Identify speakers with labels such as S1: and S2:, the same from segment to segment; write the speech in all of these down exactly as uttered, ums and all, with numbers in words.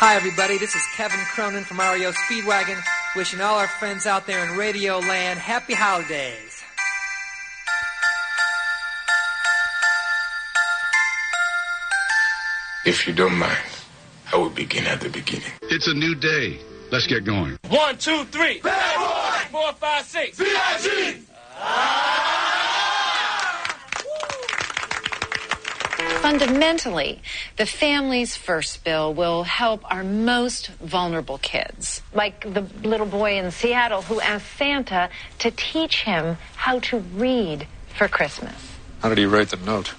S1: Hi, everybody. This is Kevin Cronin from R E O Speedwagon, wishing all our friends out there in Radio Land happy holidays.
S2: If you don't mind, I will begin at the beginning.
S3: It's a new day. Let's get going.
S4: One, two, three. Bad boy! Four, five, six. V I G!
S5: Fundamentally, the Families First bill will help our most vulnerable kids, like the little boy in Seattle who asked Santa to teach him how to read for Christmas.
S2: How did he write the note?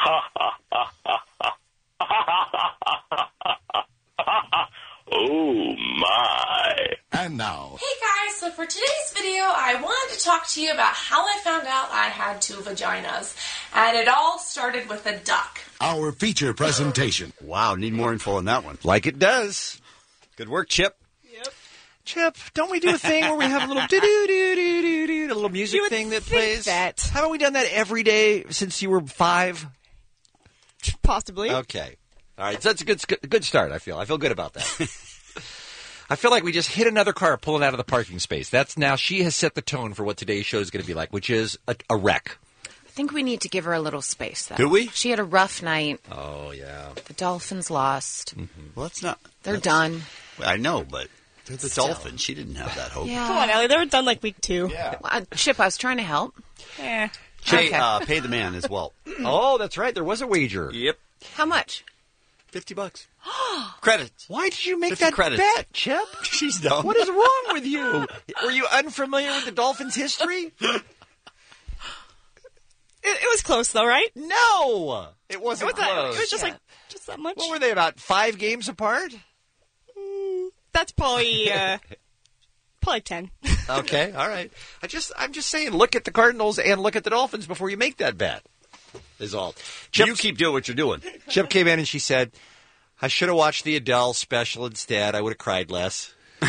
S4: Oh, my.
S3: And now.
S6: Hey guys, so for today's video, I wanted to talk to you about how I found out I had two vaginas. And it all started with a duck.
S3: Our feature presentation.
S7: Wow, need more info on that one.
S8: Like it does. Good work, Chip.
S6: Yep.
S8: Chip, don't we do a thing where we have a little do-do-do-do-do-do, a little music thing that plays?
S9: That.
S8: Haven't we done that every day since you were five?
S9: Possibly.
S8: Okay. All right, so that's a good good start, I feel. I feel good about that. I feel like we just hit another car pulling out of the parking space. That's now, she has set the tone for what today's show is going to be like, which is a, a wreck.
S10: I think we need to give her a little space, though.
S7: Do we?
S10: She had a rough night.
S8: Oh, yeah.
S10: The Dolphins lost.
S7: Mm-hmm. Well, that's not...
S10: They're
S7: that's,
S10: done.
S7: I know, but they're the
S10: Still.
S7: Dolphins. She didn't have that hope.
S10: Yeah.
S9: Come on, Ellie. They were done like week two.
S8: Yeah.
S10: Uh, Chip, I was trying to help.
S9: Eh.
S7: Pay,
S10: Okay.
S7: uh, pay the man as well.
S8: Oh, that's right. There was a wager.
S7: Yep.
S10: How much?
S7: Fifty bucks. Credits.
S8: Why did you make
S7: fifty
S8: that
S7: credits.
S8: bet, Chip?
S7: She's dumb.
S8: What is wrong with you? Were you unfamiliar with the Dolphins' history?
S9: It, it was close, though, right?
S8: No, it wasn't
S9: It was,
S8: close.
S9: it was just
S10: Yeah.
S9: like, just that much.
S8: What were they, about five games apart?
S9: Mm, that's probably, uh, probably ten.
S8: Okay, all right. I just, I'm just saying, look at the Cardinals and look at the Dolphins before you make that bet. Is all. Chip,
S7: You keep doing what you're doing.
S8: Chip came in and she said, "I should have watched the Adele special instead. I would have cried less."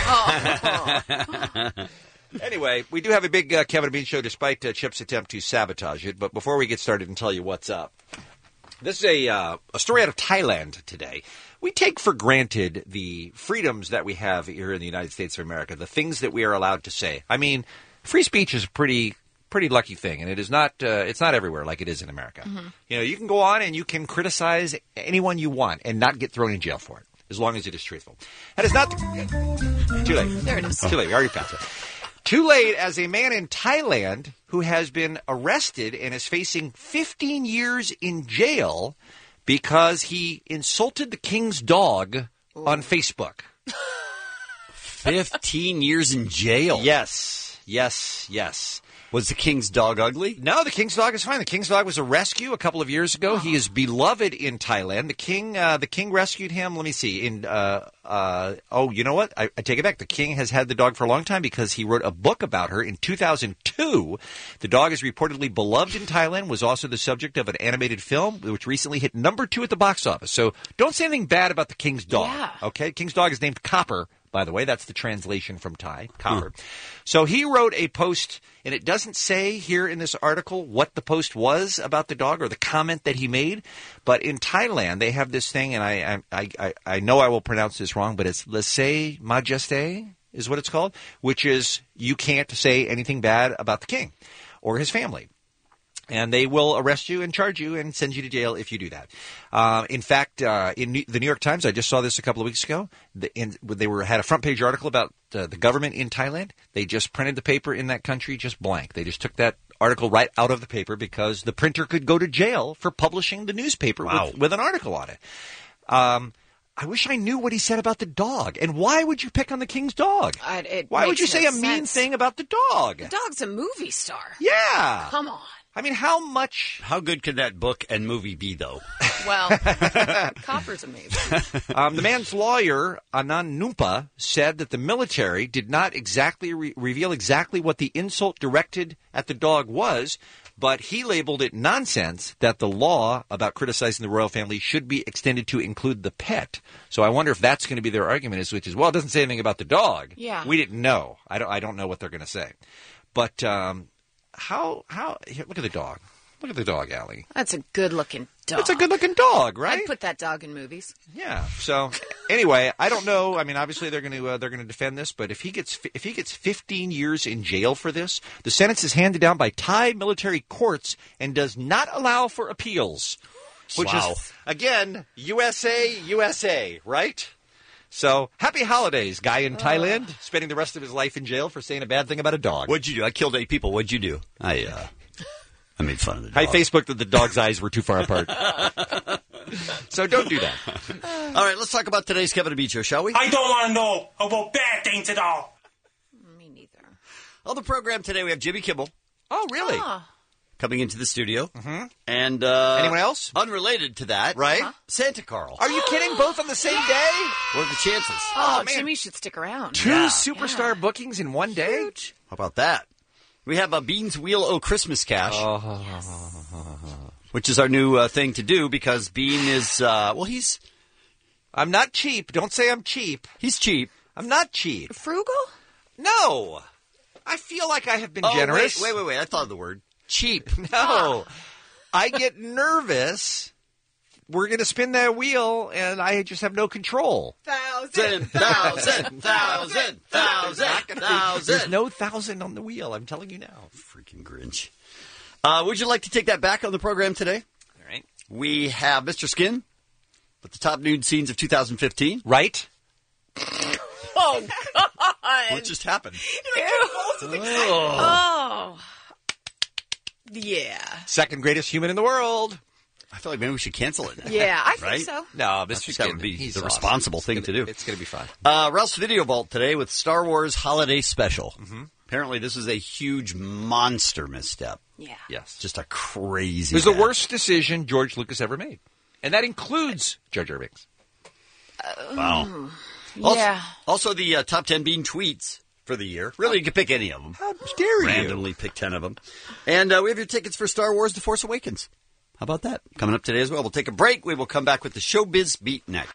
S8: Anyway, we do have a big uh, Kevin and Bean show despite uh, Chip's attempt to sabotage it. But before we get started and tell you what's up, this is a, uh, a story out of Thailand today. We take for granted the freedoms that we have here in the United States of America, the things that we are allowed to say. I mean, free speech is a pretty pretty lucky thing, and it is not uh, it's not everywhere like it is in America. Mm-hmm. You know, you can go on and you can criticize anyone you want and not get thrown in jail for it, as long as it is truthful. That is not the, too late.
S10: There it is.
S8: Too late. We already passed it. Too late, as a man in Thailand who has been arrested and is facing fifteen years in jail because he insulted the king's dog Ooh. on Facebook.
S7: Fifteen years in jail.
S8: Yes, yes, yes.
S7: Was the king's dog ugly?
S8: No, the king's dog is fine. The king's dog was a rescue a couple of years ago. Oh. He is beloved in Thailand. The king, uh, the king rescued him. Let me see. In uh, uh, oh, you know what? I, I take it back. The king has had the dog for a long time because he wrote a book about her in two thousand two. The dog is reportedly beloved in Thailand. Was also the subject of an animated film, which recently hit number two at the box office. So don't say anything bad about the king's dog.
S10: Yeah.
S8: Okay, king's dog is named Copper. By the way, that's the translation from Thai, Copper. Hmm. So he wrote a post, and it doesn't say here in this article what the post was about the dog or the comment that he made. But in Thailand, they have this thing, and I I, I, I know I will pronounce this wrong, but it's lèse majesté is what it's called, which is you can't say anything bad about the king or his family. And they will arrest you and charge you and send you to jail if you do that. Uh, in fact, uh, in New- the New York Times, I just saw this a couple of weeks ago. The, in, they were had a front page article about uh, the government in Thailand. They just printed the paper in that country just blank. They just took that article right out of the paper because the printer could go to jail for publishing the newspaper
S7: wow.
S8: with, with an article on it. Um, I wish I knew what he said about the dog. And why would you pick on the king's dog?
S10: Uh, it
S8: why would you
S10: makes
S8: say
S10: no
S8: a mean
S10: sense.
S8: thing about the dog?
S10: The dog's a movie star.
S8: Yeah.
S10: Come on.
S8: I mean, how much...
S7: How good could that book and movie be, though?
S10: Well, Copper's amazing.
S8: Um, the man's lawyer, Anand Numpa, said that the military did not exactly re- reveal exactly what the insult directed at the dog was, but he labeled it nonsense that the law about criticizing the royal family should be extended to include the pet. So I wonder if that's going to be their argument, is which is, well, it doesn't say anything about the dog.
S10: Yeah.
S8: We didn't know. I don't, I don't know what they're going to say. But um, how, how, here, look at the dog. Look at the dog, Allie.
S10: That's a good-looking dog.
S8: It's a good-looking dog, right?
S10: I'd put that dog in movies.
S8: Yeah. So anyway, I don't know. I mean, obviously they're going to uh, they're going to defend this, but if he gets if he gets fifteen years in jail for this, the sentence is handed down by Thai military courts and does not allow for appeals. Which
S7: Wow.
S8: is again U S A, U S A, right? So happy holidays, guy in Thailand, spending the rest of his life in jail for saying a bad thing about a dog.
S7: What'd you do? I killed eight people. What'd you do? I uh, I made fun of the dog.
S8: I Facebooked that the dog's eyes were too far apart. So don't do that.
S7: All right, let's talk about today's Kevin and Bean Show, shall we?
S4: I don't want to know about bad things at all.
S10: Me neither.
S7: On the program today, we have Jimmy Kimmel
S8: Oh, really?
S10: Ah.
S7: coming into the studio.
S8: Mm-hmm.
S7: And uh,
S8: Anyone else?
S7: Unrelated to that,
S8: Right?
S10: Uh-huh.
S7: Santa Carl.
S8: Are you kidding? Both on the same day?
S7: What are the chances?
S10: Oh,
S8: man.
S10: Jimmy should stick around.
S8: Two
S7: Yeah.
S8: superstar
S10: Yeah.
S8: bookings in one day?
S7: How about that? We have a Bean's Wheel O' Christmas Cash, which is our new uh, thing to do because Bean is, uh, well, he's
S8: I'm not cheap. Don't say I'm cheap.
S7: he's cheap.
S8: I'm not cheap.
S10: Frugal?
S8: No. I feel like I have been
S7: Oh,
S8: generous.
S7: Wait, wait, wait, wait. I thought of the word. Cheap.
S8: No. I get nervous. We're going to spin that wheel, and I just have no control.
S7: Thousand, thousand, thousand, thousand, thousand.
S8: There's no thousand on the wheel. I'm telling you now.
S7: Freaking Grinch. Uh, would you like to take that back on the program today?
S8: All right.
S7: We have Mister Skin with the top nude scenes of two thousand fifteen.
S8: Right?
S10: Oh, God.
S7: What just happened?
S10: Oh. Yeah.
S8: Second greatest human in the world.
S7: I feel like maybe we should cancel it now.
S10: Yeah, I think
S7: Right?
S10: so.
S8: No,
S7: I
S8: Mister
S7: think that
S8: Skin,
S7: would be
S8: he's
S7: the
S8: awesome.
S7: responsible
S8: It's
S7: thing
S8: gonna-
S7: to do.
S8: It's going to be fun.
S7: Uh, Ralph's Video Vault today with Star Wars Holiday Special. Mm-hmm. Apparently, this is a huge monster misstep.
S10: Yeah.
S8: Yes.
S7: Just a crazy.
S8: It was the
S7: bad-
S8: worst decision George Lucas ever made. And that includes Jar Jar Binks.
S7: Wow. Also,
S10: Yeah.
S7: also the uh, top ten Bean tweets for the year. Really, you can pick any of them.
S8: How dare you?
S7: Randomly pick ten of them. And uh, we have your tickets for Star Wars The Force Awakens. How about that? Coming up today as well. We'll take a break. We will come back with the Showbiz Beat next.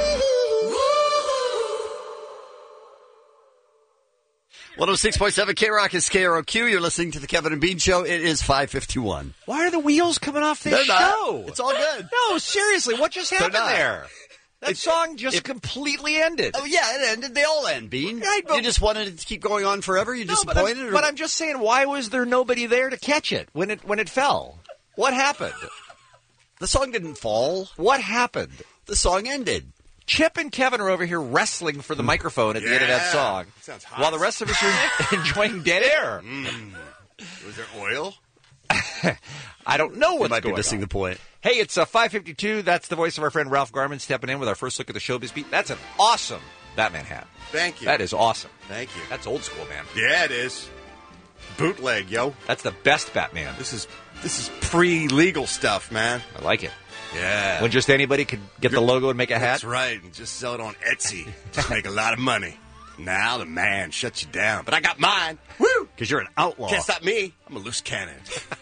S7: one oh six point seven K-Rock is K R O Q. You're listening to the Kevin and Bean Show. It is five fifty-one.
S8: Why are the wheels coming off this
S7: They're not.
S8: show?
S7: It's all good.
S8: No, seriously, what just happened
S7: not.
S8: there? That song just
S7: it-
S8: completely ended.
S7: Oh, yeah, it ended. They all end, Bean.
S8: Right, but-
S7: you just wanted it to keep going on forever? You
S8: No, but
S7: disappointed?
S8: I'm,
S7: or-
S8: but I'm just saying, why was there nobody there to catch it when it when it fell? What happened?
S7: The song didn't fall.
S8: What happened?
S7: The song ended.
S8: Chip and Kevin are over here wrestling for the microphone at the end of that
S11: Yeah.
S8: song,
S11: Sounds hot.
S8: while the rest of us are enjoying dead air.
S11: Was there oil?
S8: I don't know
S7: You
S8: what's
S7: might be
S8: going
S7: missing
S8: on.
S7: the point.
S8: Hey, it's uh, five fifty-two. That's the voice of our friend Ralph Garman stepping in with our first look at the Showbiz Beat. That's an awesome Batman hat.
S11: Thank you.
S8: That is awesome.
S11: Thank you.
S8: That's old school, man.
S11: Yeah, it is. Bootleg, yo.
S8: That's the best Batman.
S11: This is this is pre-legal stuff, man.
S8: I like it.
S11: Yeah.
S8: When just anybody could get the logo and make a hat.
S11: That's right. And just sell it on Etsy. Just make a lot of money. Now the man shuts you down. But I got mine. Woo!
S7: Because you're an outlaw.
S11: Can't stop me. I'm a loose cannon.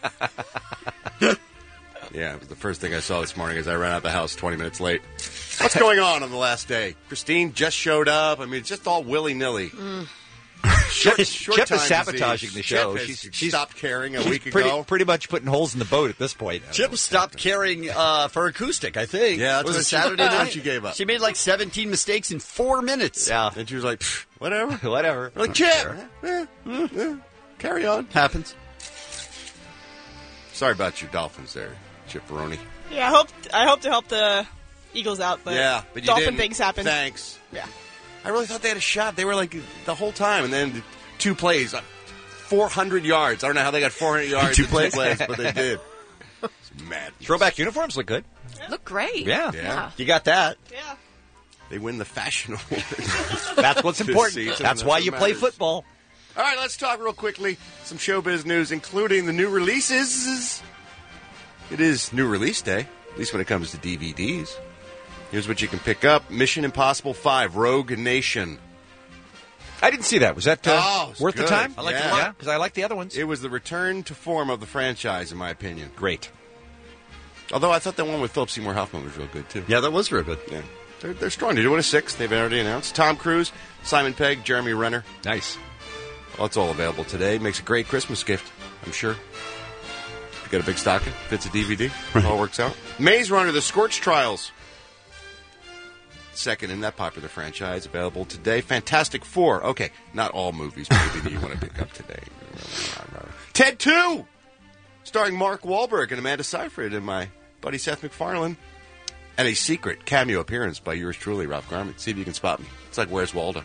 S11: Yeah, it was the first thing I saw this morning as I ran out the house twenty minutes late. What's going on on the last day? Christine just showed up. I mean, it's just all willy-nilly. Short, short
S8: Chip
S11: time
S8: is sabotaging
S11: disease.
S8: the show.
S11: Chip has
S8: She's- she's-
S11: stopped caring a
S8: She's
S11: week
S8: pretty,
S11: ago.
S8: pretty much putting holes in the boat at this point.
S7: Chip stopped caring uh, for acoustic, I think.
S11: Yeah, that's
S7: it was
S11: what
S7: a
S11: she-
S7: Saturday
S11: that's what
S7: night.
S11: she gave up.
S7: She made like seventeen mistakes in four minutes.
S8: Yeah.
S11: And she was like, "Pfft, whatever.
S8: Whatever.
S11: We're like, Chip, eh, eh, eh, carry on.
S7: Happens.
S11: Sorry about your Dolphins there, Chip Veroni.
S9: Yeah, I hope I hope to help the Eagles out, but
S11: yeah, but you
S9: dolphin
S11: didn't.
S9: things happen.
S11: Thanks.
S9: Yeah.
S11: I really thought they had a shot. They were like the whole time, and then two plays, uh, four hundred yards. I don't know how they got four hundred yards
S8: Two
S11: in
S8: plays?
S11: two plays, but they did. It's mad.
S8: Throwback uniforms look good.
S10: Look great.
S8: Yeah.
S11: Yeah.
S7: You got that.
S9: Yeah.
S11: They win the fashion award.
S8: That's what's
S11: This
S8: important.
S11: season,
S8: That's
S11: that's
S8: why
S11: what
S8: you play
S11: matters.
S8: football.
S11: All right, let's talk real quickly. Some showbiz news, including the new releases. It is new release day, at least when it comes to D V Ds. Here's what you can pick up. Mission Impossible five, Rogue Nation.
S8: I didn't see that. Was that uh,
S11: Oh, it's
S8: worth the
S11: good.
S8: time?
S11: I like it a
S8: yeah,
S11: lot.
S8: because I like the other ones.
S11: It was the return to form of the franchise, in my opinion.
S8: Great.
S11: Although I thought the one with Philip Seymour Hoffman was real good, too.
S7: Yeah, that was real good.
S11: Yeah. They're, they're strong. They're doing a sixth. They've already announced. Tom Cruise, Simon Pegg, Jeremy Renner.
S8: Nice.
S11: Well, it's all available today. Makes a great Christmas gift, I'm sure. Get a big stocking, fits a D V D, all works out. Maze Runner, The Scorch Trials. Second in that popular franchise, available today. Fantastic Four. Okay, not all movies maybe that you want to pick up today. Ted two, starring Mark Wahlberg and Amanda Seyfried and my buddy Seth MacFarlane. And a secret cameo appearance by yours truly, Ralph Garman. See if you can spot me. It's like, where's Waldo?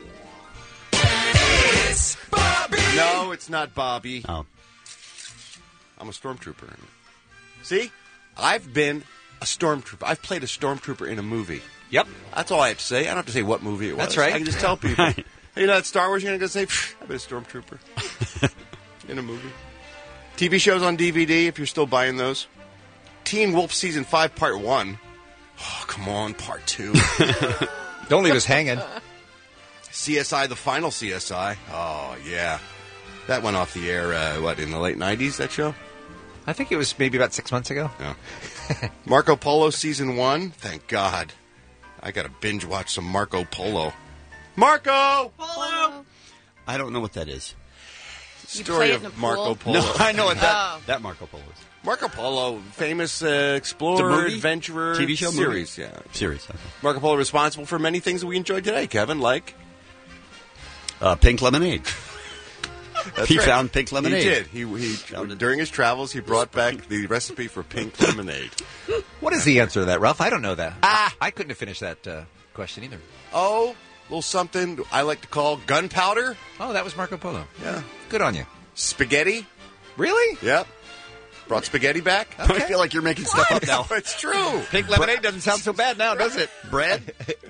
S4: It's Bobby.
S11: No, it's not Bobby.
S7: Oh.
S11: I'm a stormtrooper. See? I've been a stormtrooper. I've played a stormtrooper in a movie.
S8: Yep.
S11: That's all I have to say. I don't have to say what movie it was.
S8: That's right.
S11: I can just tell people. Hey, you know, at Star Wars, you're going to go say, I've been a stormtrooper in a movie. T V shows on D V D, if you're still buying those. Teen Wolf Season five, Part one. Oh, come on, Part two.
S8: Don't leave us hanging.
S11: C S I, the final C S I. Oh, yeah. That went off the air, uh, what, in the late nineties, that show?
S8: I think it was maybe about six months ago.
S11: Yeah. Marco Polo Season one. Thank God. I got to binge watch some Marco Polo. Marco!
S9: Polo!
S7: I don't know what that is.
S9: You
S11: Story
S9: play it
S11: of
S9: in a
S11: Marco
S9: pool?
S11: Polo.
S7: No, I know what that,
S9: Oh.
S7: that Marco Polo is.
S11: Marco Polo, famous uh, explorer,
S7: The movie?
S11: adventurer,
S7: T V show?
S11: series.
S7: Movie?
S11: Yeah,
S7: Series. Okay.
S11: Marco Polo responsible for many things that we enjoyed today, Kevin, like...
S7: Uh, pink lemonade.
S11: That's
S7: he
S11: right.
S7: found pink lemonade.
S11: He did. He, he During his travels, he brought back the recipe for pink lemonade.
S8: What is the answer to that, Ralph? I don't know that. Ah, I couldn't have finished that uh, question either.
S11: Oh, a little something I like to call gunpowder.
S8: Oh, that was Marco Polo.
S11: Yeah.
S8: Good on you.
S11: Spaghetti.
S8: Really?
S11: Yep. Brought spaghetti back.
S7: I feel like you're making stuff up now.
S11: It's true.
S8: Pink lemonade doesn't sound so bad now, does it?
S7: Bread?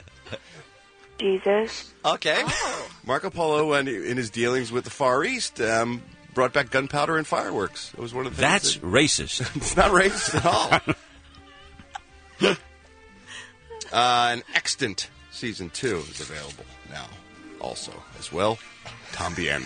S12: Jesus.
S7: Okay.
S11: Marco Polo, and in his dealings with the Far East, um, brought back gunpowder and fireworks. It was one of the things.
S7: That's
S11: that-
S7: racist.
S11: It's not racist at all. uh, and Extant Season two is available now, also, as well. Tom Bien.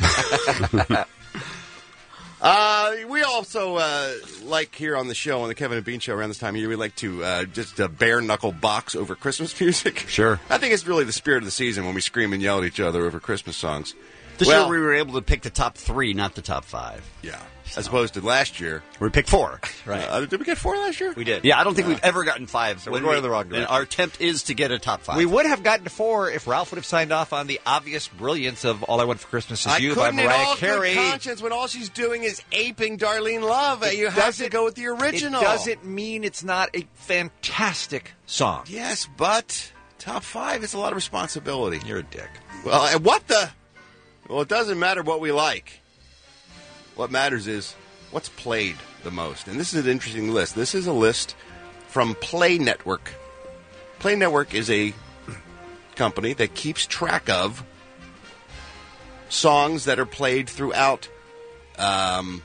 S11: Uh, we also, uh, like here on the show, on the Kevin and Bean Show around this time of year, we like to uh, just uh, bare-knuckle box over Christmas music.
S7: Sure.
S11: I think it's really the spirit of the season when we scream and yell at each other over Christmas songs.
S7: This
S11: well,
S7: year we were able to pick the top three, not the top five.
S11: Yeah. As opposed to last year.
S7: We picked four.
S11: Right. Uh, did we get four last year?
S8: We did.
S7: Yeah, I don't think we've ever gotten five.
S8: So we're going in the wrong direction.
S7: And our attempt is to get a top five.
S8: We would have gotten to four if Ralph would have signed off on the obvious brilliance of All I Want for Christmas Is
S11: I
S8: You by
S11: couldn't in
S8: Mariah
S11: all
S8: Carey.
S11: good conscience when all she's doing is aping Darlene Love.
S8: It
S11: you have to
S8: doesn't-
S11: go with the original.
S8: It doesn't mean it's not a fantastic song.
S11: Yes, but top five is a lot of responsibility.
S8: You're a dick.
S11: Well, and what the? Well, it doesn't matter what we like. What matters is what's played the most. And this is an interesting list. This is a list from Play Network. Play Network is a company that keeps track of songs that are played throughout um,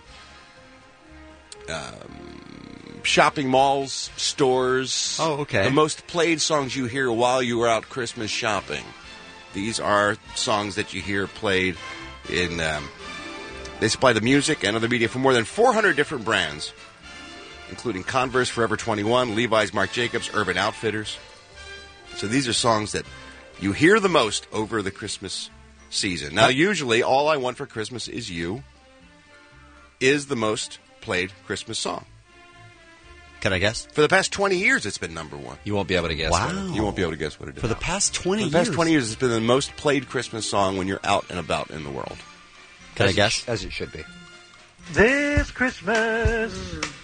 S11: um, shopping malls, stores.
S8: Oh, okay.
S11: The most played songs you hear while you are out Christmas shopping. These are songs that you hear played in... Um, they supply the music and other media for more than four hundred different brands, including Converse, Forever twenty-one, Levi's, Marc Jacobs, Urban Outfitters. So these are songs that you hear the most over the Christmas season. Now, usually, All I Want for Christmas Is You is the most played Christmas song.
S7: Can I guess?
S11: For the past twenty years, it's been number one.
S8: You won't be able to guess.
S7: Wow.
S8: what it-
S11: You won't be able to guess what it is.
S7: For the past twenty
S11: For the past
S7: years.
S11: twenty years, it's been the most played Christmas song when you're out and about in the world.
S7: Can I
S8: as it
S7: guess?
S8: sh- as it should be.
S13: This Christmas,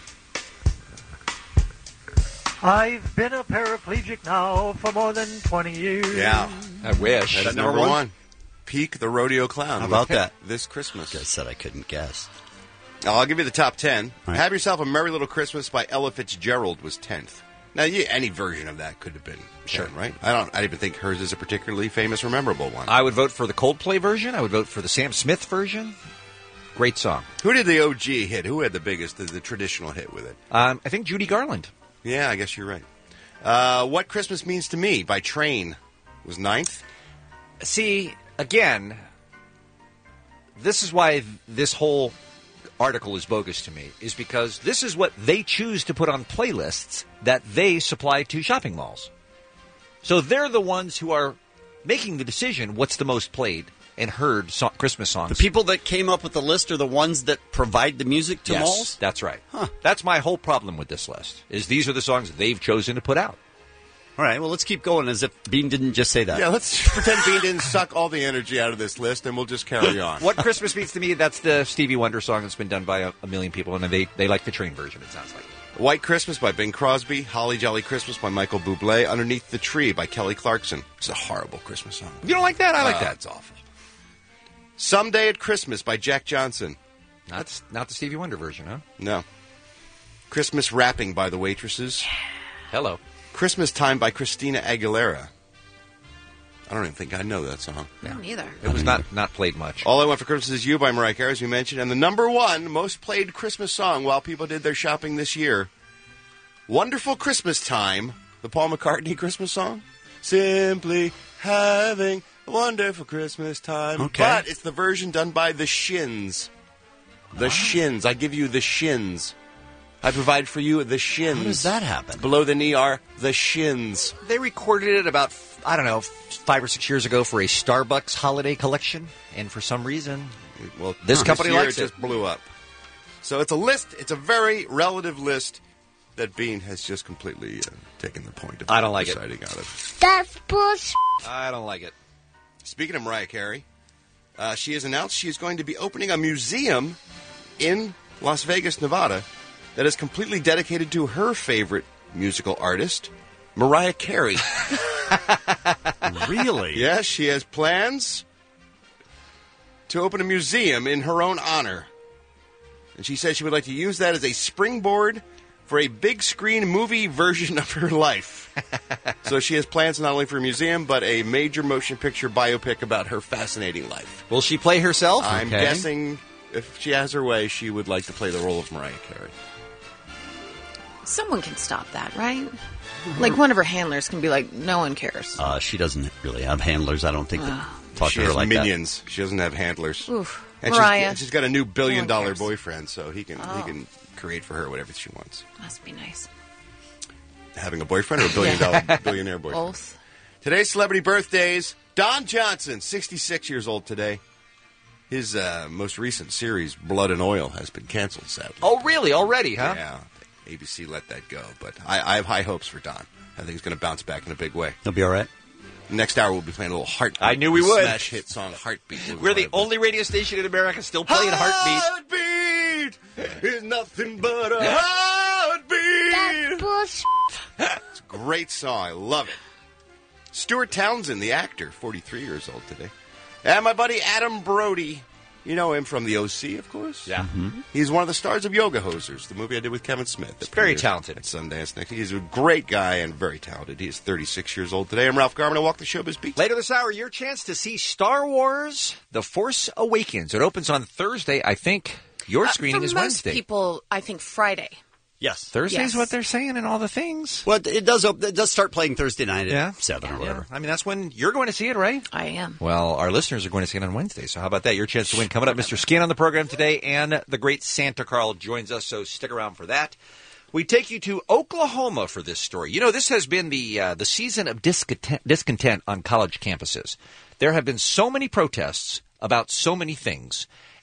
S13: I've been a paraplegic now for more than twenty years.
S11: Yeah.
S8: I wish.
S11: That's
S7: that
S11: number
S7: number
S11: one?
S7: one?
S11: Peak the Rodeo Clown.
S7: How about that?
S11: This Christmas.
S7: I said I couldn't guess.
S11: I'll give you the top ten.
S7: All right.
S11: Have Yourself a Merry Little Christmas by Ella Fitzgerald was tenth. Now, yeah, any version of that could have been
S8: Sure.
S11: ten, right? I don't. I even think hers is a particularly famous or memorable one.
S8: I would vote for the Coldplay version. I would vote for the Sam Smith version. Great song.
S11: Who did the O G hit? Who had the biggest, the, the traditional hit with it?
S8: Um, I think Judy Garland.
S11: Yeah, I guess you're right. Uh, What Christmas Means to Me by Train was ninth.
S8: See, again, this is why th- this whole article is bogus to me, is because this is what they choose to put on playlists that they supply to shopping malls. So they're the ones who are making the decision what's the most played, and heard so- Christmas songs.
S7: The people that came up with the list are the ones that provide the music to
S8: yes,
S7: malls?
S8: That's right. Huh. That's my whole problem with this list, is these are the songs they've chosen to put out.
S7: All right, well, let's keep going as if Bean didn't just say that.
S11: Yeah, let's pretend Bean didn't suck all the energy out of this list, and we'll just carry on.
S8: What Christmas means to me, that's the Stevie Wonder song that's been done by a, a million people, and they, they like the train version, it sounds like.
S11: White Christmas by Bing Crosby. Holly Jolly Christmas by Michael Bublé. Underneath the Tree by Kelly Clarkson. It's a horrible Christmas song.
S8: You don't like that? I like
S11: uh,
S8: that.
S11: It's awful. Someday at Christmas by Jack Johnson.
S8: That's not the Stevie Wonder version, huh?
S11: No. Christmas Wrapping by the Waitresses.
S8: Hello.
S11: Christmas Time by Christina Aguilera. I don't even think I know that song.
S10: No, neither.
S8: It was not, not played much.
S11: All I Want for Christmas Is You by Mariah Carey, as we mentioned. And the number one most played Christmas song while people did their shopping this year, Wonderful Christmas Time, the Paul McCartney Christmas song. Simply having a wonderful Christmas time.
S7: Okay.
S11: But it's the version done by the Shins. The
S7: Wow.
S11: Shins. I give you the Shins. I provide for you the Shins.
S7: How does that happen?
S11: Below the knee are the Shins.
S8: They recorded it about, I don't know, five or six years ago for a Starbucks holiday collection, and for some reason,
S11: well,
S8: this company
S11: year
S8: likes
S11: it
S8: it.
S11: just blew up. So it's a list. It's a very relative list that Bean has just completely uh, taken the point of
S8: I don't like it.
S11: deciding out of.
S12: That's bullshit.
S8: I don't like it.
S11: Speaking of Mariah Carey, uh, she has announced she is going to be opening a museum in Las Vegas, Nevada, that is completely dedicated to her favorite musical artist, Mariah Carey.
S7: Really?
S11: Yes, she has plans to open a museum in her own honor. And she said she would like to use that as a springboard for a big screen movie version of her life. So she has plans not only for a museum, but a major motion picture biopic about her fascinating life.
S8: Will she play herself?
S11: I'm
S8: Okay.
S11: guessing if she has her way, she would like to play the role of Mariah Carey.
S10: Someone can stop that, right? Like one of her handlers can be like, no one cares.
S7: Uh, she doesn't really have handlers. I don't think that talk
S11: she
S7: to her
S11: has
S7: like
S11: minions. She doesn't have handlers.
S10: Oof.
S11: And
S10: Mariah.
S11: she's, she's got a new billion
S10: No one
S11: dollar
S10: cares.
S11: boyfriend, so he can
S10: Oh.
S11: he can create for her whatever she wants.
S10: Must be nice.
S11: Having a boyfriend or a billion dollar billionaire boyfriend?
S10: Both.
S11: Today's celebrity birthdays. Don Johnson, sixty-six years old today. His uh, most recent series, Blood and Oil, has been canceled, sadly.
S8: Oh, really? Already, huh?
S11: Yeah. A B C let that go. But I, I have high hopes for Don. I think he's going to bounce back in a big way.
S7: He'll be all right.
S11: Next hour, we'll be playing a little Heartbeat.
S8: I knew we would.
S11: Smash hit song, Heartbeat. We'll
S8: We're the
S11: play.
S8: only radio station in America still playing Heartbeat.
S11: Heartbeat is nothing but a heartbeat.
S12: That's bullshit.
S11: It's a great song. I love it. Stuart Townsend, the actor, forty-three years old today. And my buddy Adam Brody. You know him from the O C, of course.
S8: Yeah.
S7: Mm-hmm.
S11: He's one of the stars of Yoga Hosers, the movie I did with Kevin Smith.
S8: He's very
S11: premieres
S8: talented.
S11: At Sundance next. He's a great guy and very talented. He is thirty-six years old today. I'm Ralph Garman. I walk the showbiz beat.
S8: Later this hour, your chance to see Star Wars The Force Awakens. It opens on Thursday. I think your
S10: Uh,
S8: screening
S10: for
S8: is
S10: most
S8: Wednesday.
S10: people, I think Friday.
S7: Yes.
S8: Thursday's
S10: Yes.
S8: what they're saying and all the things.
S7: Well, it does. Op- it does start playing Thursday night at
S8: Yeah.
S7: seven or whatever.
S8: I mean, that's when you're going to see it, right?
S10: I am.
S8: Well, our listeners are going to see it on Wednesday. So how about that? Your chance to win coming up. Mister Skin on the program today, and the great Santa Carl joins us, so stick around for that. We take you to Oklahoma for this story. You know, this has been the uh, the season of discontent, discontent on college campuses. There have been so many protests about so many things,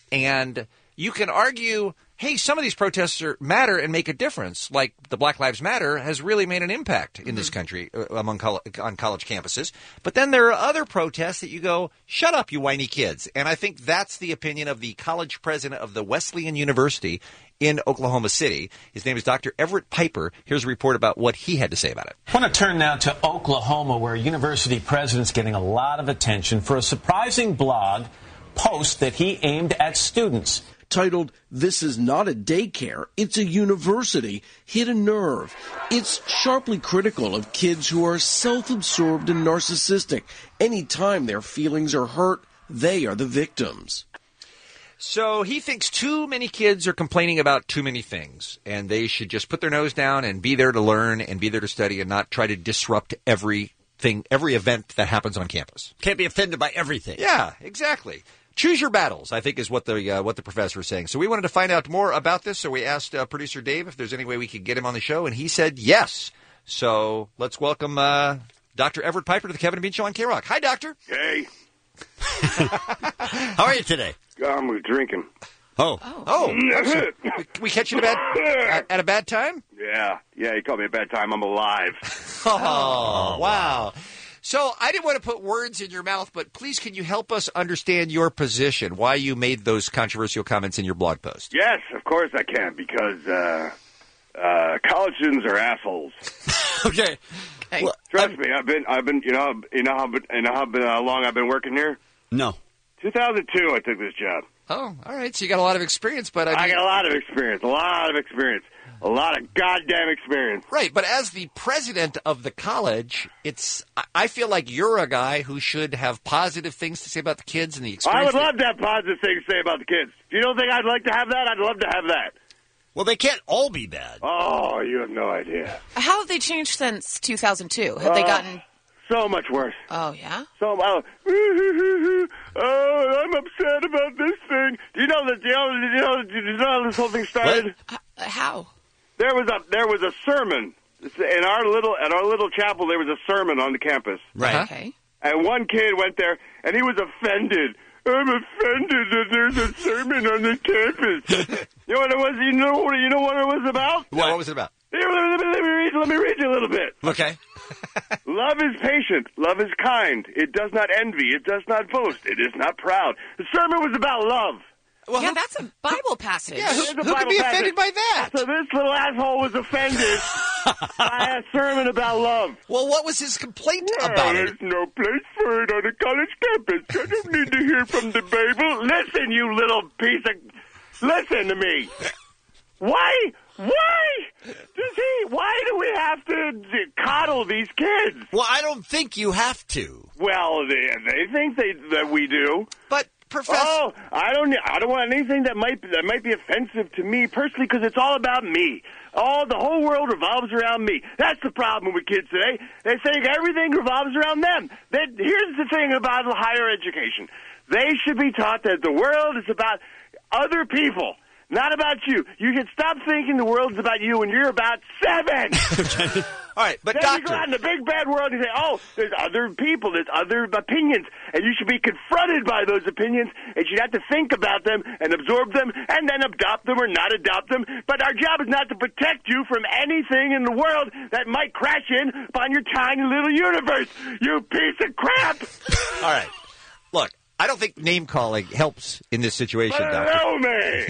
S8: and you can argue, hey, some of these protests are, matter and make a difference, like the Black Lives Matter has really made an impact in this country uh, among col- on college campuses. But then there are other protests that you go, shut up, you whiny kids. And I think that's the opinion of the college president of the Wesleyan University in Oklahoma City. His name is Doctor Everett Piper. Here's a report about what he had to say about it.
S14: I want to turn now to Oklahoma, where a university president's getting a lot of attention for a surprising blog post that he aimed at students.
S15: Titled, "This is not a daycare, it's a university," hit a nerve. It's sharply critical of kids who are self-absorbed and narcissistic. Anytime their feelings are hurt, they are the victims.
S8: So he thinks too many kids are complaining about too many things, and they should just put their nose down and be there to learn and be there to study and not try to disrupt everything, every event that happens on campus.
S7: Can't be offended by everything.
S8: Yeah, exactly. Choose your battles, I think, is what the uh, what the professor is saying. So we wanted to find out more about this, so we asked uh, producer Dave if there's any way we could get him on the show, and he said yes. So let's welcome uh, Doctor Everett Piper to the Kevin and Bean Show on K-Rock. Hi, Doctor.
S16: Hey.
S7: How are you today?
S16: I'm drinking.
S7: Oh.
S8: Oh. oh. We catch you at a bad, at, at a bad time?
S16: Yeah. Yeah, you caught me at a bad time. I'm alive.
S8: Oh, wow. So I didn't want to put words in your mouth, but please can you help us understand your position, why you made those controversial comments in your blog post?
S16: Yes, of course I can, because uh, uh, college students are assholes.
S7: Okay.
S16: Hey. Well, Trust I'm, me, I've been, I've been, you know, you know how, you know how, how long I've been working here?
S7: No.
S16: two thousand two, I took this job.
S8: Oh, all right. So you got a lot of experience, but I mean...
S16: I got a lot of experience, a lot of experience. A lot of goddamn experience.
S8: Right, but as the president of the college, it's I feel like you're a guy who should have positive things to say about the kids and the experience.
S16: I would love to have positive things to say about the kids. If you don't think I'd like to have that, I'd love to have that.
S7: Well, they can't all be bad.
S16: Oh, you have no idea.
S10: How have they changed since two thousand two? Have uh, they gotten...
S16: So much worse.
S10: Oh, yeah?
S16: So, uh, oh, I'm upset about this thing. Do you know that, you know, you know, do you know how this whole thing started?
S10: Uh, how?
S16: There was a there was a sermon in our little at our little chapel. There was a sermon on the campus.
S7: Right.
S10: Okay.
S16: And one kid went there, and he was offended. I'm offended that there's a sermon on the campus. You know what it was? You know what? You know what it was about?
S8: What, what was it about?
S16: Here, let, me, let me read. Let me read you a little bit.
S7: Okay.
S16: Love is patient. Love is kind. It does not envy. It does not boast. It is not proud. The sermon was about love.
S10: Well, yeah, that's a Bible passage.
S8: Yeah, who,
S16: who
S8: Bible could be passage. offended by that?
S16: So this little asshole was offended by a sermon about love.
S8: Well, what was his complaint
S16: well,
S8: about
S16: there's
S8: it?
S16: There's no place for it on a college campus. I don't need to hear from the Bible. Listen, you little piece of... Listen to me. Why? Why does he? Why do we have to coddle these kids?
S7: Well, I don't think you have to.
S16: Well, they, they think they, that we do.
S8: But... Professor.
S16: Oh, I don't. I don't want anything that might that might be offensive to me personally, because it's all about me. All the whole world revolves around me. That's the problem with kids today. They think everything revolves around them. They, here's the thing about higher education: they should be taught that the world is about other people, not about you. You should stop thinking the world's about you when you're about seven.
S8: All right, but
S16: then
S8: doctor,
S16: you go out in the big bad world and you say, oh, there's other people, there's other opinions, and you should be confronted by those opinions, and you have to think about them and absorb them and then adopt them or not adopt them. But our job is not to protect you from anything in the world that might crash in upon your tiny little universe, you piece of crap!
S8: All right, look. I don't think name-calling helps in this situation,
S16: but
S8: Doctor.
S16: Know me!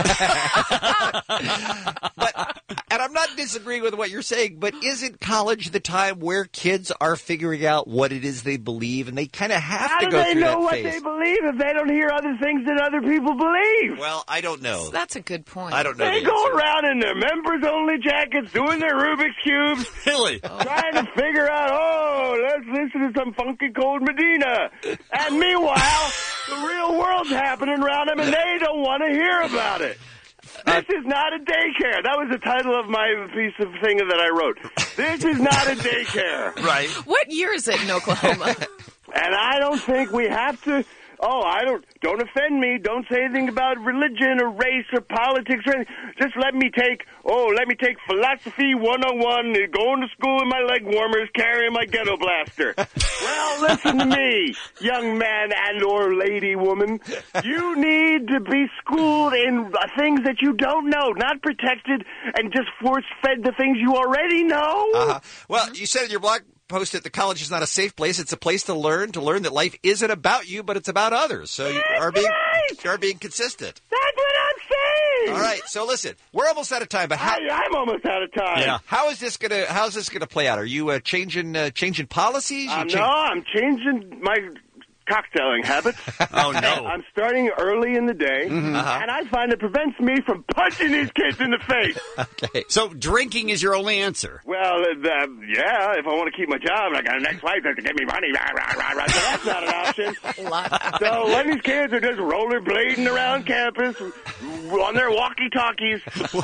S8: but, and I'm not disagreeing with what you're saying, but isn't college the time where kids are figuring out what it is they believe, and they kind of have
S16: How
S8: to go through that phase?
S16: How do they know what they believe if they don't hear other things that other people believe?
S8: Well, I don't know.
S10: That's a good point.
S8: I don't know.
S16: They
S8: the
S16: go
S8: answer.
S16: around in their members-only jackets, doing their Rubik's Cubes.
S7: Really?
S16: Trying to figure out, oh, let's listen to some funky cold Medina. And meanwhile, the real world's happening around them, and they don't want to hear about it. This is not a daycare. That was the title of my piece of thing that I wrote. This is not a daycare.
S7: Right.
S10: What year is it in Oklahoma?
S16: And I don't think we have to... Oh, I don't, don't offend me. Don't say anything about religion or race or politics or anything. Just let me take, oh, let me take philosophy one oh one, going to school in my leg warmers, carrying my ghetto blaster. Well, listen to me, young man and or lady woman. You need to be schooled in things that you don't know, not protected and just force-fed the things you already know.
S8: Uh-huh. Well, you said in your blog post that the college is not a safe place. It's a place to learn, to learn that life isn't about you, but it's about others. So you are being,
S16: right.
S8: you are being consistent.
S16: That's what I'm saying.
S8: All right. So listen, we're almost out of time, but how,
S16: I, I'm almost out of time.
S8: Yeah. How is this gonna? How is this gonna play out? Are you uh, changing uh, changing policies?
S16: Uh,
S8: you
S16: no, I'm changing my cocktailing habits.
S7: Oh, no.
S16: I'm starting early in the day,
S7: mm-hmm. uh-huh.
S16: and I find it prevents me from punching these kids in the face.
S7: Okay. So drinking is your only answer?
S16: Well, uh, yeah, if I want to keep my job and I got an ex-wife that can give me money, rah, rah, rah, rah, so that's not an option. So when these kids are just rollerblading around campus on their walkie-talkies,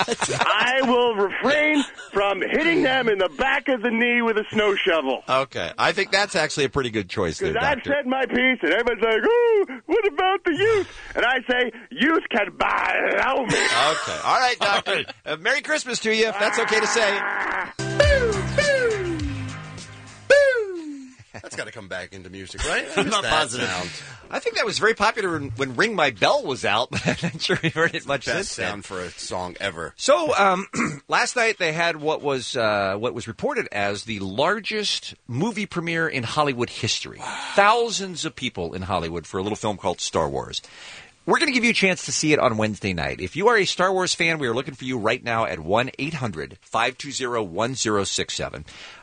S16: I will refrain from hitting them in the back of the knee with a snow shovel.
S8: Okay. I think that's actually a pretty good choice there,
S16: Because I've
S8: Doctor.
S16: said my piece, and everybody's like, oh, what about the youth? And I say, youth can buy me.
S8: Okay. All right, Doctor. Uh, Merry Christmas to you, if that's okay to say.
S11: That's got to come back into music, right?
S7: I'm not
S11: That
S7: positive.
S11: sound.
S8: I think that was very popular when, when Ring My Bell was out, but I'm not sure we've heard it much
S11: Best
S8: since then.
S11: sound for a song ever.
S8: So um, last night they had what was uh, what was reported as the largest movie premiere in Hollywood history. Thousands of people in Hollywood for a little film called Star Wars. We're going to give you a chance to see it on Wednesday night. If you are a Star Wars fan, we are looking for you right now at one eight hundred five two zero one zero six seven.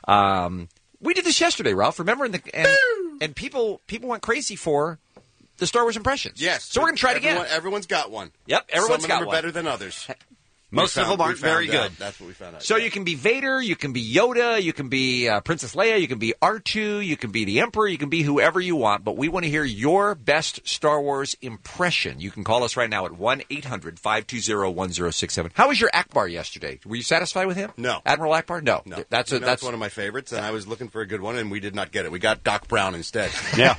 S8: Um, we did this yesterday, Ralph. Remember? In the, and, and people people went crazy for the Star Wars impressions.
S11: Yes.
S8: So we're going to try it
S11: Everyone,
S8: again.
S11: Everyone's got one.
S8: Yep, everyone's
S11: Some
S8: got
S11: of them
S8: one.
S11: are better than others.
S7: Most
S11: We
S7: of
S11: found-
S7: them aren't
S11: we found
S7: very
S11: out.
S7: good.
S11: That's what we found out.
S8: So you can be Vader, you can be Yoda, you can be uh, Princess Leia, you can be R two, you can be the Emperor, you can be whoever you want, but we want to hear your best Star Wars impression. You can call us right now at one eight hundred five two zero one zero six seven. How was your Akbar yesterday? Were you satisfied with him?
S11: No.
S8: Admiral Akbar? No.
S11: No,
S8: Th- That's a,
S11: You know,
S8: that's
S11: that's one of my favorites, and I was looking for a good one, and we did not get it. We got Doc Brown instead.
S7: Yeah.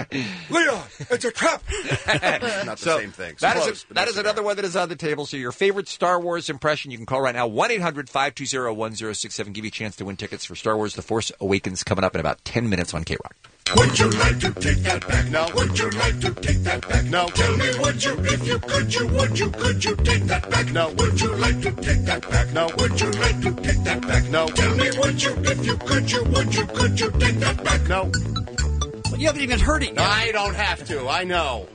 S11: Leon, it's a trap. Not the
S8: So
S11: same thing.
S8: That
S11: Close,
S8: is,
S11: but
S8: that
S11: no
S8: is
S11: cigar.
S8: another one that is on the table. So your favorite Star Wars impression, you can call right now, one eight hundred five two zero one zero six seven. Give you a chance to win tickets for Star Wars The Force Awakens coming up in about ten minutes on K-Rock.
S3: Would you like to take that back now? Would you like to take that back now? Tell me, would you, if you could, you would you, could you take that back now? Would you like to take that back now? Would you like to take that back now? Tell me, would you, if you could, you would you, could you take that back now?
S7: Well, you haven't even heard it yet.
S11: I don't have to. I know.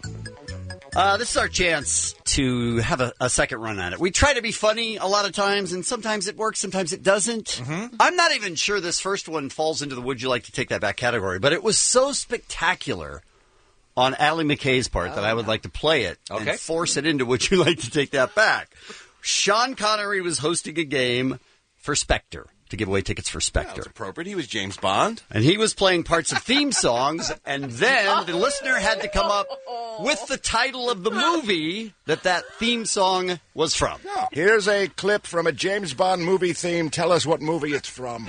S7: Uh, this is our chance to have a, a second run at it. We try to be funny a lot of times, and sometimes it works, sometimes it doesn't.
S8: Mm-hmm.
S7: I'm not even sure this first one falls into the would you like to take that back category, but it was so spectacular on Allie McKay's part that I would like to play it
S8: Okay.
S7: and force it into would you like to take that back. Sean Connery was hosting a game for Spectre, to give away tickets for Spectre.
S11: That's appropriate. He was James Bond.
S7: And he was playing parts of theme songs, and then the listener had to come up with the title of the movie that that theme song was from.
S3: Here's a clip from a James Bond movie theme. Tell us what movie it's from.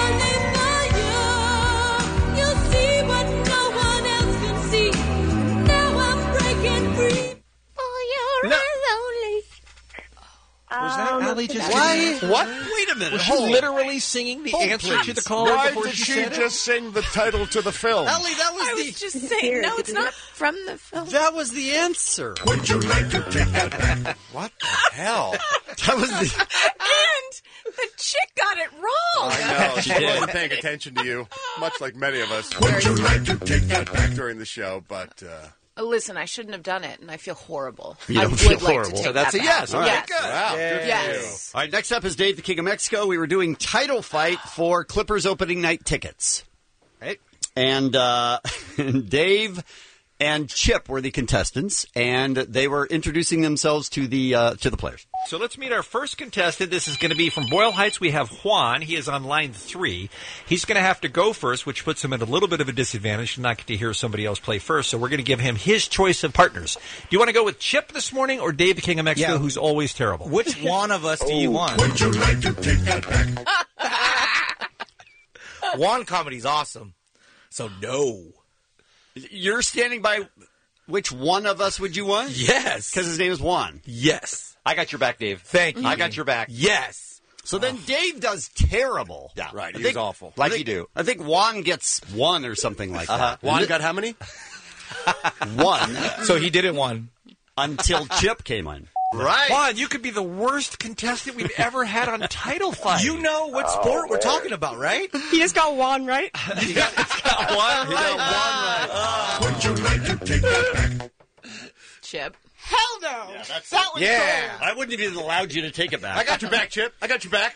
S8: Was that Allie just
S7: Why?
S8: What?
S7: Wait a minute.
S8: Was she
S7: hold.
S8: literally singing the
S7: Hold,
S8: answer
S7: please.
S8: to the caller
S3: Why
S8: before
S3: did
S8: she,
S3: she
S8: said
S3: just sing the title to the film?
S7: Ellie, that was
S10: I
S7: the
S10: was just saying, no, it's not from the film.
S7: that was the answer.
S3: Would you like to take that back?
S11: What the hell?
S7: That was the
S10: And the chick got it wrong.
S11: I know. She
S7: did.
S11: wasn't paying attention to you, much like many of us
S3: Would you like to take that back?
S11: during the show, but... Uh,
S10: Oh, listen, I shouldn't have done it, and I feel horrible.
S7: You
S10: I
S7: don't
S10: would
S7: feel
S10: like
S7: horrible.
S10: to take
S7: So
S8: that's
S10: that
S8: a
S10: back.
S8: yes. All right,
S10: Yes.
S8: good.
S11: wow, good for
S10: Yes.
S7: All right, next up is Dave the King of Mexico. We were doing title fight for Clippers opening night tickets. Right? And uh, Dave and Chip were the contestants, and they were introducing themselves to the uh, to the players.
S8: So let's meet our first contestant. This is going to be from Boyle Heights. We have Juan. He is on line three. He's going to have to go first, which puts him at a little bit of a disadvantage to not get to hear somebody else play first. So we're going to give him his choice of partners. Do you want to go with Chip this morning or Dave the King of Mexico,
S17: Yeah.
S8: who's always terrible?
S17: Which one of us do you want?
S3: Would you like to take that back?
S17: Juan comedy's awesome. So no.
S7: You're standing by. Which one of us would you want?
S17: Yes.
S7: Because his name is Juan.
S17: Yes.
S8: I got your back, Dave.
S17: Thank you.
S8: I got your back.
S17: Yes.
S7: So then Dave does terrible.
S8: Yeah,
S11: right,
S7: I
S11: he
S7: think-
S11: was awful.
S7: I
S8: Like
S7: think-
S8: you do.
S7: I think Juan gets one or something like
S8: Uh-huh.
S7: that.
S11: Juan got how many?
S7: one
S17: So he didn't one.
S7: until Chip came in. Right.
S8: Juan, you could be the worst contestant we've ever had on Title Fight.
S17: You know what sport we're talking about, right?
S9: He just got Juan right.
S8: You got, got one
S7: He
S8: right.
S7: got one right.
S3: Would you like to take that back?
S10: Chip.
S9: Hell no.
S7: That
S17: was Yeah.
S7: I wouldn't have even allowed you to take it back.
S11: I got your back, Chip. I got your back.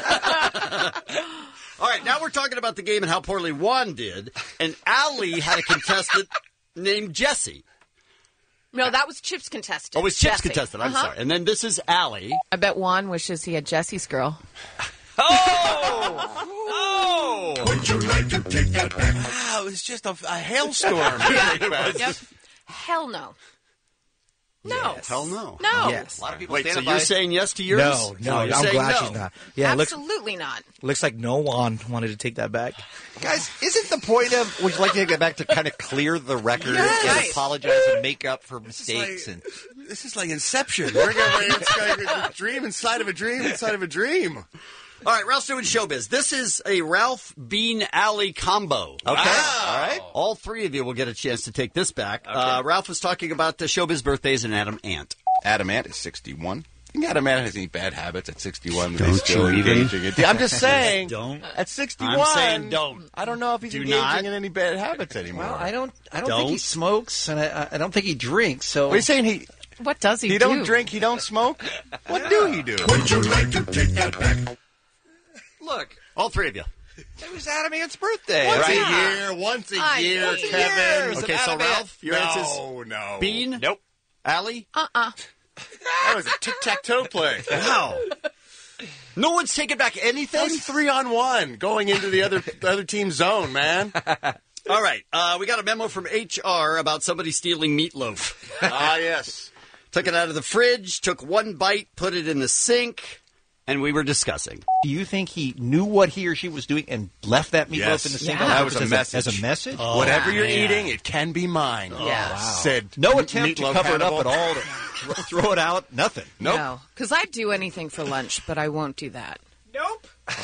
S7: All right, now we're talking about the game and how poorly Juan did. And Allie had a contestant named Jesse.
S10: No, that was Chip's contestant.
S7: Oh, it was Chip's
S10: Jesse.
S7: contestant. I'm
S10: Uh-huh.
S7: sorry. And then this is Allie.
S10: I bet Juan wishes he had Jesse's girl.
S8: Oh! Oh!
S3: Would you like to take that back?
S17: Wow, it was just a, a hailstorm.
S10: Yep. Hell no. No.
S7: Hell no.
S10: No.
S17: Yes.
S8: A lot of people
S7: Wait,
S8: stand
S7: so
S8: up
S7: you're
S8: by-
S7: saying yes to yours?
S17: No, no,
S7: you're
S17: I'm
S7: saying
S17: glad
S7: no.
S17: she's not. Yeah, it looks,
S10: Absolutely not.
S17: looks like no one wanted to take that back.
S8: Guys, isn't the point of would you like to get back to kind of clear the record
S10: Yes.
S8: and
S10: Right.
S8: apologize and make up for mistakes and
S11: This is like Inception. We're gonna, it's like a dream inside of a dream inside of a dream.
S7: All right, Ralph's doing showbiz. This is a Ralph Bean Alley combo. Okay.
S11: Wow.
S7: All right. All three of you will get a chance to take this back. Okay. Uh, Ralph was talking about the showbiz birthdays and Adam Ant.
S11: Adam Ant is sixty-one. You think Adam Ant has any bad habits at sixty-one?
S7: Don't
S11: He's still
S7: you even?
S11: engaging in- I'm just saying.
S7: Don't.
S11: At sixty-one.
S7: I'm saying don't.
S11: I don't know if he's
S7: Do
S11: engaging
S7: not.
S11: in any bad habits anymore.
S8: Well, I don't. I don't,
S7: Don't.
S8: think he smokes, and I, I don't think he drinks. So
S11: What are you saying? He
S10: What does he,
S11: he
S10: do?
S11: don't drink. He don't smoke. What do he do?
S3: Would you like to take that back?
S8: look,
S7: All three of you.
S8: it was Adam Ant's birthday.
S11: Once
S8: right?
S11: a year. Once a
S10: I-
S11: year,
S10: once a
S11: Kevin.
S8: year.
S7: Okay, so
S8: Adam Ant.
S7: Ralph, your answer is
S11: No, no.
S7: Bean?
S8: Nope.
S7: Allie?
S10: Uh-uh.
S11: That was a tic-tac-toe play.
S7: Wow. No one's taking back anything?
S11: That's three on one going into the other the other team's zone, man.
S7: All right. Uh, we got a memo from H R about somebody stealing meatloaf.
S11: Ah, yes.
S7: Took it out of the fridge, took one bite, put it in the sink, and we were discussing.
S8: Do you think he knew what he or she was doing and left that meatloaf
S11: Yes.
S8: in the sink?
S10: Yeah.
S8: on
S11: That
S8: purpose
S11: was a
S8: as
S11: message.
S8: As a message?
S7: Oh,
S11: Whatever you're
S7: man.
S11: eating, it can be mine.
S10: Yeah. Wow.
S11: Said
S8: No
S11: M-
S8: attempt to
S11: Meatloaf
S8: cover it up
S11: Hannibal.
S8: at all. To throw it out. Nothing.
S11: Nope.
S10: No, because I'd do anything for lunch, but I won't do that.
S8: Nope.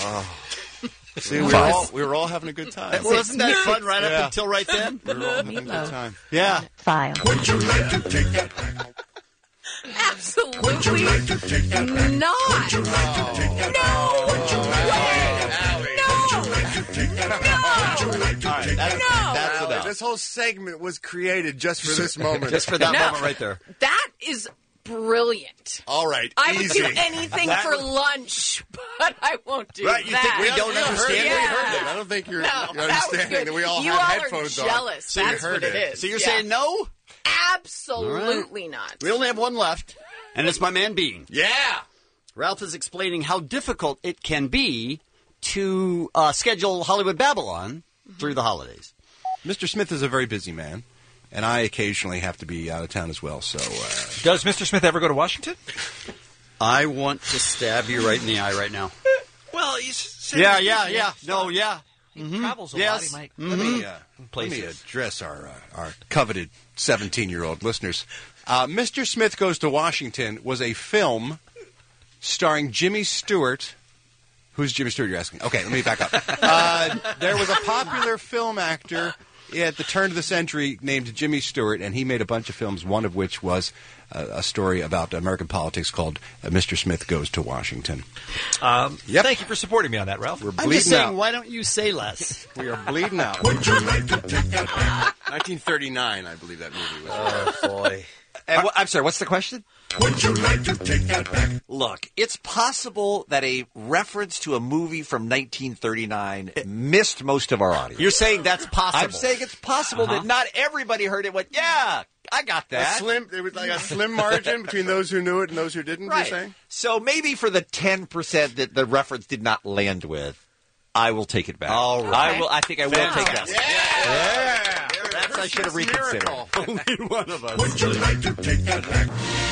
S11: See, we were, all, we were all having a good time.
S7: Well, isn't that fun right
S11: Yeah.
S7: up until right then?
S11: We were all having a good time.
S7: Yeah.
S12: File.
S3: Would you like to take that back?
S10: Absolutely
S3: Would you like to take that back?
S10: not.
S3: Would you like to take that
S10: No.
S3: back? Would you like to take that back? Would you like to take that back?
S11: That's
S10: No.
S11: enough. This whole segment was created just for this moment.
S7: Just for that
S10: No.
S7: moment right there.
S10: That is brilliant.
S11: All right,
S10: I would
S11: easy.
S10: do anything
S11: That
S10: for
S11: was-
S10: lunch, but I won't do
S7: Right, you
S10: that.
S7: think we don't
S11: You heard
S7: understand
S11: it.
S10: Yeah.
S11: You heard it. I don't think you're,
S10: No,
S11: you're
S10: that was
S11: understanding
S10: good.
S11: that we all
S10: you
S11: had
S10: all
S11: headphones
S10: are
S11: on.
S10: jealous.
S11: So you
S10: That's
S11: heard
S10: what it
S11: it.
S10: is.
S7: So you're
S10: Yeah.
S7: saying no?
S10: Absolutely not.
S7: We only have one left, and it's my man Bean.
S11: Yeah.
S7: Ralph is explaining how difficult it can be to uh, schedule Hollywood Babylon through the holidays.
S11: Mister Smith is a very busy man, and I occasionally have to be out of town as well. So, uh,
S8: Does Mister Smith ever go to Washington?
S7: I want to stab you right in the eye right now.
S8: Well, he's
S7: Yeah, yeah, yeah. No, yeah.
S8: He travels a
S7: Yes.
S8: lot. He might.
S11: let me uh, let me
S8: Places.
S11: address our uh, our coveted seventeen-year-old listeners. Uh, Mister Smith Goes to Washington was a film starring Jimmy Stewart. Who's Jimmy Stewart, you're asking? Okay, let me back up. Uh, there was a popular film actor at the turn of the century named Jimmy Stewart, and he made a bunch of films, one of which was uh, a story about American politics called uh, Mister Smith Goes to Washington.
S8: Um,
S11: Yep.
S8: Thank you for supporting me on that, Ralph.
S11: We're
S7: I'm
S11: bleeding
S7: just saying,
S11: out.
S7: why don't you say less?
S11: We are bleeding out.
S3: Would you like to take that back?
S11: nineteen thirty-nine, I believe that movie was.
S8: Oh, boy. And wh- I'm sorry, what's the question?
S3: Would you like to take that back?
S8: Look, it's possible that a reference to a movie from nineteen thirty-nine missed most of our audience.
S7: You're saying that's possible.
S8: I'm saying it's possible
S7: Uh-huh.
S8: that not everybody heard it and went, yeah, I got
S11: A
S8: that.
S11: slim, there was like a slim margin between those who knew it and those who didn't.
S8: Right.
S11: You're saying?
S8: So maybe for the ten percent that the reference did not land with, I will take it back.
S7: All right.
S8: I will. I think I will take that.
S11: Yeah.
S8: That's I should have reconsidered.
S7: Only one of us.
S3: Would you like to take that back?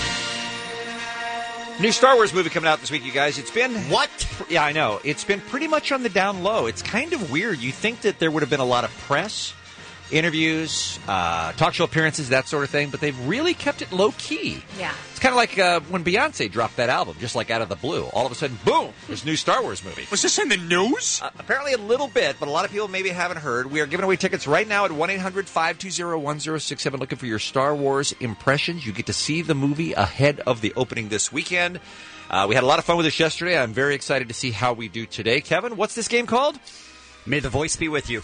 S8: New Star Wars movie coming out this week, you guys. It's been
S7: What?
S8: Yeah, I know. It's been pretty much on the down low. It's kind of weird. You think that there would have been a lot of press, interviews, uh, talk show appearances, that sort of thing, but they've really kept it low key.
S10: Yeah.
S8: It's kind of like uh, when Beyonce dropped that album, just like out of the blue. All of a sudden, boom, there's a new Star Wars movie.
S17: Was this in the news?
S8: Uh, apparently a little bit, but a lot of people maybe haven't heard. We are giving away tickets right now at one eight hundred five two zero one zero six seven looking for your Star Wars impressions. You get to see the movie ahead of the opening this weekend. Uh, we had a lot of fun with this yesterday. I'm very excited to see how we do today. Kevin, what's this game called?
S7: May the voice be with you.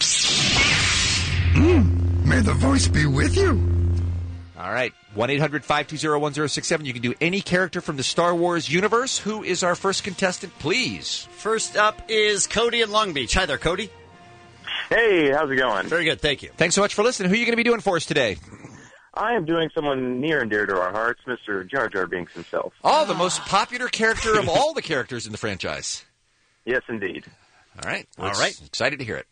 S3: May the voice be with you.
S8: All right, one eight hundred five two zero one zero six seven. You can do any character from the Star Wars universe. Who is our first contestant, please?
S7: First up is Cody in Long Beach. Hi there, Cody.
S18: Hey, how's it going?
S7: Very good, thank you.
S8: Thanks so much for listening. Who are you going to be doing for us today?
S18: I am doing someone near and dear to our hearts, Mister Jar Jar Binks himself.
S8: Oh, the most popular character of all the characters in the franchise.
S18: Yes, indeed.
S8: All right.
S7: All right.
S8: Excited to hear it.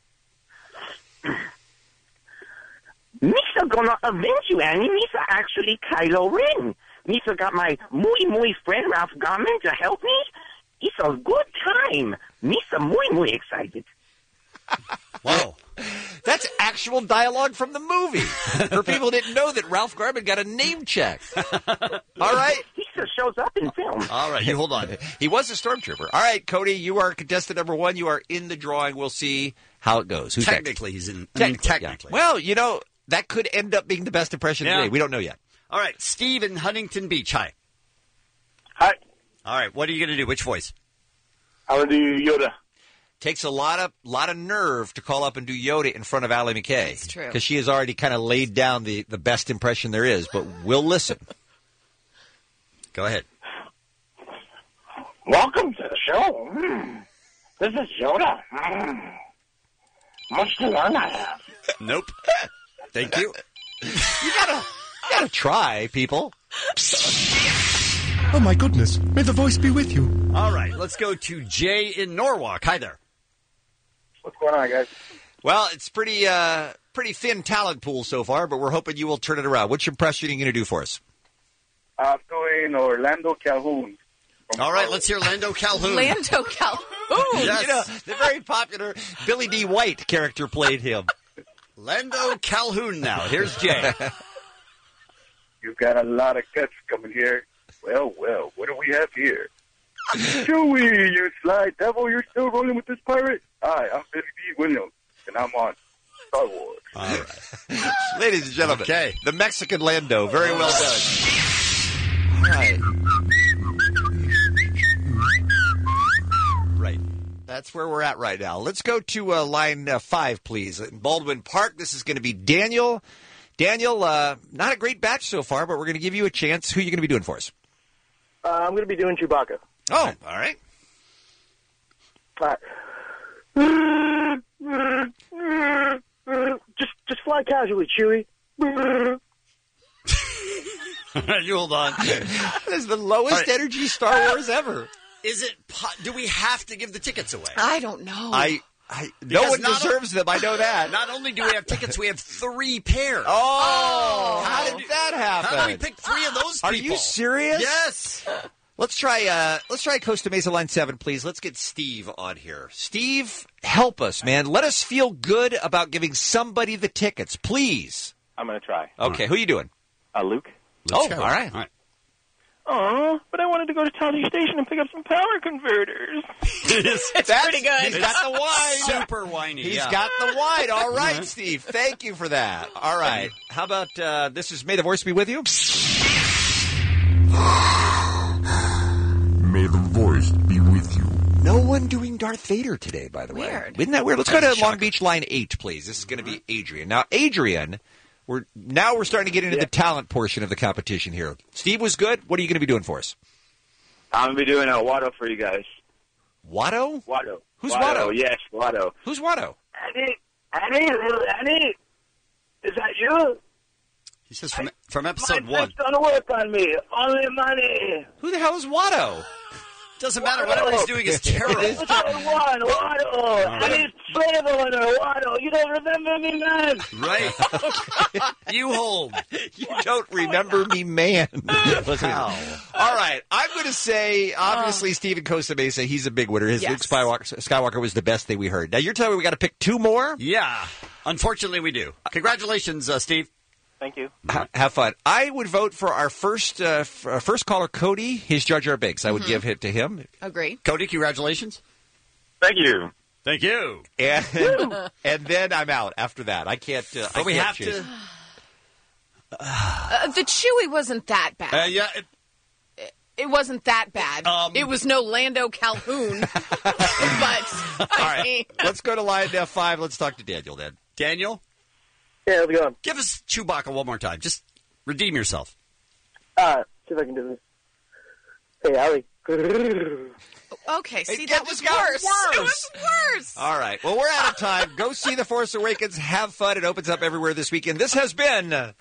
S19: Misa gonna avenge you, Annie. Misa actually Kylo Ren. Misa got my muy muy friend Ralph Garman to help me. It's a good time. Misa muy muy excited.
S7: Wow.
S8: That's actual dialogue from the movie. For people who didn't know that Ralph Garman got a name check. All right.
S19: He's Misa shows up in film.
S7: All right, you hold on.
S8: He was a stormtrooper. All right, Cody, you are contestant number one. You are in the drawing. We'll see how it goes. Who's
S7: technically,
S8: next?
S7: he's in. I mean,
S8: Technically.
S7: technically.
S8: Yeah. Well, you know, that could end up being the best impression
S7: Yeah.
S8: today. We don't know yet.
S7: All right, Steve in Huntington Beach. Hi.
S16: Hi.
S7: All right, what are you going to do? Which voice?
S16: I'm going to do Yoda.
S8: Takes a lot of lot of nerve to call up and do Yoda in front of Allie McKay.
S10: That's true.
S8: Because she has already kind of laid down the, the best impression there is, but we'll listen.
S7: Go ahead.
S19: Welcome to the show. Mm. This is Yoda. Mm. Much to learn I have.
S7: Nope. Thank you.
S8: You gotta, you gotta try, people.
S3: Oh, my goodness. May the voice be with you.
S7: All right, let's go to Jay in Norwalk. Hi there.
S16: What's going on, guys?
S8: Well, it's pretty uh, pretty thin talent pool so far, but we're hoping you will turn it around. Which impression are you going to do for us?
S16: I'm doing Orlando Calhoun.
S7: All right, let's hear Lando Calhoun.
S10: Lando Calhoun.
S7: Yes.
S8: You know, the very popular Billy D. White character played him.
S7: Lando Calhoun now. Here's Jay.
S16: You've got a lot of guts coming here. Well, well, what do we have here? Chewie, you sly devil, you're still rolling with this pirate? Hi, I'm Billy D. Williams, and I'm on Star Wars.
S7: All right.
S8: Ladies and gentlemen,
S7: Okay.
S8: the Mexican Lando. Very well done. All right. Right. That's where we're at right now. Let's go to uh, line uh, five, please. In Baldwin Park, this is going to be Daniel. Daniel, uh, not a great batch so far, but we're going to give you a chance. Who are you going to be doing for us?
S16: Uh, I'm going to be doing Chewbacca.
S8: Oh, all right.
S16: All right. Just, just fly casually, Chewie.
S7: You hold on.
S8: This is the lowest
S7: All right.
S8: energy Star Wars ever.
S7: Is it? Po- do we have to give the tickets away?
S10: I don't know.
S8: I, I no
S7: Because
S8: one
S7: not
S8: deserves them. I know that.
S7: Not only do we have tickets, we have three pairs.
S8: Oh, how did that happen?
S7: How did we pick three of those people?
S8: Are you serious?
S7: Yes.
S8: Let's try. Uh, let's try Costa Mesa line seven, please. Let's get Steve on here. Steve, help us, man. Let us feel good about giving somebody the tickets, please.
S18: I'm going to try.
S8: Okay, who are you doing?
S18: Uh, Luke?
S8: Oh, all right.
S7: All right.
S18: Oh, but I wanted to go to Townsy Station and pick up some power converters.
S10: It's
S8: That's-
S10: pretty good.
S8: He's got the wine.
S7: Super whiny.
S8: He's
S7: yeah.
S8: got the wine. All right, Steve. Thank you for that. All right. How about uh, this is May the Voice be with you?
S2: May the voice be with you.
S8: No one doing Darth Vader today, by the way.
S10: Weird.
S8: Isn't that weird? Let's go to
S7: That's
S8: Long
S7: shocking.
S8: Beach line eight, please. This is going to be Adrian. Now, Adrian, we're now we're starting to get into the talent portion of the competition here. Steve was good. What are you going to be doing for us?
S18: I'm going to be doing a Watto for you guys.
S8: Watto?
S18: Watto.
S8: Who's Watto?
S18: Yes, Watto.
S8: Who's Watto?
S19: Annie, Annie, little Annie, is that you?
S7: He says from from episode
S19: My
S7: one.
S19: friends don't work on me. Only money.
S8: Who the hell is Watto?
S7: Doesn't matter. Whatever he's doing is terrible.
S19: Episode one, Watto. I need flavor on her, Watto. You don't remember me, man?
S7: Right. You hold.
S8: You don't remember me, man. Listen.
S7: Wow.
S8: All right. I'm going to say, obviously, Steven Costa Mesa, he's a big winner. His
S10: Yes.
S8: Luke Skywalker, Skywalker was the best thing we heard. Now, you're telling me we got to pick two more?
S7: Yeah. Unfortunately, we do. Congratulations, uh, Steve.
S18: Thank you.
S8: Ha- have fun. I would vote for our first uh, f- uh, first caller, Cody. His Jar Jar Binks. I would give it to him.
S10: Agree.
S7: Cody, congratulations.
S18: Thank you.
S7: Thank you.
S8: And, and then I'm out after that. I can't. Uh, I
S7: But we
S8: can't
S7: have
S8: choose.
S7: to.
S10: Uh, the Chewie wasn't that bad.
S7: Uh, yeah. It,
S10: It wasn't that bad.
S7: Um,
S10: it was no Lando Calhoun. but, I
S8: All right.
S10: mean,
S8: Let's go to line F five. Let's talk to Daniel then.
S7: Daniel,
S16: Yeah, how's it going?
S7: give us Chewbacca one more time. Just redeem yourself.
S16: Uh, see if I can do this. Hey, Allie.
S10: okay, see,
S8: It
S10: that
S8: just
S10: was
S8: got
S10: worse.
S8: worse.
S10: It was worse.
S8: All right. Well, we're out of time. Go see The Force Awakens. Have fun. It opens up everywhere this weekend. This has been. Uh,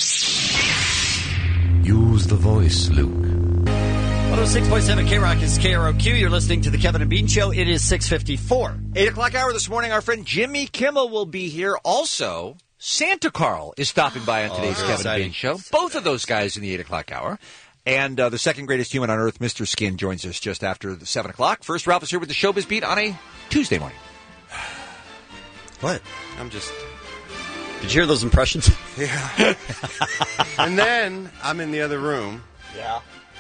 S2: Use the voice, Luke.
S7: one oh six point seven K-Rock is K R O Q. You're listening to The Kevin and Bean Show. It is six fifty-four.
S8: Eight o'clock hour this morning, our friend Jimmy Kimmel will be here. Also, Santa Carl is stopping by on today's
S7: very
S8: Kevin
S7: exciting.
S8: and Bean Show. Both of those guys in the eight o'clock hour. And uh, the second greatest human on earth, Mister Skin, joins us just after the seven o'clock. First, Ralph is here with the Showbiz Beat on a Tuesday morning.
S7: What?
S11: I'm just.
S7: Did you hear those impressions?
S11: Yeah. And then I'm in the other room.
S7: Yeah.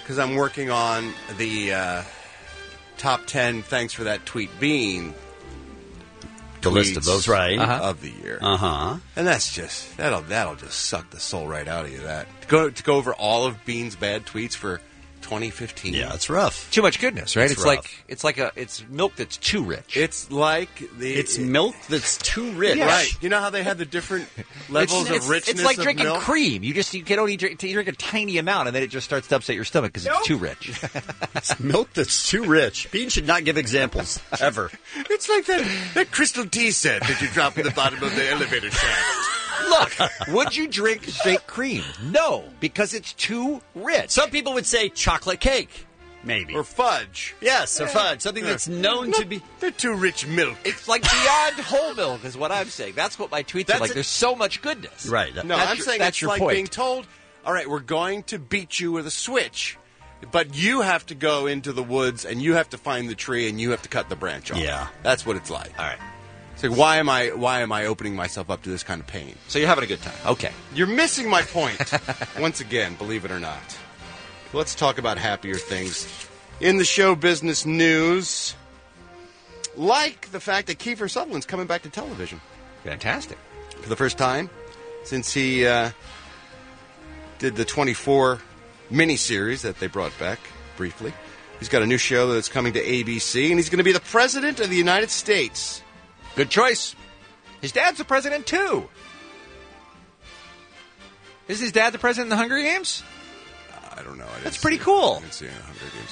S11: because I'm working on the uh, top ten thanks for that tweet being
S7: The list of those, right.
S11: uh-huh. of the year.
S7: Uh-huh.
S11: And that's just, that'll that'll just suck the soul right out of you, that. To go, to go over all of Bean's bad tweets for twenty fifteen.
S7: Yeah, it's rough.
S8: Too much goodness, right?
S7: It's
S8: It's,
S7: rough.
S8: like it's like a it's milk that's too rich.
S11: It's like the
S7: It's milk that's too rich.
S11: Right. You know how they have the different levels
S8: it's,
S11: of richness
S8: It's like
S11: of
S8: drinking
S11: milk?
S8: cream. You just you can only drink, you drink a tiny amount, and then it just starts to upset your stomach because it's too rich.
S7: It's milk that's too rich. Bean should not give examples, ever.
S11: It's like that, that crystal tea set that you drop in the bottom of the elevator shaft.
S8: Look, would you drink straight cream? No, because it's too rich.
S7: Some people would say chocolate cake. Maybe.
S11: Or fudge.
S7: Yes, or fudge. Something
S11: Yeah.
S7: that's known
S11: No,
S7: to be...
S11: They're too rich milk.
S8: It's like beyond whole milk is what I'm saying. That's what my tweets
S11: That's
S8: are like.
S11: a-
S8: There's so much goodness.
S7: Right.
S11: No,
S8: That's
S11: I'm
S8: your-
S11: saying
S8: that's
S11: it's
S8: your
S11: like
S8: point.
S11: being told, all right, we're going to beat you with a switch, but you have to go into the woods and you have to find the tree and you have to cut the branch off.
S7: Yeah.
S11: That's what it's like.
S8: All right.
S11: So why am I why am I opening myself up to this kind of pain?
S8: So you're having a good time. Okay.
S11: You're missing my point. Once again, believe it or not. Let's talk about happier things. In the show business news, like the fact that Kiefer Sutherland's coming back to television.
S8: Fantastic.
S11: For the first time since he uh, did the twenty-four miniseries that they brought back briefly. He's got a new show that's coming to A B C, and he's going to be the President of the United States.
S8: Good choice. His dad's the president, too. Is his dad the president in the Hunger Games?
S11: I don't know. I didn't
S8: That's
S11: see
S8: pretty
S11: it.
S8: cool.
S11: I didn't see any Hunger Games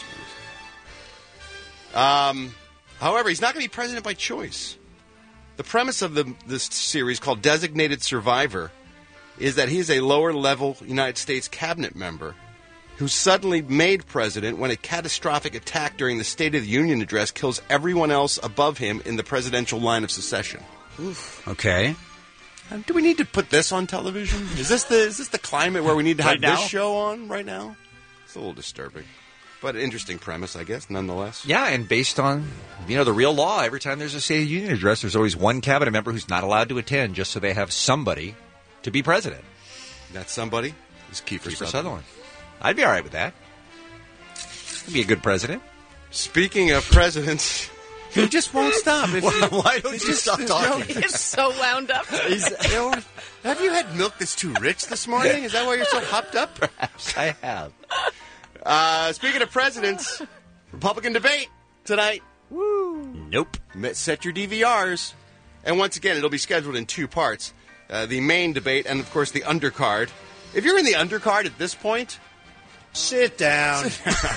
S11: movies. Um, however, he's not going to be president by choice. The premise of the this series, called Designated Survivor, is that he's a lower-level United States cabinet member who's suddenly made president when a catastrophic attack during the State of the Union address kills everyone else above him in the presidential line of succession.
S7: Oof. Okay.
S11: Uh, Do we need to put this on television? Is this the is this the climate where we need to have
S7: Right now?
S11: this show on right now? It's a little disturbing, but an interesting premise, I guess, nonetheless.
S8: Yeah, and based on, you know, the real law, every time there's a State of the Union address, there's always one cabinet member who's not allowed to attend just so they have somebody to be president.
S11: That somebody is Kiefer,
S8: Kiefer
S11: Sutherland.
S8: Sutherland. I'd be all right with that. He'd be a good president.
S11: Speaking of presidents, he just won't stop. If
S7: Why,
S11: you-
S7: why don't you
S11: just-
S7: stop
S11: there's
S7: talking?
S11: no-
S10: It's so wound up.
S11: He's- you know, have you had milk that's too rich this morning? Is that why you're so hopped up?
S8: Perhaps I have.
S11: Uh, speaking of presidents, Republican debate tonight.
S7: Nope.
S11: Set your D V Rs. And once again, it'll be scheduled in two parts. Uh, the main debate and, of course, the undercard. If you're in the undercard at this point,
S17: Sit down.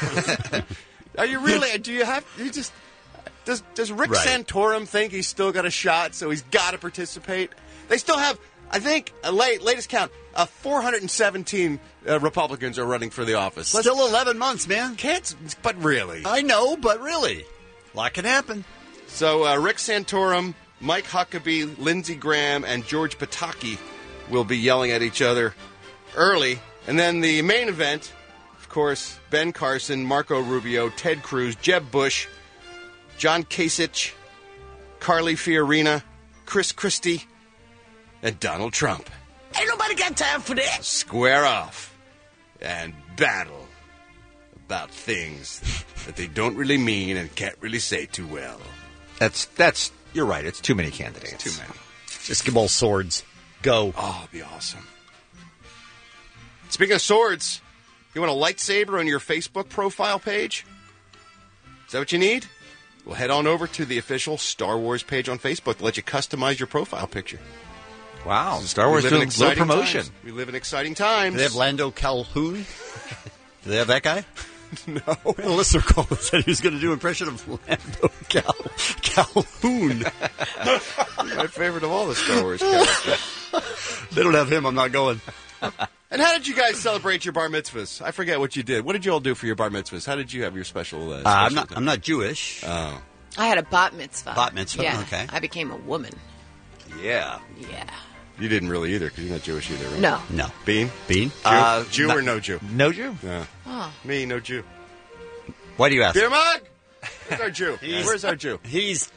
S11: are you really? Do you have? You just does does Rick
S7: Right.
S11: Santorum think he's still got a shot? So he's got to participate. They still have, I think, a late latest count, uh, four hundred seventeen uh, Republicans are running for the office. Let's-
S7: Still eleven months, man.
S11: can't, but really.
S7: I know, but really. A lot can happen.
S11: So uh, Rick Santorum, Mike Huckabee, Lindsey Graham, and George Pataki will be yelling at each other early. And then the main event, of course, Ben Carson, Marco Rubio, Ted Cruz, Jeb Bush, John Kasich, Carly Fiorina, Chris Christie, and Donald Trump.
S12: Ain't nobody got time for that.
S11: Square off and battle about things that they don't really mean and can't really say too well.
S8: That's, that's, you're right. It's too many candidates.
S11: Too many.
S7: Just give all swords. Go.
S11: Oh, it'd be awesome. Speaking of swords, you want a lightsaber on your Facebook profile page? Is that what you need? Well, head on over to the official Star Wars page on Facebook to let you customize your profile picture.
S8: Wow. Star
S11: We
S8: Wars
S11: live in
S8: doing a little
S11: exciting
S8: promotion.
S11: times. We live in exciting times.
S7: Do they have Lando Calhoun? Do they have that guy?
S11: No.
S7: Well, listener called and said he was going to do an impression of Lando Cal- Calhoun.
S11: My favorite of all the Star Wars characters.
S7: They don't have him. I'm not going.
S11: And how did you guys celebrate your bar mitzvahs? I forget what you did. What did you all do for your bar mitzvahs? How did you have your special? Uh,
S7: Uh, I'm
S11: special
S7: not. I'm not Jewish.
S11: Oh,
S10: I had a bat mitzvah.
S7: Bat mitzvah,
S10: Yeah.
S7: okay.
S10: I became a woman.
S8: Yeah.
S10: Yeah.
S11: you didn't really either because you're not Jewish either, right?
S10: No.
S7: No.
S11: Bean?
S7: Bean?
S11: Jew,
S8: Uh,
S11: Jew
S8: not-
S11: or no Jew?
S8: No Jew?
S11: Yeah.
S10: Oh.
S11: Me, no Jew.
S7: Why do you ask?
S11: Beer mug? Where's our Jew?
S7: He's-
S11: Where's our Jew?
S7: He's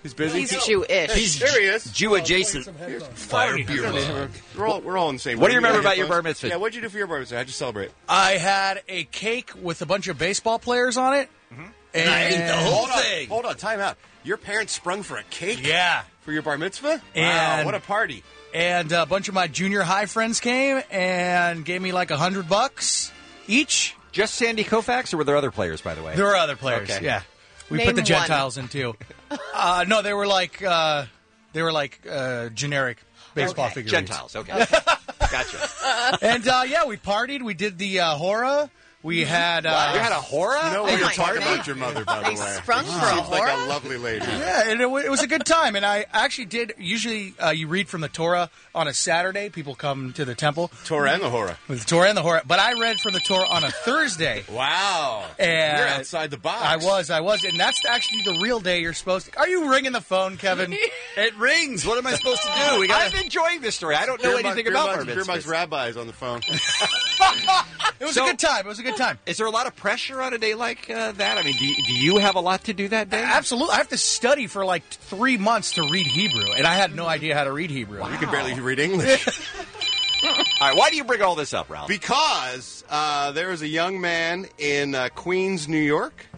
S11: He's busy.
S10: He's Jewish.
S7: He's
S11: there he is.
S7: Jew adjacent.
S11: Fire beer mug. We're all, we're all in the same
S8: What do you
S11: room.
S8: remember
S11: got
S8: about your bar
S11: headphones?
S8: mitzvah?
S11: Yeah, what'd you do for your bar mitzvah? How'd you celebrate?
S20: I had a cake with a bunch of baseball players on it.
S11: Mm-hmm.
S20: And
S11: I ate the whole
S20: Hold on.
S11: thing. Hold on, time out. Your parents sprung for a cake?
S20: Yeah.
S11: For your bar mitzvah?
S20: And
S11: wow, what a party.
S20: And a bunch of my junior high friends came and gave me like a hundred bucks each.
S8: Just Sandy Koufax, or were there other players, by the way?
S20: There were other players,
S8: Okay.
S20: yeah. We
S10: Name
S20: put the
S10: one.
S20: Gentiles in, too. uh, no, they were like, uh, they were like uh, generic baseball
S8: Okay.
S20: figurines.
S8: Gentiles, okay. Gotcha.
S20: And, uh, yeah, we partied. We did the uh, hora. We had... Uh,
S8: You had a hora?
S11: You know
S10: Oh
S11: we were
S10: my
S11: talking
S10: God.
S11: about your mother, by
S10: They
S11: the way.
S10: sprung
S11: She
S10: for a
S11: seems like
S10: hora?
S11: a lovely lady.
S20: Yeah, and it, wa- it was a good time. And I actually did, usually uh, you read from the Torah on a Saturday. People come to the temple.
S11: Torah and the hora.
S20: With the Torah and the Hora. But I read from the Torah on a Thursday.
S11: Wow.
S20: And
S11: You're outside the box.
S20: I was, I was. And that's actually the real day you're supposed to... Are you ringing the phone, Kevin?
S7: It rings. What am I supposed to do? We
S8: I'm
S7: gotta...
S8: enjoying this story. I don't know
S11: Beer mug-
S8: anything
S11: beer
S8: about
S11: mug-
S8: bar
S11: Beer Mug's
S8: mitzvahs.
S11: rabbis on the phone.
S20: It was
S8: So-
S20: a good time. It was a good time.
S8: Is there a lot of pressure on a day like uh, that? I mean, do you, do you have a lot to do that day?
S20: Absolutely. I have to study for like three months to read Hebrew, and I had no idea how to read Hebrew.
S11: You can barely read English.
S8: All right, why do you bring all this up, Ralph?
S11: Because uh, there is a young man in uh, Queens, New York.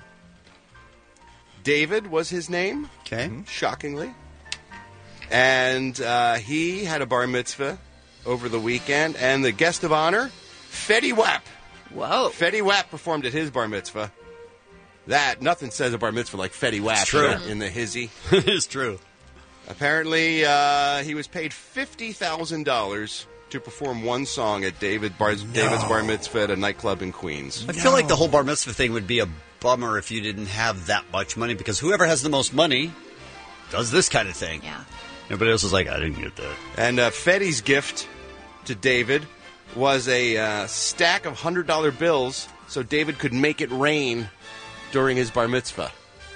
S11: David was his name.
S7: Okay.
S11: Shockingly. And uh, he had a bar mitzvah over the weekend, and the guest of honor, Fetty Wap.
S10: Whoa.
S11: Fetty Wap performed at his bar mitzvah. That, nothing says a bar mitzvah like Fetty Wap
S7: It's true.
S11: in the- in the hizzy.
S7: It is true.
S11: Apparently, uh, he was paid fifty thousand dollars to perform one song at David Bar's, David's bar mitzvah at a nightclub in Queens.
S7: I feel like the whole bar mitzvah thing would be a bummer if you didn't have that much money, because whoever has the most money does this kind of thing.
S10: Yeah.
S7: Everybody else is like, I didn't get that.
S11: And uh, Fetty's gift to David was a uh, stack of one hundred dollar bills so David could make it rain during his bar mitzvah.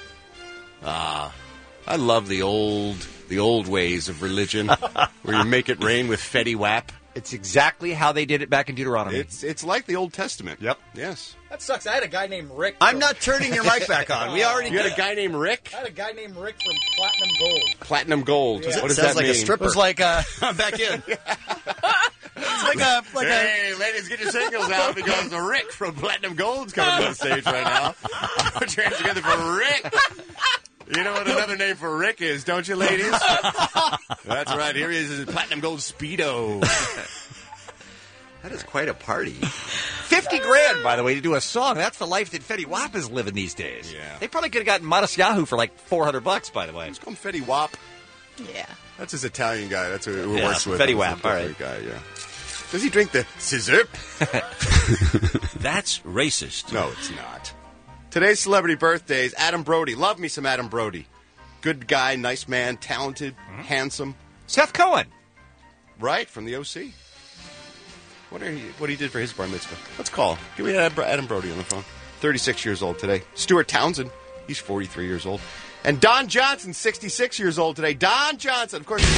S11: Ah, I love the old the old ways of religion where you make it rain with Fetty Wap.
S8: It's exactly how they did it back in Deuteronomy.
S11: It's it's like the Old Testament.
S7: Yep.
S11: Yes.
S20: That sucks. I had a guy named Rick.
S7: I'm
S20: from-
S7: not turning your mic back on. We already
S11: You had
S7: did.
S11: a guy named Rick?
S20: I had a guy named Rick from Platinum Gold.
S11: Platinum Gold.
S20: Yeah.
S11: What does
S7: Sounds
S11: that
S7: like a
S11: mean?
S7: stripper.
S20: It was like a...
S7: I'm back in.
S20: It's like a... Like a
S11: Hey, ladies, get your singles out because the Rick from Platinum Gold's coming to the stage right now. Put your hands together for Rick. You know what another name for Rick is, don't you, ladies? That's right. Here he is in Platinum Gold Speedo.
S8: That is quite a party. Fifty grand, by the way, to do a song. That's the life that Fetty Wap is living these days.
S11: Yeah.
S8: They probably could have gotten Modest Yahoo for like four hundred bucks, by the way.
S11: Let's call him Fetty Wap.
S10: Yeah.
S11: That's his Italian guy. That's who who
S8: Yeah,
S11: works with
S8: Fetty
S11: him.
S8: Wap,
S11: He's a
S8: all right.
S11: guy, yeah. Does he drink the scissor?
S8: That's racist.
S11: No, it's not. Today's celebrity birthdays. Adam Brody. Love me some Adam Brody. Good guy, nice man, talented, handsome.
S8: Seth Cohen.
S11: Right, from the O C. What, are he, what he did for his bar mitzvah. Let's call. Give me Adam Adam Brody on the phone. thirty-six years old today. Stuart Townsend. He's forty-three years old. And Don Johnson, sixty-six years old today. Don Johnson, of course.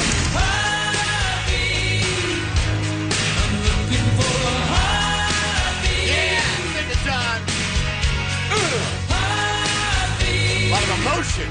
S11: Yeah, sing it, Don. A lot of emotion.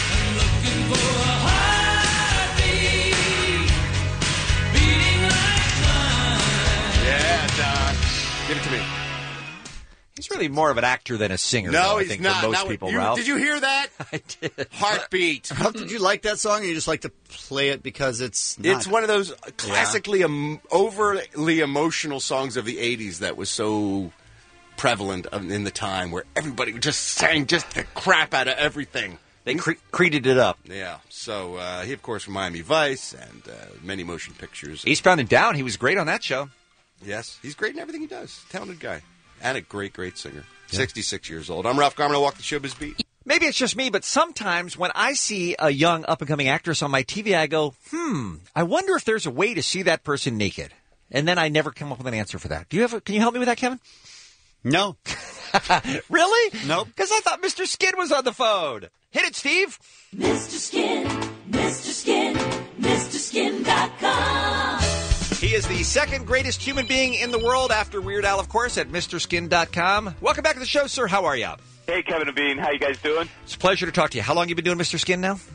S11: Yeah, Don. Give it to me.
S8: He's really more of an actor than a singer.
S11: No,
S8: though, I
S11: he's
S8: think,
S11: not.
S8: For most
S11: Not-
S8: people,
S11: you-
S8: Ralph.
S11: Did you hear that?
S8: I did.
S11: Heartbeat.
S7: Ralph, did you like that song, or you just like to play it because it's not?
S11: It's one of those classically em- overly emotional songs of the eighties that was so prevalent um, in the time, where everybody just sang just the crap out of everything.
S8: They cre- created it up.
S11: Yeah. So uh, he, of course, from Miami Vice and uh, many motion pictures.
S8: Eastbound and Down. He was great on that show.
S11: Yes, he's great in everything he does. Talented guy and a great, great singer. sixty-six years old. I'm Ralph Garman. I walk the showbiz beat.
S8: Maybe it's just me, but sometimes when I see a young up-and-coming actress on my T V, I go, hmm, I wonder if there's a way to see that person naked. And then I never come up with an answer for that. Do you have? A, can you help me with that, Kevin?
S7: No.
S8: Really?
S7: Nope.
S8: Because I thought Mister Skin was on the phone. Hit it, Steve.
S21: Mister Skin, Mister Skin, Mister Skin dot com.
S8: He is the second greatest human being in the world after Weird Al, of course, at Mister Skin dot com. Welcome back to the show, sir. How are you?
S18: Hey, Kevin and Bean. How you guys doing?
S8: It's a pleasure to talk to you. How long have you been doing Mister Skin now?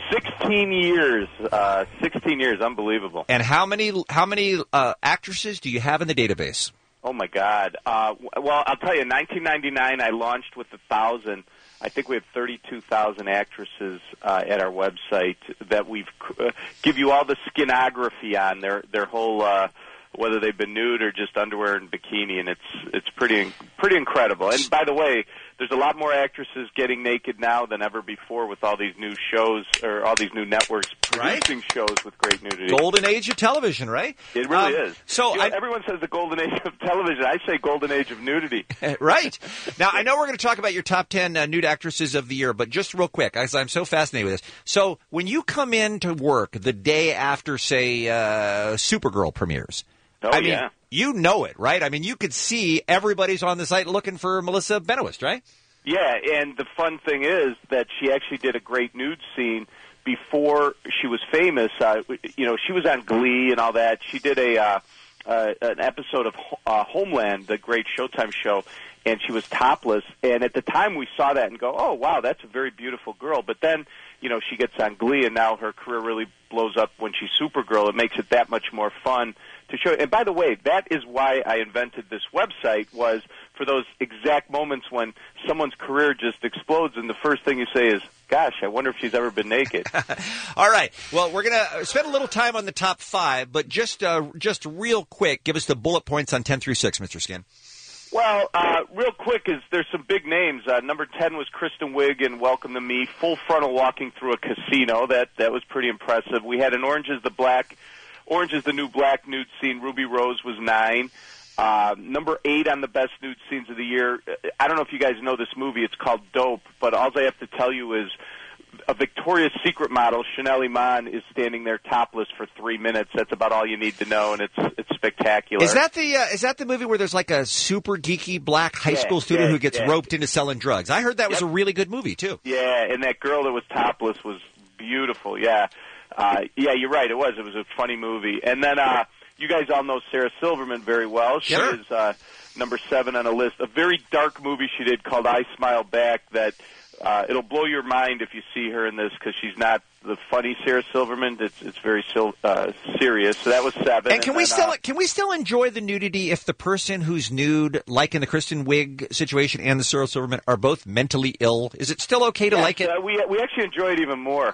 S18: Sixteen years. Uh, Sixteen years. Unbelievable.
S8: And how many how many uh, actresses do you have in the database?
S18: Oh my God. Uh, w- well, I'll tell you. In nineteen ninety-nine, I launched with a thousand. I think we have thirty-two thousand actresses uh, at our website that we've uh, give you all the skinography on their their whole. Uh, whether they've been nude or just underwear and bikini, and it's it's pretty pretty incredible. And by the way, there's a lot more actresses getting naked now than ever before with all these new shows or all these new networks producing
S8: right?
S18: shows with great nudity.
S8: Golden age of television, right?
S18: It really
S8: um,
S18: is.
S8: So
S18: you know,
S8: I,
S18: everyone says the golden age of television. I say golden age of nudity.
S8: Right. Now, I know we're going to talk about your top ten uh, nude actresses of the year, but just real quick, because I'm so fascinated with this. So when you come in to work the day after, say, uh, Supergirl premieres,
S18: Oh,
S8: I mean,
S18: yeah.
S8: you know it, right? I mean, you could see everybody's on the site looking for Melissa Benoist, right?
S18: Yeah, and the fun thing is that she actually did a great nude scene before she was famous. Uh, you know, she was on Glee and all that. She did a uh, uh, an episode of uh, Homeland, the great Showtime show, and she was topless. And at the time, we saw that and go, "Oh, wow, that's a very beautiful girl." But then, you know, she gets on Glee, and now her career really blows up when she's Supergirl. It makes it that much more fun to show. And by the way, that is why I invented this website, was for those exact moments when someone's career just explodes and the first thing you say is, gosh, I wonder if she's ever been naked.
S8: All right. Well, we're going to spend a little time on the top five, but just uh, just real quick, give us the bullet points on ten through six, Mister Skin.
S18: Well, uh, real quick, is there's some big names. Uh, number ten was Kristen Wiig in Welcome to Me, full frontal walking through a casino. That that was pretty impressive. We had an Orange is the Black, Orange is the New Black nude scene. Ruby Rose was nine. Uh, number eight on the best nude scenes of the year. I don't know if you guys know this movie. It's called Dope, but all I have to tell you is a Victoria's Secret model, Chanel Iman, is standing there topless for three minutes. That's about all you need to know, and it's it's spectacular.
S8: Is that the uh, is that the movie where there's like a super geeky black high
S18: Yeah,
S8: school student
S18: yeah,
S8: who gets
S18: yeah.
S8: roped into selling drugs? I heard that was
S18: Yep.
S8: a really good movie too.
S18: Yeah, and that girl that was topless was beautiful. Yeah, uh, yeah, you're right. It was. It was a funny movie. And then uh, you guys all know Sarah Silverman very well. She
S8: Sure.
S18: is uh, number seven on a list. A very dark movie she did called I Smile Back. That uh, it'll blow your mind if you see her in this, because she's not the funny Sarah Silverman. It's it's very sil- uh, serious. So that was seven.
S8: And can we
S18: then,
S8: still
S18: uh,
S8: can we still enjoy the nudity if the person who's nude, like in the Kristen Wiig situation and the Sarah Silverman, are both mentally ill? Is it still okay to
S18: yes,
S8: like it?
S18: Uh, we we actually enjoy it even more.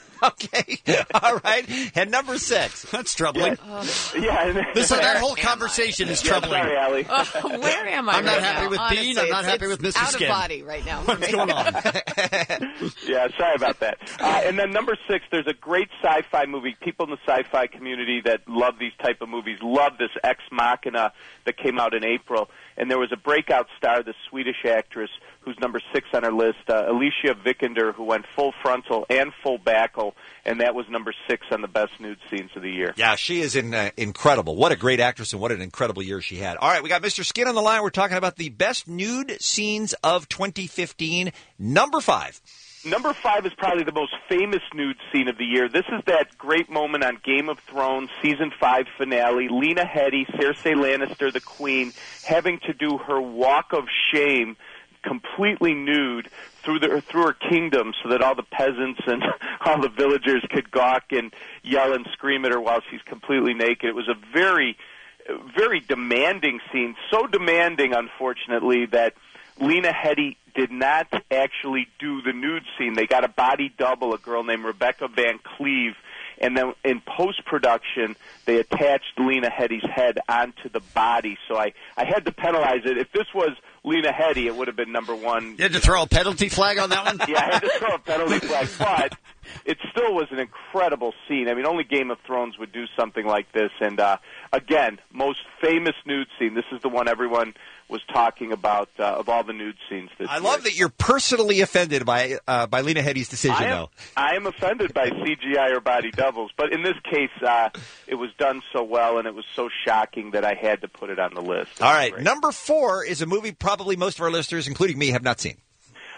S8: Okay. All right. And number six.
S7: That's troubling.
S18: Yeah.
S7: This, that whole conversation is
S18: Yeah,
S7: troubling.
S18: sorry, Allie.
S10: Oh, where am I?
S7: I'm not
S10: right
S7: happy
S10: now?
S7: with
S10: Honestly,
S7: Bean. I'm not
S10: it's-
S7: happy with
S10: it's
S7: Mister
S10: out
S7: Skin.
S10: of body right now. for
S7: What's
S10: me.
S7: going on?
S18: Yeah, sorry about that. Uh, and then number six, there's a great sci-fi movie. People in the sci-fi community that love these type of movies love this Ex Machina that came out in April. And there was a breakout star, the Swedish actress, who's number six on our list, uh, Alicia Vikander, who went full frontal and full backle, and that was number six on the best nude scenes of the year.
S8: Yeah, she is in, uh, incredible. What a great actress and what an incredible year she had. All right, we got Mister Skin on the line. We're talking about the best nude scenes of twenty fifteen. Number five.
S18: Number five is probably the most famous nude scene of the year. This is that great moment on Game of Thrones season five finale. Lena Headey, Cersei Lannister, the queen, having to do her walk of shame completely nude through the through her kingdom, so that all the peasants and all the villagers could gawk and yell and scream at her while she's completely naked. It was a very, very demanding scene. So demanding, unfortunately, that Lena Headey did not actually do the nude scene. They got a body double, a girl named Rebecca Van Cleve, and then in post-production, they attached Lena Headey's head onto the body. So I, I had to penalize it. If this was Lena Headey, it would have been number one.
S7: You had to throw a penalty flag on that one?
S18: Yeah, I had to throw a penalty flag, but it still was an incredible scene. I mean, only Game of Thrones would do something like this. And, uh, again, most famous nude scene. This is the one everyone was talking about uh, of all the nude scenes this
S8: I
S18: year.
S8: love that you're personally offended by uh, by Lena Headey's decision,
S18: I am,
S8: though.
S18: I am offended by C G I or body doubles, but in this case, uh, it was done so well and it was so shocking that I had to put it on the list. It
S8: All
S18: was
S8: right,
S18: great.
S8: number four is a movie probably most of our listeners, including me, have not seen.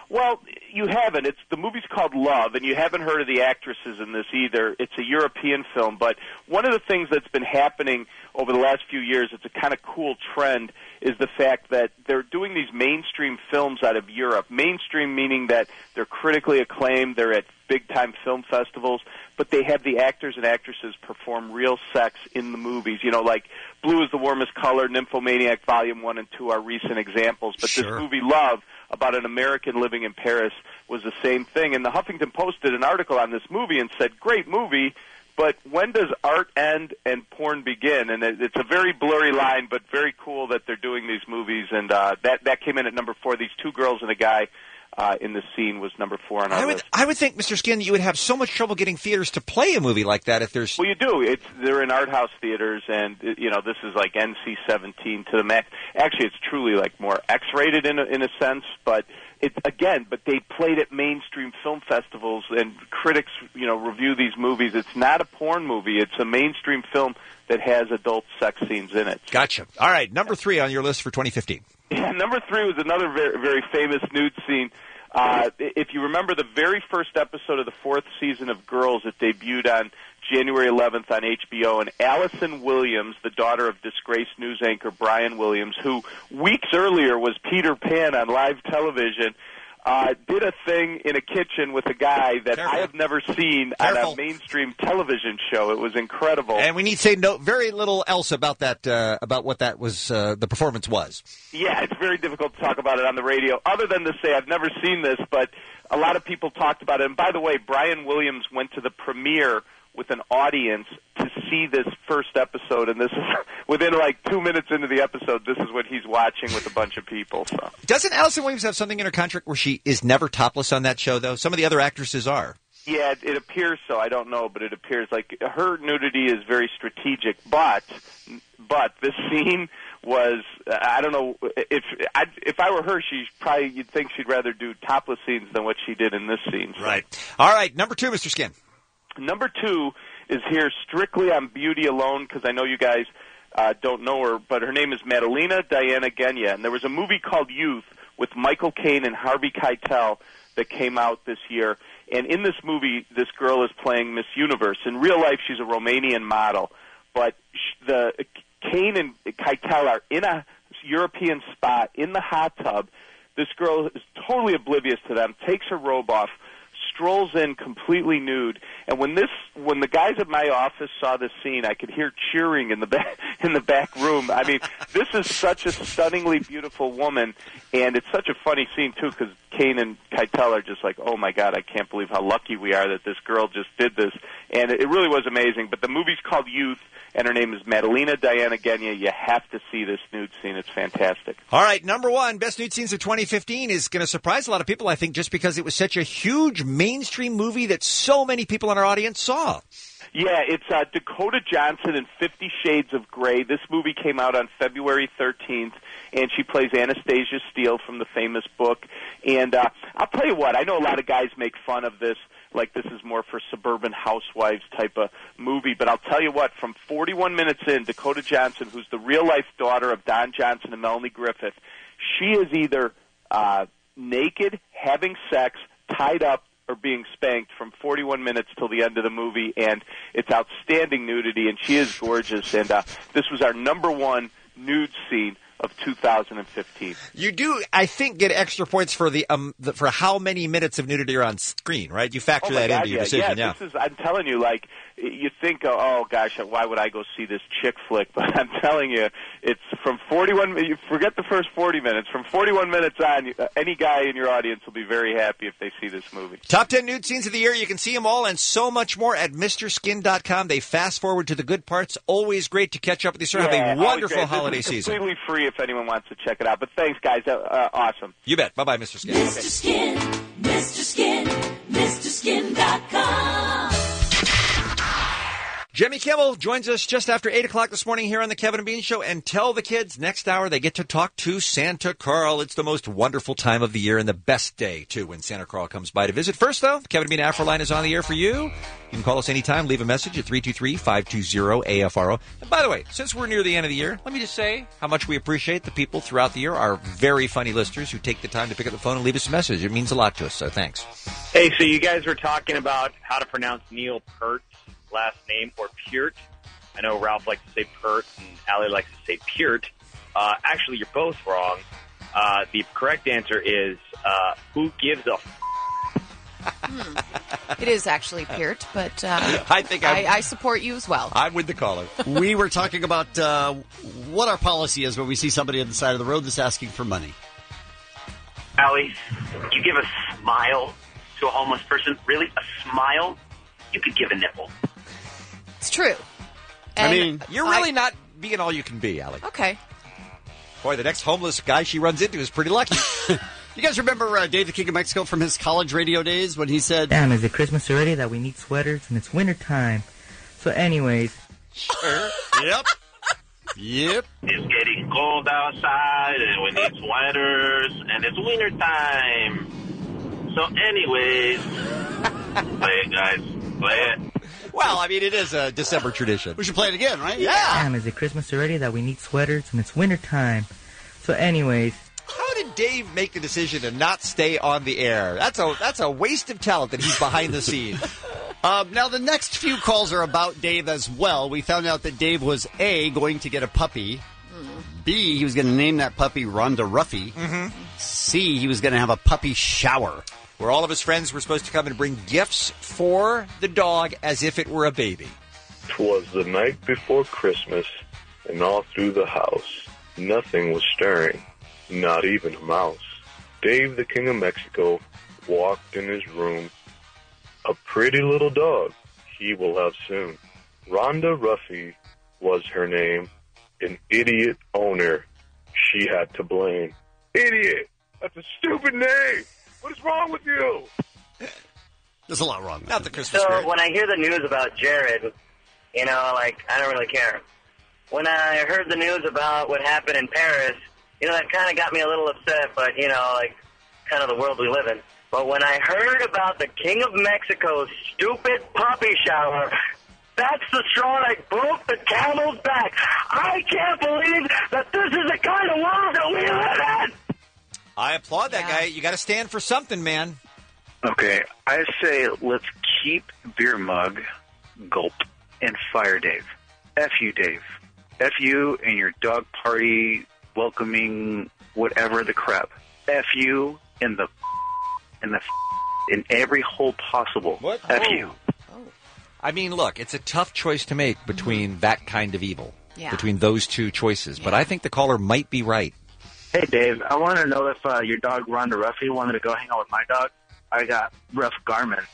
S18: Well, you haven't. It's the movie's called Love, and you haven't heard of the actresses in this either. It's a European film, but one of the things that's been happening over the last few years, it's a kind of cool trend, is the fact that they're doing these mainstream films out of Europe. Mainstream meaning that they're critically acclaimed, they're at big-time film festivals, but they have the actors and actresses perform real sex in the movies. You know, like Blue is the Warmest Color, Nymphomaniac Volume one and two are recent examples, but
S7: Sure.
S18: this movie Love, about an American living in Paris, was the same thing. And the Huffington Post did an article on this movie and said, great movie, but when does art end and porn begin? And it, it's a very blurry line, but very cool that they're doing these movies. And uh, that, that came in at number four. These two girls and a guy uh, in the scene was number four on our
S8: I would,
S18: list.
S8: I would think, Mister Skin, you would have so much trouble getting theaters to play a movie like that if there's...
S18: Well, you do. It's they're in art house theaters, and you know this is like N C seventeen to the max. Actually, it's truly like more X-rated in a, in a sense, but it again. But they played at mainstream film festivals, and critics, you know, review these movies. It's not a porn movie. It's a mainstream film that has adult sex scenes in it.
S8: Gotcha. All right, number three on your list for twenty fifteen.
S18: Yeah, number three was another very, very famous nude scene. Uh, if you remember the very first episode of the fourth season of Girls, it debuted on January eleventh on H B O, and Allison Williams, the daughter of disgraced news anchor Brian Williams, who weeks earlier was Peter Pan on live television, uh, did a thing in a kitchen with a guy that
S8: Careful.
S18: I have never seen
S8: Careful.
S18: on a mainstream television show. It was incredible.
S8: And we need to say no, very little else about that, uh, about what that was, uh, the performance was.
S18: Yeah, it's very difficult to talk about it on the radio, other than to say I've never seen this, but a lot of people talked about it. And by the way, Brian Williams went to the premiere with an audience to see this first episode, and this is within like two minutes into the episode, this is what he's watching with a bunch of people. So
S8: Doesn't Allison Williams have something in her contract where she is never topless on that show, though? Some of the other actresses are.
S18: yeah, it, it appears so. I don't know, but it appears like her nudity is very strategic. But but this scene was I don't know if I, if I were her, she probably you'd think she'd rather do topless scenes than what she did in this scene. So.
S8: Right. All right, number two, Mister Skin.
S18: Number two is here strictly on beauty alone, because I know you guys uh, don't know her, but her name is Madalena Diana Genya, and there was a movie called Youth with Michael Caine and Harvey Keitel that came out this year, and in this movie, this girl is playing Miss Universe. In real life, she's a Romanian model, but sh- the Caine and Keitel are in a European spot in the hot tub. This girl is totally oblivious to them, takes her robe off, strolls in completely nude, and when this when the guys at my office saw this scene, I could hear cheering in the back in the back room. I mean, this is such a stunningly beautiful woman, and it's such a funny scene too, because Caine and Keitel are just like, oh my God, I can't believe how lucky we are that this girl just did this, and it really was amazing. But the movie's called Youth, and her name is Madalena Diana Genya. You have to see this nude scene. It's fantastic.
S8: All right, number one, best nude scenes of twenty fifteen is going to surprise a lot of people, I think, just because it was such a huge mainstream movie that so many people in our audience saw.
S18: Yeah, it's uh, Dakota Johnson in Fifty Shades of Grey. This movie came out on February thirteenth, and she plays Anastasia Steele from the famous book. And uh, I'll tell you what, I know a lot of guys make fun of this, like this is more for suburban housewives type of movie, but I'll tell you what, from forty-one minutes in, Dakota Johnson, who's the real-life daughter of Don Johnson and Melanie Griffith, she is either uh, naked, having sex, tied up, or being spanked from forty-one minutes till the end of the movie, and it's outstanding nudity, and she is gorgeous, and uh, this was our number one nude scene of two thousand fifteen.
S8: You do, I think, get extra points for the um the, for how many minutes of nudity are on screen, right? You factor
S18: oh my
S8: that
S18: God,
S8: into your
S18: yeah.
S8: decision,
S18: yeah.
S8: yeah.
S18: This is, I'm telling you, like, you think, oh gosh, why would I go see this chick flick? But I'm telling you, it's from forty-one. You forget the first forty minutes. From forty-one minutes on, any guy in your audience will be very happy if they see this movie.
S8: Top ten nude scenes of the year. You can see them all and so much more at Mr Skin dot com. They fast forward to the good parts. Always great to catch up with you, sir.
S18: Yeah,
S8: Have a wonderful
S18: great.
S8: holiday
S18: This is
S8: season.
S18: completely free if anyone wants to check it out. But thanks, guys. Uh, uh, awesome.
S8: You bet. Bye bye, Mister Skin.
S21: Mister Skin, Mister Skin, Mister Skin dot com.
S8: Jimmy Kimmel joins us just after eight o'clock this morning here on the Kevin and Bean Show. And tell the kids next hour they get to talk to Santa Carl. It's the most wonderful time of the year and the best day, too, when Santa Carl comes by to visit. First, though, the Kevin and Bean Afro line is on the air for you. You can call us anytime. Leave a message at three two three, five two zero, A F R O. And by the way, since we're near the end of the year, let me just say how much we appreciate the people throughout the year, our very funny listeners who take the time to pick up the phone and leave us a message. It means a lot to us, so thanks.
S1: Hey, so you guys were talking about how to pronounce Neil Peart's last name, or Peart. I know Ralph likes to say Pert and Allie likes to say Peart. Uh, actually, you're both wrong. Uh, the correct answer is, uh, who gives a f***?
S10: Hmm. It is actually Peart, but uh,
S8: I think I'm,
S10: I, I support you as well.
S8: I'm with the caller.
S7: We were talking about uh, what our policy is when we see somebody on the side of the road that's asking for money.
S22: Allie, you give a smile to a homeless person. Really? A smile? You could give a nipple.
S10: It's true.
S8: I
S10: And
S8: mean, you're really
S10: I-
S8: not being all you can be, Allie.
S10: Okay.
S8: Boy, the next homeless guy she runs into is pretty lucky.
S7: You guys remember uh, Dave the King of Mexico from his college radio days when he said,
S23: Damn, is it Christmas already that we need sweaters and it's winter time? So anyways.
S7: Sure. Yep. Yep.
S22: It's getting cold outside, and we need sweaters, and it's winter time. So anyways, play it, guys. Play it.
S8: Well, I mean, it is a December tradition.
S7: We should play it again, right?
S23: Damn, is it Christmas already that we need sweaters and it's winter time? So anyways.
S8: How did Dave make the decision to not stay on the air? That's a that's a waste of talent that he's behind the scenes.
S7: Um, now, the next few calls are about Dave as well. We found out that Dave was, A, going to get a puppy. B, he was going to name that puppy Rhonda Ruffy.
S8: Mm-hmm.
S7: C, he was going to have a puppy shower.
S8: Where all of his friends were supposed to come and bring gifts for the dog as if it were a baby.
S24: 'Twas the night before Christmas, and all through the house, nothing was stirring, not even a mouse. Dave the King of Mexico walked in his room. A pretty little dog he will have soon. Rhonda Ruffy was her name. An idiot owner she had to blame. Idiot! That's a stupid name! What is wrong with you?
S7: There's a lot wrong with
S8: Not the Christmas
S22: So
S8: spirit.
S22: when I hear the news about Jared, you know, like, I don't really care. When I heard the news about what happened in Paris, you know, that kind of got me a little upset, but, you know, like, kind of the world we live in. But when I heard about the King of Mexico's stupid puppy shower, that's the straw that broke the camel's back. I can't believe that this is the kind of world that we live in.
S8: I applaud that guy. You got to stand for something, man.
S25: Okay, I say let's keep beer mug, gulp, and fire Dave. F you, Dave. F you and your dog party welcoming whatever the crap. F you in the in the in every hole possible.
S8: What?
S25: F
S8: Oh.
S25: you.
S8: I mean, look, it's a tough choice to make between that kind of evil,
S25: Yeah.
S8: between those two choices. But I think the caller might be right.
S25: Hey, Dave, I want to know if uh, your dog Rhonda Ruffy wanted to go hang out with my dog. I got rough Garmin.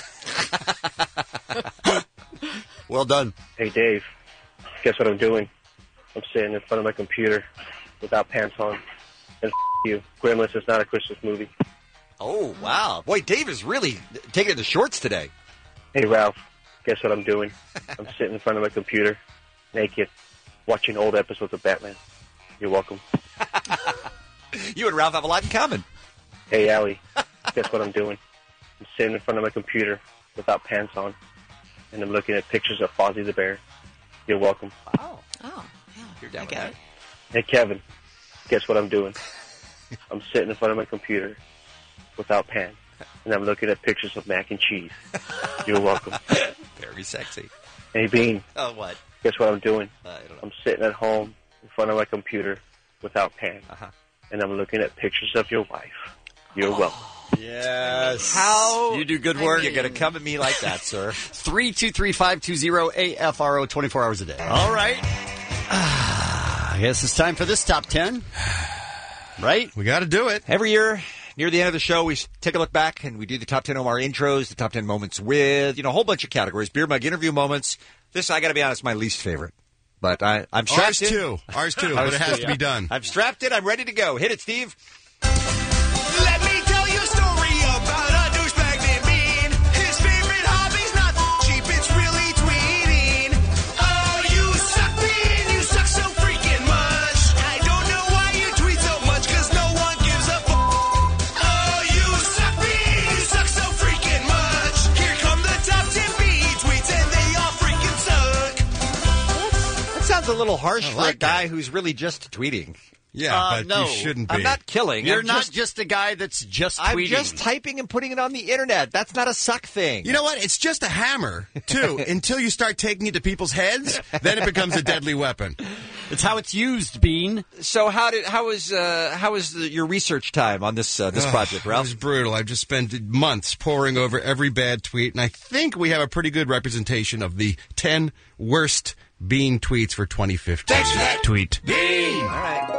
S7: Well done.
S26: Hey, Dave, guess what I'm doing? I'm sitting in front of my computer without pants on. And f*** you. Gremlins is not a Christmas movie.
S8: Oh, wow. Boy, Dave is really taking the shorts today.
S26: Hey, Ralph, guess what I'm doing? I'm sitting in front of my computer, naked, watching old episodes of Batman. You're welcome.
S8: You and Ralph have a lot in common.
S26: Hey, Allie, guess what I'm doing? I'm sitting in front of my computer without pants on, and I'm looking at pictures of Fozzie the Bear. You're welcome.
S10: Oh, yeah.
S8: You're down
S10: I
S8: with
S10: get
S8: that.
S10: it.
S26: Hey, Kevin, guess what I'm doing? I'm sitting in front of my computer without pants, and I'm looking at pictures of mac and cheese. You're welcome.
S8: Very sexy.
S26: Hey, Bean,
S8: Oh, what?
S26: guess what I'm doing?
S8: Uh, I don't know.
S26: I'm sitting at home in front of my computer without pants,
S8: Uh-huh.
S26: and I'm looking at pictures of your wife. You're welcome.
S7: Yes.
S8: How
S7: You do good work.
S8: You're going to come at me like that, sir.
S7: three two three, five two zero, A F R O, twenty-four hours a day. All right. Ah, I guess it's time for this top ten. Right?
S11: We got to do it.
S8: Every year, near the end of the show, we take a look back and we do the top ten Omar intros, the top ten moments with, you know, a whole bunch of categories. Beer mug interview moments. This, I got to be honest, my least favorite. But I, I'm strapped
S11: Ours
S8: in.
S11: too. Ours too, but it has
S8: too,
S11: to be done.
S8: I'm strapped in. I'm ready to go. Hit it, Steve.
S3: Let me tell you a story about a douchebag named Bean. His favorite hobby's not cheap, it's really tweeting.
S8: little harsh
S7: I
S8: for
S7: like
S8: a guy who's really just tweeting.
S11: Yeah,
S7: Uh,
S11: but
S7: no.
S11: you shouldn't be.
S8: I'm not killing.
S7: You're
S8: I'm
S7: not
S8: just,
S7: just a guy that's just
S8: I'm
S7: tweeting.
S8: just typing and putting it on the internet. That's not a suck thing.
S11: You know what? It's just a hammer, too. Until you start taking it to people's heads, then it becomes a deadly weapon.
S7: It's how it's used, Bean.
S8: So how did how was uh, how was the, your research time on this uh, this
S11: Ugh,
S8: project,
S11: It
S8: Ralph?
S11: was brutal. I've just spent months poring over every bad tweet, and I think we have a pretty good representation of the ten worst Bean tweets for twenty fifteen.
S3: That's right.
S11: Tweet.
S3: Bean.
S8: All right.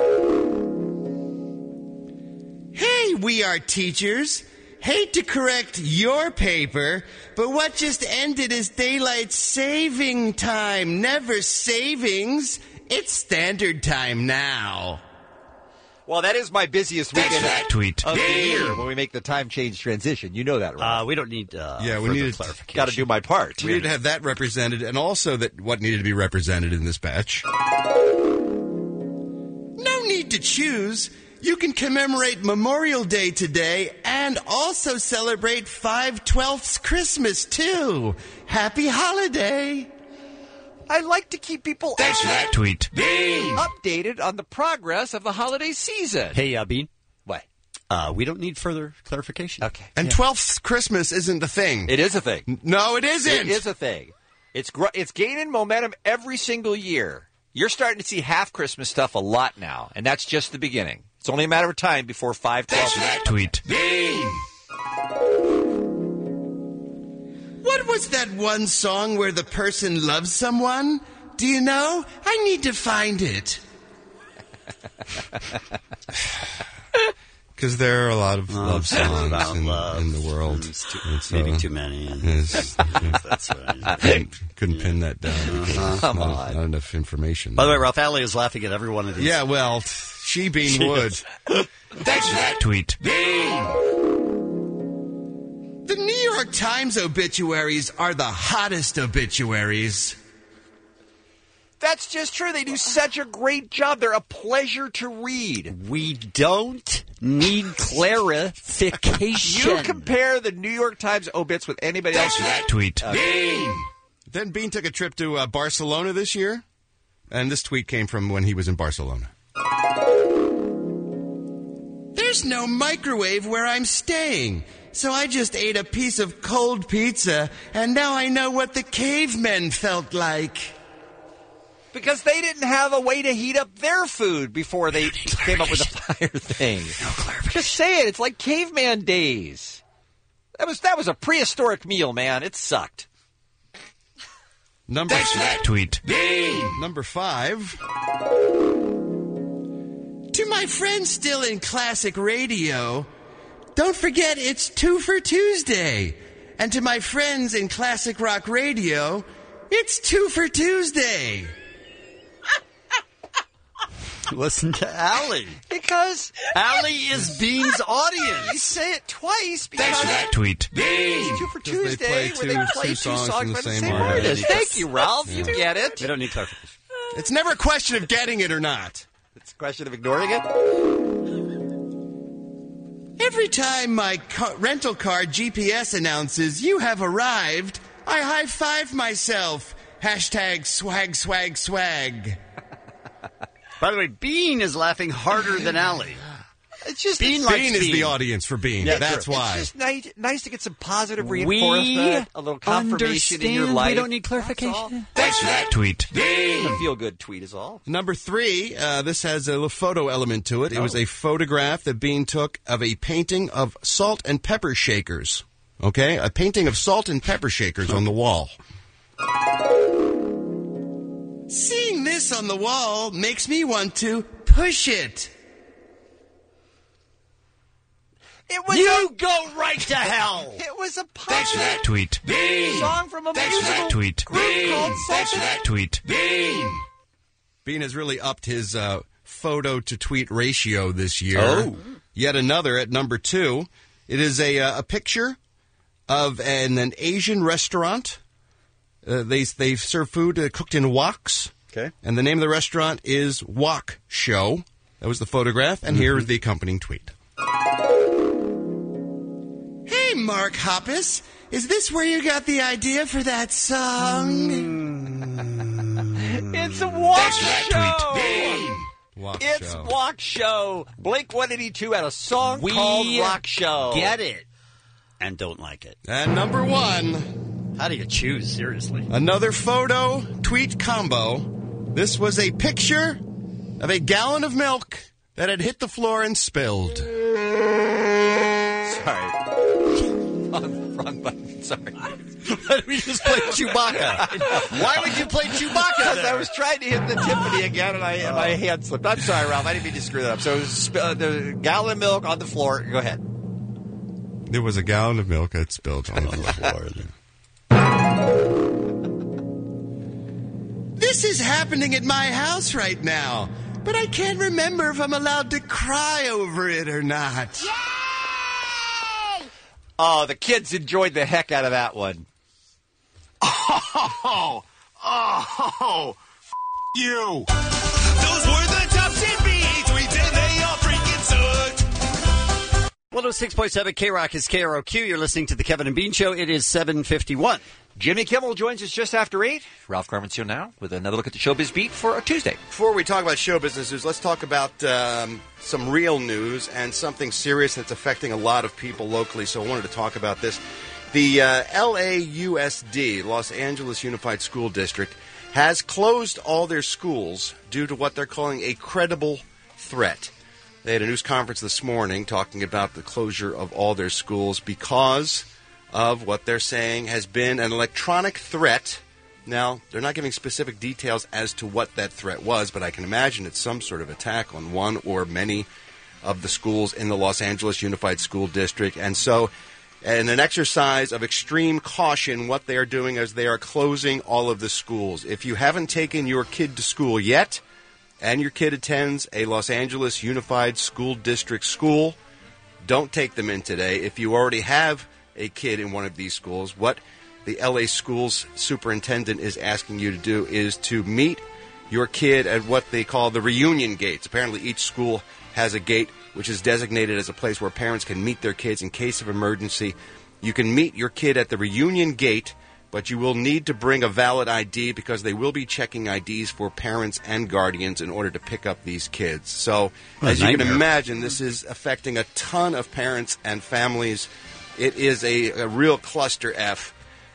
S11: Hey, we are teachers. Hate to correct your paper, but what just ended is daylight saving time, never savings. It's standard time now.
S8: Well, that is my busiest weekend
S3: right.
S11: Tweet.
S8: of the year when we make the time change transition. You know that, right?
S7: Uh, we don't need uh,
S11: Yeah, we
S7: further
S11: need
S7: clarification.
S8: Got to do my part.
S11: We need to have that represented, and also that what needed to be represented in this batch. No need to choose. You can commemorate Memorial Day today and also celebrate five twelfths Christmas, too. Happy holiday.
S8: I like to keep people
S3: That's right.
S11: Tweet.
S3: Bean.
S8: updated on the progress of the holiday season.
S7: Hey, uh, Bean.
S8: What?
S7: Uh, we don't need further clarification.
S8: Okay.
S11: And twelfths Christmas isn't the thing.
S8: It is a thing.
S11: No, it isn't.
S8: It is a thing. It's gr- it's gaining momentum every single year. You're starting to see half Christmas stuff a lot now, and that's just the beginning. It's only a matter of time before five twelve.
S3: That's right.
S11: Tweet.
S3: Bean.
S11: What was that one song where the person loves someone? Do you know? I need to find it. Because there are a lot of
S7: Oh,
S11: love songs
S7: about
S11: in,
S7: love.
S11: in the world.
S7: It's too-
S11: It's,
S7: maybe
S11: uh,
S7: too many. And
S11: it's-
S7: that's right.
S11: couldn't, couldn't pin that down. because there's
S8: Come
S11: not,
S8: on.
S11: not enough information.
S7: By the way, Ralph Alley is laughing at every one of these.
S11: Yeah, well, she being
S7: She
S11: would.
S7: is.
S3: That's right.
S11: Tweet.
S3: Bean.
S11: The New York Times obituaries are the hottest obituaries.
S8: That's just true. They do such a great job. They're a pleasure to read.
S7: We don't need clarification.
S8: You compare the New York Times obits with anybody else.
S3: That's right.
S11: Tweet.
S3: Bean.
S11: Then Bean took a trip to uh, Barcelona this year, and this tweet came from when he was in Barcelona. There's no microwave where I'm staying, so I just ate a piece of cold pizza, and now I know what the cavemen felt like.
S8: Because they didn't have a way to heat up their food before they came up with the fire thing.
S7: No clarification.
S8: Just say it. It's like caveman days. That was that was a prehistoric meal, man. It sucked.
S11: Number
S3: That's right.
S11: tweet.
S3: Bean.
S11: Number five. To my friends still in classic radio, don't forget it's Two for Tuesday. And to my friends in classic rock radio, it's Two for Tuesday.
S7: Listen to Allie.
S8: Because
S7: Allie is Bean's
S8: you
S7: audience.
S8: say it twice because
S3: That's right.
S11: Tweet.
S3: Bean.
S8: Two for
S11: Because they
S8: Tuesday,
S11: play
S8: where
S11: two-
S8: they play
S11: two
S8: two
S11: songs
S8: songs
S11: from the
S8: by the
S11: same
S8: same
S11: artist.
S8: artist. Thank you, Ralph. You get it.
S7: We don't need clarification.
S11: It's never a question of getting it or not.
S8: It's a question of ignoring it.
S11: Every time my car- rental car G P S announces you have arrived, I high five myself. Hashtag swag, swag, swag.
S7: By the way, Bean is laughing harder than Allie.
S8: It's just
S7: Bean
S8: it's,
S7: likes
S11: Bean is
S7: Bean.
S11: the audience for Bean.
S7: Yeah,
S11: That's
S7: true.
S11: why.
S8: It's just nice, nice to get some positive
S7: We
S8: reinforcement, a little confirmation in your
S7: understand
S8: life.
S7: we don't need clarification.
S3: That's right.
S11: Tweet.
S3: Bean.
S8: A feel good tweet is all.
S11: Number three, uh, this has a little photo element to it. It was a photograph that Bean took of a painting of salt and pepper shakers. Okay? A painting of salt and pepper shakers on the wall. Seeing this on the wall makes me want to push it.
S8: It was
S7: You
S8: a,
S7: go right to hell.
S8: it was a
S3: That's
S8: popular
S3: right.
S11: Tweet.
S3: Bean.
S8: song from a
S3: That's
S8: musical
S3: right.
S11: Tweet.
S8: group
S3: Bean.
S8: called
S3: That's
S8: Salt and
S3: right.
S11: Tweet.
S3: Bean.
S11: Bean has really upped his uh, photo to tweet ratio this year.
S7: Oh.
S11: Yet another at number two. It is a uh, a picture of an, an Asian restaurant. Uh, they they serve food uh, cooked in woks.
S7: Okay.
S11: And the name of the restaurant is Wok Show. That was the photograph, and here is the accompanying tweet. Hey, Mark Hoppus, is this where you got the idea for that song?
S8: It's a Walk Show.
S11: Walk
S8: It's
S11: Show.
S8: Walk Show. Blink one eighty-two had a song
S7: We
S8: called Rock Show.
S7: Get it and don't like it.
S11: And number one.
S7: How do you choose, seriously?
S11: Another photo tweet combo. This was a picture of a gallon of milk that had hit the floor and spilled.
S8: Sorry. wrong, wrong button. Sorry.
S7: Why did we just play Chewbacca? Why would you play Chewbacca?
S8: Because
S7: there?
S8: I was trying to hit the Tiffany again, and I and my hand slipped. I'm sorry, Ralph. I didn't mean to screw that up. So it was sp- uh, the gallon of milk on the floor. Go ahead.
S11: There was a gallon of milk that spilled on the floor. This is happening at my house right now, but I can't remember if I'm allowed to cry over it or not.
S8: Oh, the kids enjoyed the heck out of that one.
S3: Oh, oh, f- you. Those were the top ten beats. We did, they all freaking sucked.
S7: one oh six point seven K-Rock is K R O Q. You're listening to the Kevin and Bean Show. It is seven fifty-one.
S8: Jimmy Kimmel joins us just after eight. Ralph Garman's here now with another look at the Showbiz Beat for a Tuesday.
S11: Before we talk about show business news, let's talk about um, some real news and something serious that's affecting a lot of people locally. So I wanted to talk about this. The uh, L A U S D, Los Angeles Unified School District, has closed all their schools due to what they're calling a credible threat. They had a news conference this morning talking about the closure of all their schools because of what they're saying has been an electronic threat. Now, they're not giving specific details as to what that threat was, but I can imagine it's some sort of attack on one or many of the schools in the Los Angeles Unified School District. And so, in an exercise of extreme caution, what they are doing is they are closing all of the schools. If you haven't taken your kid to school yet, and your kid attends a Los Angeles Unified School District school, don't take them in today. If you already have a kid in one of these schools, what the L A schools superintendent is asking you to do is to meet your kid at what they call the reunion gates. Apparently each school has a gate which is designated as a place where parents can meet their kids in case of emergency. You can meet your kid at the reunion gate, but you will need to bring a valid I D because they will be checking I Ds for parents and guardians in order to pick up these kids. So,
S7: What a
S11: as you can
S7: nightmare.
S11: imagine, this is affecting a ton of parents and families. It is a, a real cluster F,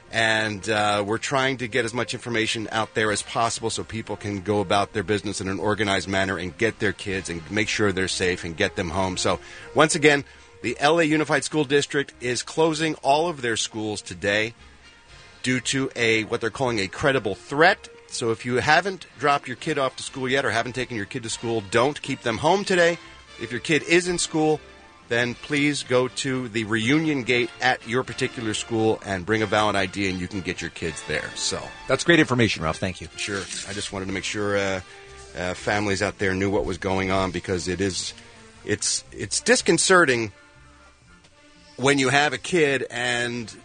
S11: and uh, we're trying to get as much information out there as possible so people can go about their business in an organized manner and get their kids and make sure they're safe and get them home. So, once again, the L A Unified School District is closing all of their schools today due to a what they're calling a credible threat. So if you haven't dropped your kid off to school yet or haven't taken your kid to school, don't keep them home today. If your kid is in school, then please go to the reunion gate at your particular school and bring a valid I D, and you can get your kids there. So
S8: That's great information, Ralph. Thank you.
S11: Sure. I just wanted to make sure uh, uh, families out there knew what was going on, because it is, it's it's disconcerting when you have a kid and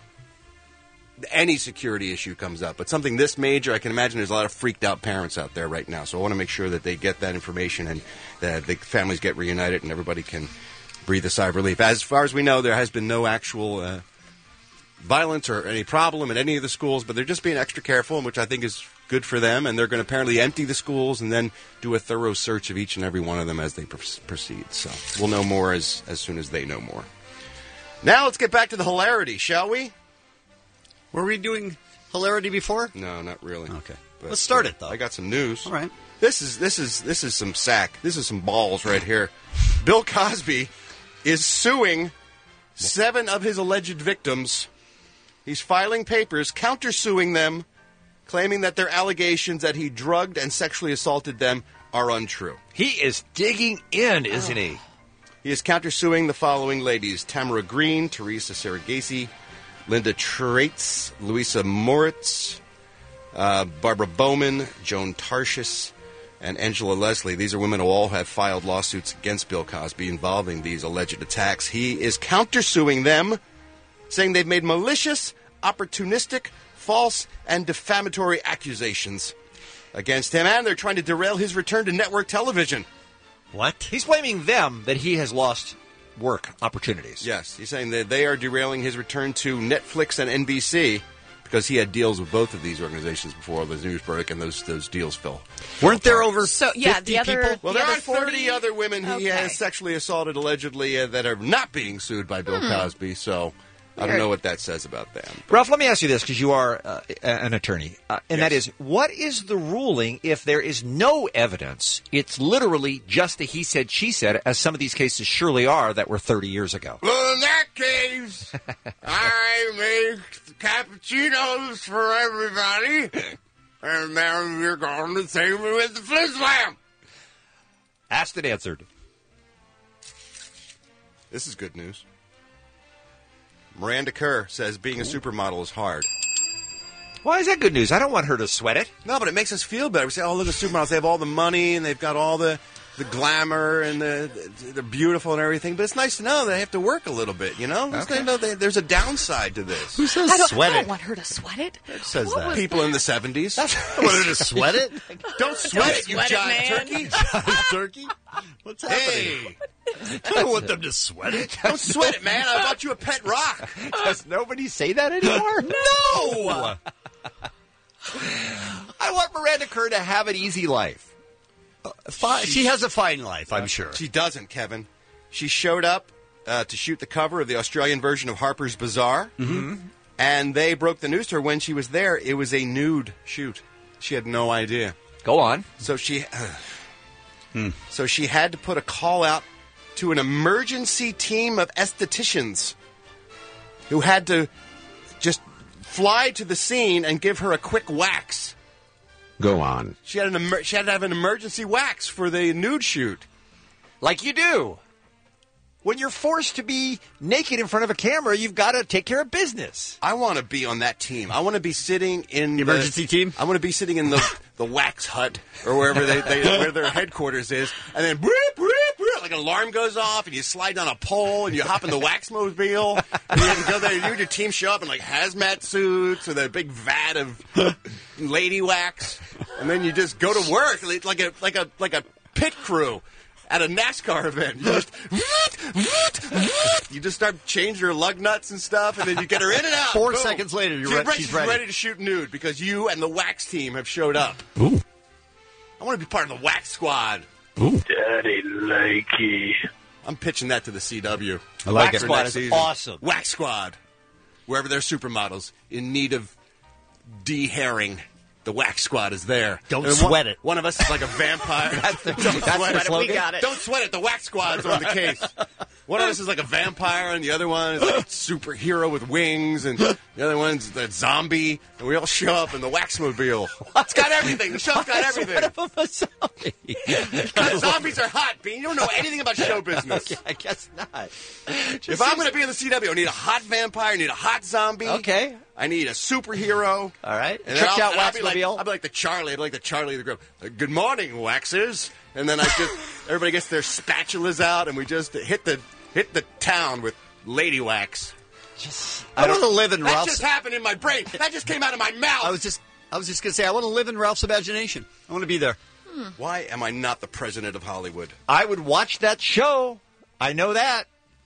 S11: any security issue comes up. But something this major, I can imagine there's a lot of freaked out parents out there right now. So I want to make sure that they get that information and that the families get reunited and everybody can breathe a sigh of relief. As far as we know, there has been no actual uh, violence or any problem at any of the schools, but they're just being extra careful, which I think is good for them. And they're going to apparently empty the schools and then do a thorough search of each and every one of them as they pr- proceed. So we'll know more as, as soon as they know more. Now let's get back to the hilarity, shall we?
S7: Were we doing hilarity before?
S11: No, not really.
S7: Okay.
S11: But,
S7: Let's start
S11: uh,
S7: it, though.
S11: I got some news.
S7: All right.
S11: This is this is this is some sack. This is some balls right here. Bill Cosby is suing seven of his alleged victims. He's filing papers countersuing them, claiming that their allegations that he drugged and sexually assaulted them are untrue.
S8: He is digging in, isn't he?
S11: He is countersuing the following ladies: Tamara Green, Teresa Saragacy, Linda Traitz, Louisa Moritz, uh, Barbara Bowman, Joan Tarshis, and Angela Leslie. These are women who all have filed lawsuits against Bill Cosby involving these alleged attacks. He is countersuing them, saying they've made malicious, opportunistic, false, and defamatory accusations against him, and they're trying to derail his return to network television.
S7: What?
S8: He's blaming them that he has lost work opportunities.
S11: Yes, he's saying that they are derailing his return to Netflix and N B C because he had deals with both of these organizations before the news broke, and those those deals fell.
S7: Weren't there over
S10: So yeah,
S7: fifty
S10: the other
S7: people?
S11: Well,
S10: the
S11: there
S10: other
S11: are thirty
S10: forty
S11: other women he
S10: Okay.
S11: has sexually assaulted allegedly uh, that are not being sued by Bill
S10: Hmm.
S11: Cosby. So I don't
S10: Weird.
S11: know what that says about them.
S8: Ralph, let me ask you this, because you are uh, an attorney, uh, and that
S11: Yes.
S8: is, what is the ruling if there is no evidence? It's literally just a he said, she said, as some of these cases surely are that were thirty years ago.
S11: Well, in that case, I make cappuccinos for everybody, and then we're going to save me with the Flint Slam.
S8: Asked and answered.
S11: This is good news. Miranda Kerr says being a supermodel is hard.
S8: Why is that good news? I don't want her to sweat it.
S11: No, but it makes us feel better. We say, oh, look at supermodels. They have all the money, and they've got all the, the glamour, and the, they're beautiful and everything. But it's nice to know they have to work a little bit, you know? It's nice to know they, there's a downside to this.
S7: Who says
S10: I don't,
S7: sweat
S10: I don't
S7: it?
S10: want her to sweat it.
S7: Who says
S10: What
S7: that?
S10: was
S11: People in the seventies.
S7: I want her to sweat it?
S11: Don't sweat
S10: Don't
S11: it, you
S10: sweat it,
S11: giant
S10: man.
S11: turkey.
S7: Giant turkey? What's happening?
S11: Hey,
S7: I don't want them to sweat it.
S11: don't sweat it, man. I bought you a pet rock.
S8: Does nobody say that anymore?
S11: No!
S8: I want Miranda Kerr to have an easy life.
S7: Fine. She has a fine life, I'm sure.
S11: She doesn't, Kevin. She showed up uh, to shoot the cover of the Australian version of Harper's Bazaar,
S7: Mm-hmm.
S11: and they broke the news to her when she was there. It was a nude shoot. She had no idea.
S8: Go on.
S11: So she, so she had to put a call out to an emergency team of estheticians who had to just fly to the scene and give her a quick wax.
S4: Go on.
S11: She had an emer- she had to have an emergency wax for the nude shoot.
S8: Like you do. When you're forced to be naked in front of a camera, you've got to take care of business.
S11: I want to be on that team. I want to be sitting in
S7: The emergency team?
S11: I want to be sitting in the the wax hut or wherever they, they where their headquarters is, and then broop, broop, broop, like an alarm goes off, and you slide down a pole, and you hop in the wax mobile, and you have to go there. You and your team show up in like hazmat suits with a big vat of lady wax, and then you just go to work like a like a like a pit crew at a NASCAR event. You just you just start changing her lug nuts and stuff, and then you get her in and out.
S7: Four
S11: Boom.
S7: seconds later, you're
S11: she's,
S7: re-
S11: ready,
S7: she's
S11: she's
S7: ready.
S11: ready to shoot nude because you and the wax team have showed up.
S7: Ooh.
S11: I want to be part of the wax squad.
S24: Daddy likey.
S11: I'm pitching that to the C W.
S7: I like
S11: Wax
S7: it.
S11: for
S8: Squad
S11: next
S8: is
S11: season.
S8: awesome.
S11: Wax squad. Wherever they're supermodels in need of de-hairing, the wax squad is there.
S7: Don't
S11: And
S7: sweat
S11: one,
S7: it.
S11: One of us is like a vampire.
S8: That's the,
S11: Don't
S8: that's
S11: sweat
S8: the
S11: it.
S8: slogan.
S10: We got it.
S11: Don't sweat it. The wax squad's on the case. One of us is like a vampire, and the other one is like a superhero with wings, and the other one's the zombie, and we all show up in the waxmobile. It's got everything. The show's got everything. God, zombies are hot, Bean. You don't know anything about show business.
S8: I guess not.
S11: If I'm going to be in the C W, I need a hot vampire, I need a hot zombie.
S8: Okay.
S11: I need a superhero.
S8: All right.
S11: And then
S8: Tricked
S11: I'll,
S8: out
S11: and I'll be like,
S8: Waxmobile.
S11: I'll be like the Charlie. I'll be like the Charlie of the group. Uh, Good morning, waxers. And then I just everybody gets their spatulas out, and we just hit the hit the town with lady wax.
S8: Just,
S7: I, want to live in
S11: That
S7: Ralph's.
S11: just happened in my brain. That just came out of my mouth.
S7: I was just, I was just going to say, I want to live in Ralph's imagination. I want to be there.
S11: Why am I not the president of Hollywood?
S8: I would watch that show. I know that.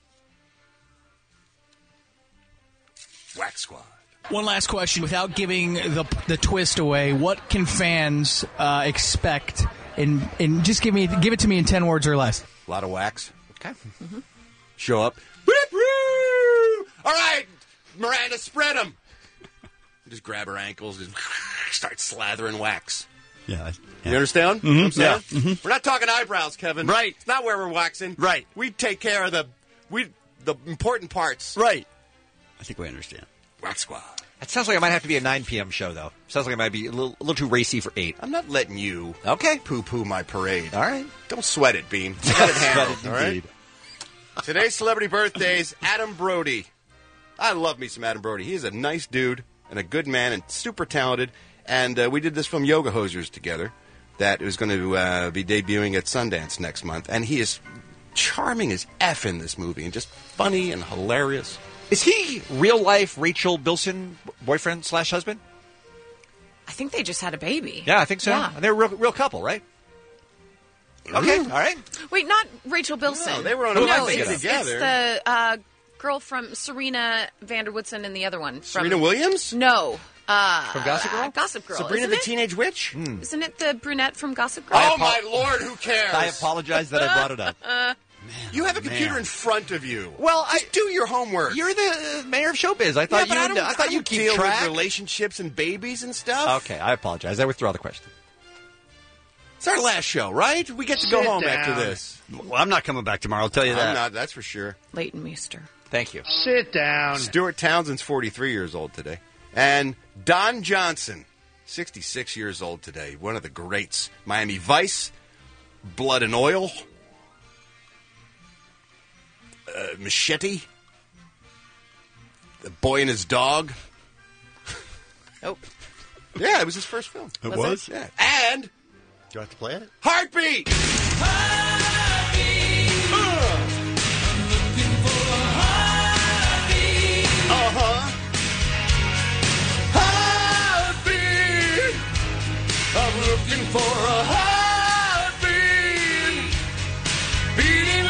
S11: Wax squad.
S5: One last question, without giving the the twist away, what can fans uh, expect? And and just give me give it to me in ten words or less.
S11: A lot of wax.
S8: Okay.
S11: Mm-hmm. Show up. Whoop, whoop. All right, Miranda, spread them. Just grab her ankles and start slathering wax.
S7: Yeah.
S11: You understand?
S7: Mhm.
S11: What I'm saying?
S7: Yeah. Mhm.
S11: We're not talking eyebrows, Kevin.
S7: Right.
S11: It's not where we're waxing.
S7: Right.
S11: We take care of the we the important parts.
S7: Right. I think we understand.
S11: Wax squad.
S8: That sounds like it might have to be a nine p.m. show, though. Sounds like it might be a little, a little too racy for eight.
S11: I'm not letting you
S8: Okay.
S11: poo-poo my parade.
S8: All right.
S11: Don't sweat it, Bean. I got it handled,
S8: Sweat it
S11: all right?
S8: indeed.
S11: Today's celebrity birthdays, Adam Brody. I love me some Adam Brody. He's a nice dude and a good man and super talented. And uh, we did this film Yoga Hosers together that is going to uh, be debuting at Sundance next month. And he is charming as F in this movie and just funny and hilarious.
S8: Is he real life Rachel Bilson boyfriend slash husband?
S10: I think they just had a baby.
S8: Yeah, I think so.
S10: Yeah.
S8: And they're a real, real couple, right? Okay, all right.
S10: Wait, not Rachel Bilson.
S11: No, they were on a
S10: no,
S11: movie
S10: it's,
S11: together.
S10: it's the uh, girl from Serena Vanderwoodson and the other one. From,
S11: Serena Williams?
S10: No, Uh,
S8: From Gossip Girl?
S10: Gossip Girl.
S11: Sabrina
S10: isn't
S11: the
S10: it?
S11: Teenage Witch?
S10: Isn't it the brunette from Gossip Girl?
S11: Oh, my Lord, who cares?
S8: I apologize that I brought it up.
S10: Uh,
S11: You have a computer
S8: Man.
S11: in front of you.
S8: Well,
S11: Just
S8: I
S11: do your homework.
S8: You're the uh, mayor of showbiz. I thought
S11: yeah, but
S8: you.
S11: I, don't,
S8: I thought
S11: I
S8: you
S11: don't
S8: keep
S11: deal
S8: track.
S11: with relationships and babies and stuff.
S8: Okay, I apologize. I withdraw the question.
S11: It's our last show, right? We get to go
S7: Sit
S11: home
S7: down.
S11: after this.
S7: Well, I'm not coming back tomorrow. I'll tell you that.
S11: I'm not. That's for sure.
S10: Leighton Meester.
S8: Thank you.
S17: Sit down.
S11: Stuart Townsend's forty-three years old today. And Don Johnson, sixty-six years old today. One of the greats. Miami Vice, Blood and Oil, uh, Machete, The Boy and His Dog.
S10: Oh.
S11: Yeah, it was his first film.
S7: It was?
S11: Yeah. And
S7: Do you have to play it?
S11: Heartbeat! Uh-huh. Heartbeat. I'm looking for a heartbeat. Beating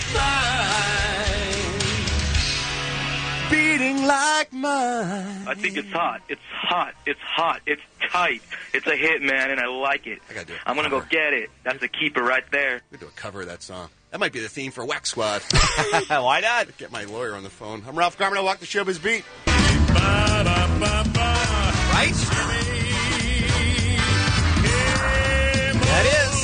S11: like mine. Beating like mine.
S4: I think it's hot. It's hot. It's hot. It's tight. It's a hit, man, and I like it.
S11: I gotta do it.
S4: I'm going to go get it. That's the keeper right there.
S11: We do a cover of that song. That might be the theme for Wax Squad.
S8: Why not?
S11: Get my lawyer on the phone. I'm Ralph Garman. I walk the showbiz beat.
S8: Right? That is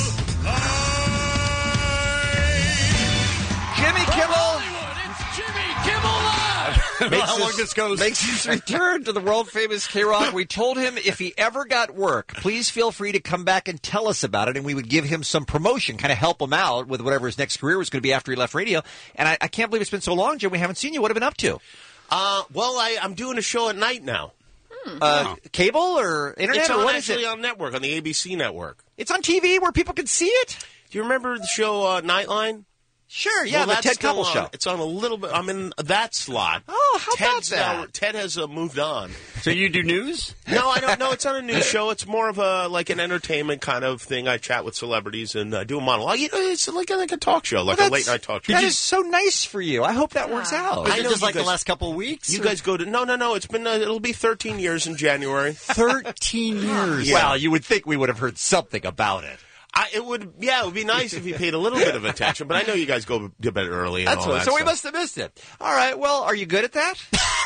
S8: Jimmy Kimmel.
S5: Jimmy Kimmel Live.
S8: Makes
S7: How long
S8: his-
S7: this goes?
S8: Makes his return to the world-famous K-Rock. We told him if he ever got work, please feel free to come back and tell us about it, and we would give him some promotion, kind of help him out with whatever his next career was going to be after he left radio. And I, I can't believe it's been so long, Jim. We haven't seen you. What have you been up to?
S6: Uh, well, I, I'm doing a show at night now.
S8: Uh, cable or internet?
S6: It's
S8: or
S6: on,
S8: what is
S6: actually
S8: it?
S6: on network, on the A B C network.
S8: It's on T V where people can see it?
S6: Do you remember the show uh, Nightline?
S8: Sure, yeah,
S6: Well,
S8: the
S6: that's
S8: Ted
S6: still
S8: Koppel
S6: on.
S8: show.
S6: It's on a little bit. I'm in that slot.
S8: Oh, how
S6: Ted's
S8: about
S6: now-
S8: that?
S6: Ted has uh, moved on.
S7: So you do news?
S6: No, I don't know. It's not a news show. It's more of a like an entertainment kind of thing. I chat with celebrities and uh, do a monologue. You know, it's like a, like a talk show, like
S8: Well,
S6: a
S8: that's-
S6: late night talk show.
S8: That is so nice for you. I hope that works out.
S7: Is
S6: I
S7: it
S6: know
S7: just
S6: you
S7: like the
S6: guys-
S7: last couple of weeks?
S6: You
S7: or-
S6: guys go to no, no, no. It's been uh, it'll be thirteen years in January.
S7: thirteen years.
S6: Yeah.
S8: Well, you would think we would have heard something about it.
S6: I, it would, yeah, it would be nice if you paid a little bit of attention. But I know you guys go to bed early. And
S8: That's
S6: all
S8: what,
S6: that
S8: so we
S6: stuff.
S8: must have missed it. All right. Well, are you good at that?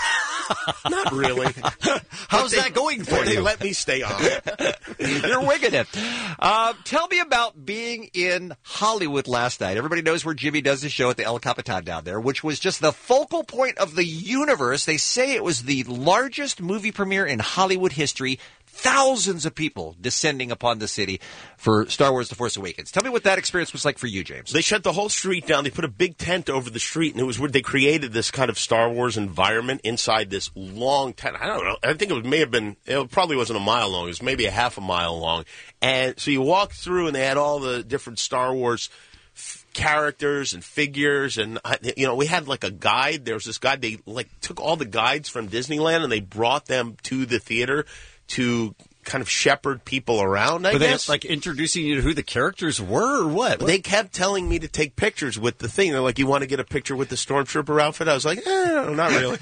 S6: Not really.
S7: How's
S6: They-
S7: that going for
S6: They
S7: you?
S6: let me stay on.
S8: You're wigging it. Uh, tell me about being in Hollywood last night. Everybody knows where Jimmy does his show at the El Capitan down there, which was just the focal point of the universe. They say it was the largest movie premiere in Hollywood history. Thousands of people descending upon the city for Star Wars The Force Awakens. Tell me what that experience was like for you, James.
S6: They shut the whole street down. They put a big tent over the street, and it was where they created this kind of Star Wars environment inside this long tent. I don't know. I think it was, may have been, it probably wasn't a mile long. It was maybe a half a mile long. And so you walk through, and they had all the different Star Wars f- characters and figures. And, I- you know, we had like a guide. There was this guy. They like took all the guides from Disneyland, and they brought them to the theater to kind of shepherd people around, I
S7: Were they
S6: guess.
S7: like introducing you to who the characters were or what?
S6: They kept telling me to take pictures with the thing. They're like, "You want to get a picture with the stormtrooper outfit?" I was like, eh, "Not really."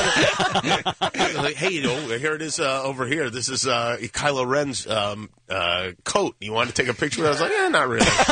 S6: Like, hey, you know, here it is uh, over here. This is uh, Kylo Ren's um, uh, coat. You want to take a picture with it? I was like, "Eh, not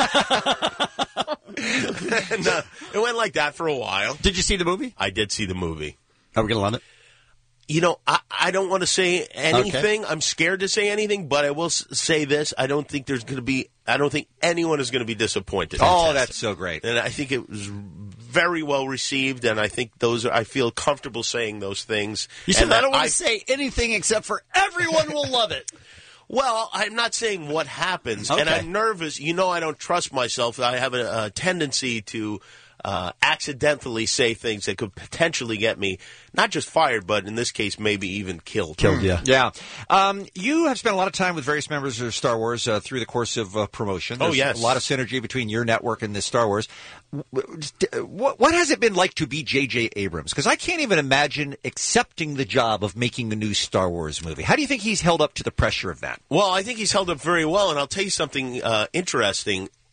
S6: really." And, uh, it went like that for a while.
S7: Did you see the movie?
S6: I did see the movie.
S7: Are we gonna love it?
S6: You know, I, I don't want to say anything. I'm scared to say anything, but I will s- say this. I don't think there's going to be, I don't think anyone is going to be disappointed.
S8: Oh, that's so great.
S6: And I think it was very well received, and I think those are, I feel comfortable saying those things.
S7: You said
S6: And
S7: I don't want
S6: I-
S7: to say anything except for everyone will love it.
S6: Well, I'm not saying what happens,
S7: Okay.
S6: and I'm nervous. You know, I don't trust myself. I have a, a tendency to uh, accidentally say things that could potentially get me not just fired, but in this case, maybe even killed.
S7: Killed, yeah.
S8: Yeah. Um, you have spent a lot of time with various members of Star Wars uh, through the course of uh, promotion.
S6: Oh,
S8: There's
S6: yes.
S8: a lot of synergy between your network and this Star Wars. What, what has it been like to be J J. Abrams? Because I can't even imagine accepting the job of making a new Star Wars movie. How do you think he's held up to the pressure of that?
S6: Well, I think he's held up very well, and I'll tell you something uh, interesting.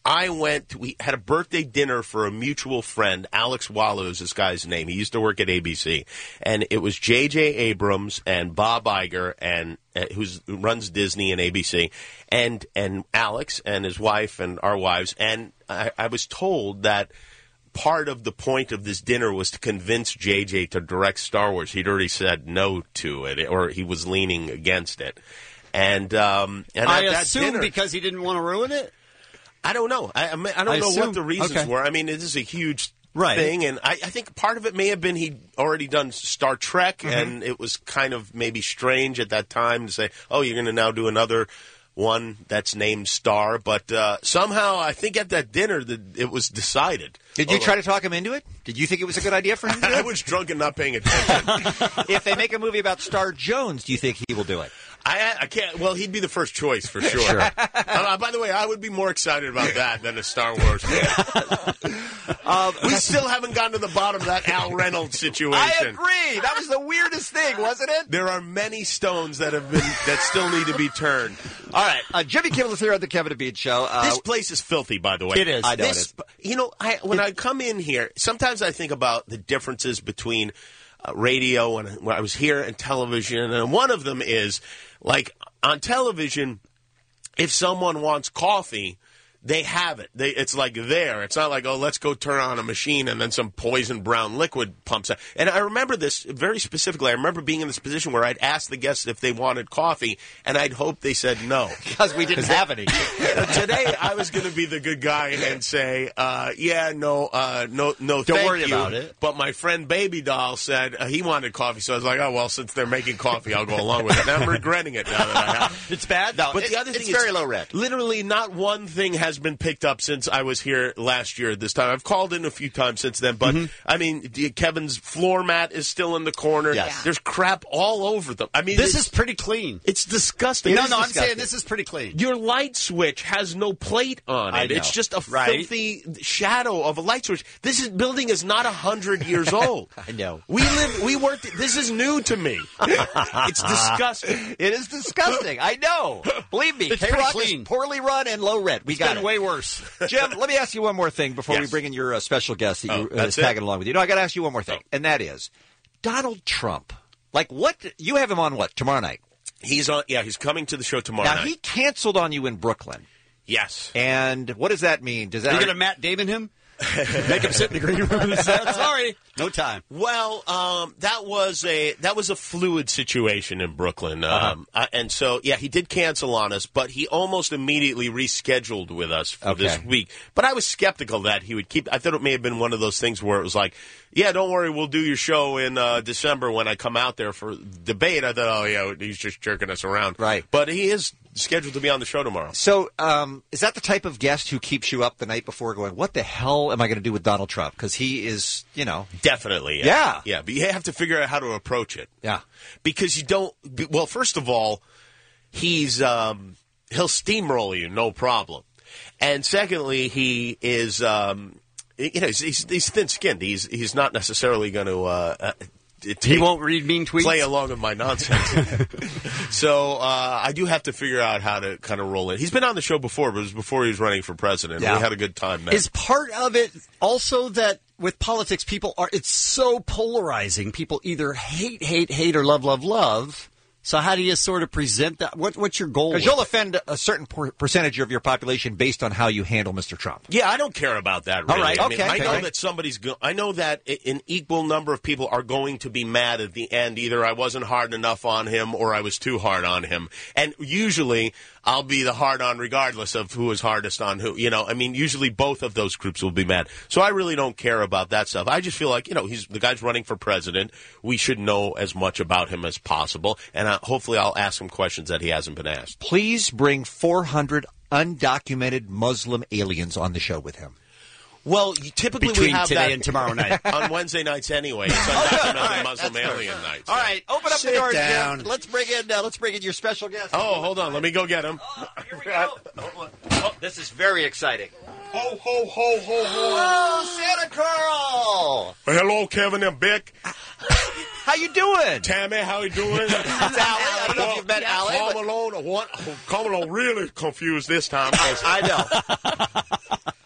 S6: I went, we had a birthday dinner for a mutual friend, Alex Wallow is this guy's name. He used to work at A B C. And it was J J Abrams and Bob Iger, and uh, who's, who runs Disney and A B C, and, and Alex and his wife and our wives. And I, I was told that part of the point of this dinner was to convince J J to direct Star Wars. He'd already said no to it, or he was leaning against it. And, um, and
S7: I
S6: at that
S7: assume
S6: dinner,
S7: because he didn't want to ruin it?
S6: I don't know. I, I, mean, I don't
S7: I
S6: know
S7: assume-
S6: what the reasons
S7: okay.
S6: were. I mean, this is a huge
S7: Right.
S6: thing, and I, I think part of it may have been he'd already done Star Trek,
S7: Mm-hmm.
S6: and it was kind of maybe strange at that time to say, oh, you're going to now do another one that's named Star. But uh, somehow, I think at that dinner, the, it was decided.
S8: Did you try to talk him into it? Did you think it was a good idea for him to do
S6: I
S8: it?
S6: was drunk and not paying attention.
S8: If they make a movie about Star Jones, do you think he will do it?
S6: I, I can't. Well, he'd be the first choice for sure.
S8: Sure.
S6: Uh, by the way, I would be more excited about that than a Star Wars movie. um, we still haven't gotten to the bottom of that Al Reynolds situation.
S8: I agree. That was the weirdest thing, wasn't it?
S6: There are many stones that have been that still need to be turned.
S8: All right, uh, Jimmy Kimmel is here on the Kevin and Bean Show. Uh,
S6: This place is filthy, by the way.
S8: It is. I know it
S6: This,
S8: is.
S6: You know, I, when I come in here, sometimes I think about the differences between uh, radio and when I was here and television, and one of them is like on television, if someone wants coffee, they have it. They, it's like there. It's not like, oh, let's go turn on a machine and then some poison brown liquid pumps out. And I remember this very specifically. I remember being in this position where I'd ask the guests if they wanted coffee, and I'd hope they said no.
S8: Because we didn't have any.
S6: Today, I was going to be the good guy and say, uh, yeah, no, uh, no, no,
S7: Don't
S6: thank
S7: worry
S6: you.
S7: about it.
S6: But my friend Baby Doll said uh, he wanted coffee, so I was like, oh, well, since they're making coffee, I'll go along with it. And I'm regretting it now that I have.
S7: It's bad?
S8: No,
S6: But
S8: it-
S6: the other
S8: it's
S6: thing
S8: very
S6: is,
S8: low rent.
S6: literally not one thing has been picked up since I was here last year at this time. I've called in a few times since then, but, I mean, the- Kevin's floor mat is still in the corner.
S7: Yes.
S6: There's crap all over them. I mean,
S7: This
S6: it's,
S7: is pretty clean.
S6: it's disgusting.
S7: No,
S6: It is
S7: no, I'm
S6: disgusting.
S7: saying this is pretty clean.
S6: Your light switch has no plate on
S7: I
S6: it.
S7: know.
S6: It's just a
S7: Right.
S6: filthy shadow of a light switch. This is, building is not a hundred years old.
S8: I know.
S6: We live. We worked. This is new to me. It's disgusting.
S8: It is disgusting. I know. Believe me,
S7: It's
S8: K-Rock
S7: pretty
S8: is
S7: clean.
S8: poorly run and low rent. We
S7: It's
S8: got
S7: been
S8: it.
S7: way worse.
S8: Jim, let me ask you one more thing before we
S6: Yes.
S8: bring in your uh, special guest that
S6: Oh,
S8: you uh,
S6: that's
S8: is tagging
S6: it?
S8: along with you. No, I got to ask you one more thing,
S6: Oh.
S8: and that is Donald Trump. Like, what? You have him on what tomorrow night?
S6: He's on. Yeah, he's coming to the show tomorrow
S8: Now
S6: night.
S8: he canceled on you in Brooklyn,
S6: yes.
S8: and what does that mean? Does
S7: Are
S8: that
S7: you going to Matt Damon him? Make him sit in the green room and say, sorry. No time.
S6: Well, um, that was a that was a fluid situation in Brooklyn,
S8: Uh-huh.
S6: um, uh, and so yeah, he did cancel on us, but he almost immediately rescheduled with us for
S8: Okay.
S6: this week. But I was skeptical that he would keep. I thought it may have been one of those things where it was like, yeah, don't worry, we'll do your show in uh, December when I come out there for debate. I thought, oh yeah, he's just jerking us around,
S8: Right.
S6: But he is scheduled to be on the show tomorrow.
S8: So, um, is that the type of guest who keeps you up the night before going, what the hell am I going to do with Donald Trump? Because he is, you know.
S6: Definitely, yeah.
S8: Yeah.
S6: Yeah, but you have to figure out how to approach it.
S8: Yeah.
S6: Because you don't, well, first of all, he's, um, he'll steamroll you, no problem. And secondly, he is, um, you know, he's, he's, he's thin-skinned. He's, he's not necessarily going to, uh, uh, take,
S7: He won't read mean tweets?
S6: play along with my nonsense. So uh, I do have to figure out how to kind of roll in. He's been on the show before, but it was before he was running for president.
S7: Yeah.
S6: We had a good time then.
S7: Is part of it also that with politics, people are, it's so polarizing. People either hate, hate, hate, or love, love, love. So how do you sort of present that? What, what's your goal?
S8: Because
S7: with
S8: you'll
S7: it?
S8: offend a certain per- percentage of your population based on how you handle Mister Trump.
S6: Yeah, I don't care about that. Really.
S8: All right,
S6: I mean,
S8: okay,
S6: I know
S8: okay.
S6: that somebody's. Go- I know that i- an equal number of people are going to be mad at the end. Either I wasn't hard enough on him, or I was too hard on him. And usually, I'll be the hard on, regardless of who is hardest on who. You know, I mean, usually both of those groups will be mad. So I really don't care about that stuff. I just feel like, you know, he's the guy's running for president. We should know as much about him as possible, and uh, hopefully, I'll ask him questions that he hasn't been asked.
S8: Please bring four hundred undocumented Muslim aliens on the show with him.
S6: Well, you- typically
S7: Between
S6: we have
S7: today
S6: that
S7: and tomorrow night.
S6: on Wednesday nights anyway. It's undocumented Muslim alien nights.
S8: All right, open up
S17: Sit
S8: the doors,
S17: down.
S8: Jim. Let's bring in. Uh, let's bring in your special guest.
S6: Oh, hold on. Let me go get him.
S8: Here we go. Oh, this is very exciting.
S6: Ho, ho, ho, ho, ho.
S8: Oh, Santa Carl.
S6: Well, hello, Kevin and Bick.
S8: How you doing?
S6: Tammy, how you doing?
S8: It's Allie. I don't know if you've met Allie.
S6: Home
S8: but-
S6: Alone, what? Home Alone really confused this time. 'cause
S8: I know.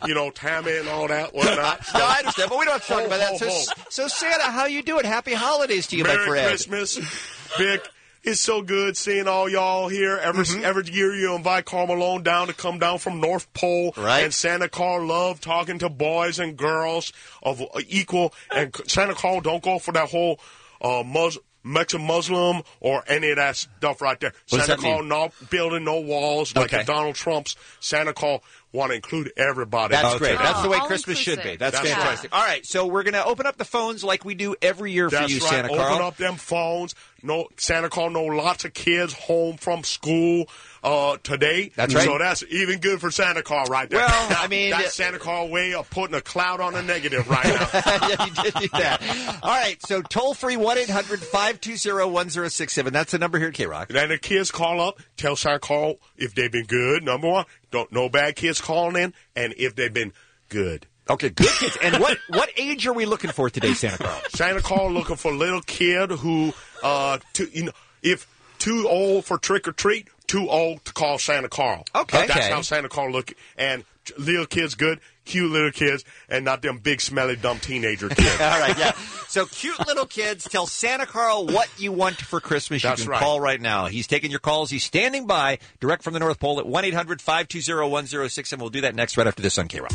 S6: you know, Tammy and all that, whatnot.
S8: No, I understand, but we don't have to talk
S6: Ho,
S8: about that.
S6: ho,
S8: So,
S6: ho.
S8: so Santa, how you doing? Happy holidays to you,
S6: Merry
S8: my friend.
S6: Christmas, Vic. It's so good seeing all y'all here. Every
S8: Mm-hmm.
S6: every year you invite Karl Malone down to come down from North Pole.
S8: Right.
S6: And Santa Claus love talking to boys and girls of equal. And Santa Claus don't go for that whole uh, Mus- Mexican Muslim or any of that stuff right there.
S7: What does
S6: Santa
S7: that mean?
S6: Claus not building no walls like
S8: Okay.
S6: the Donald Trump's. Santa Claus want to include everybody.
S8: That's
S6: out
S8: great.
S6: there.
S8: That's the way
S10: all
S8: Christmas should be.
S10: inclusive.
S8: That's,
S6: That's
S8: fantastic. All right, so we're going to open up the phones like we do every year for
S6: That's
S8: you,
S6: right.
S8: Santa
S6: Open
S8: Carl.
S6: up them phones. No, Santa Claus know lots of kids home from school uh, today.
S8: That's right.
S6: So that's even good for Santa Claus right there.
S8: Well,
S6: Now,
S8: I mean-
S6: that's Santa Claus way of putting a cloud on a negative right now.
S8: Yeah, you did do that. All right, so toll free one eight hundred five two zero one zero six seven. That's the number here at K-Rock.
S6: Then the kids call up, tell Santa Claus if they've been good. Number one, don't no bad kids calling in, and if they've been good.
S8: Okay, good kids. And what, what age are we looking for today, Santa Claus?
S6: Santa Claus looking for a little kid who, uh, to, you know, if too old for trick or treat, too old to call Santa Claus.
S8: Okay.
S6: That's
S8: Okay.
S6: how Santa Claus look. And little kids good, cute little kids, and not them big smelly dumb teenager kids.
S8: All right, yeah. So cute little kids, tell Santa Carl what you want for Christmas. You
S6: That's
S8: can
S6: right.
S8: call right now. He's taking your calls. He's standing by direct from the North Pole at one eight hundred five two zero one zero six seven. We'll do that next right after this on K-Rock.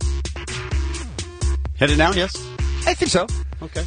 S7: Headed down, yes?
S8: I think so.
S7: Okay.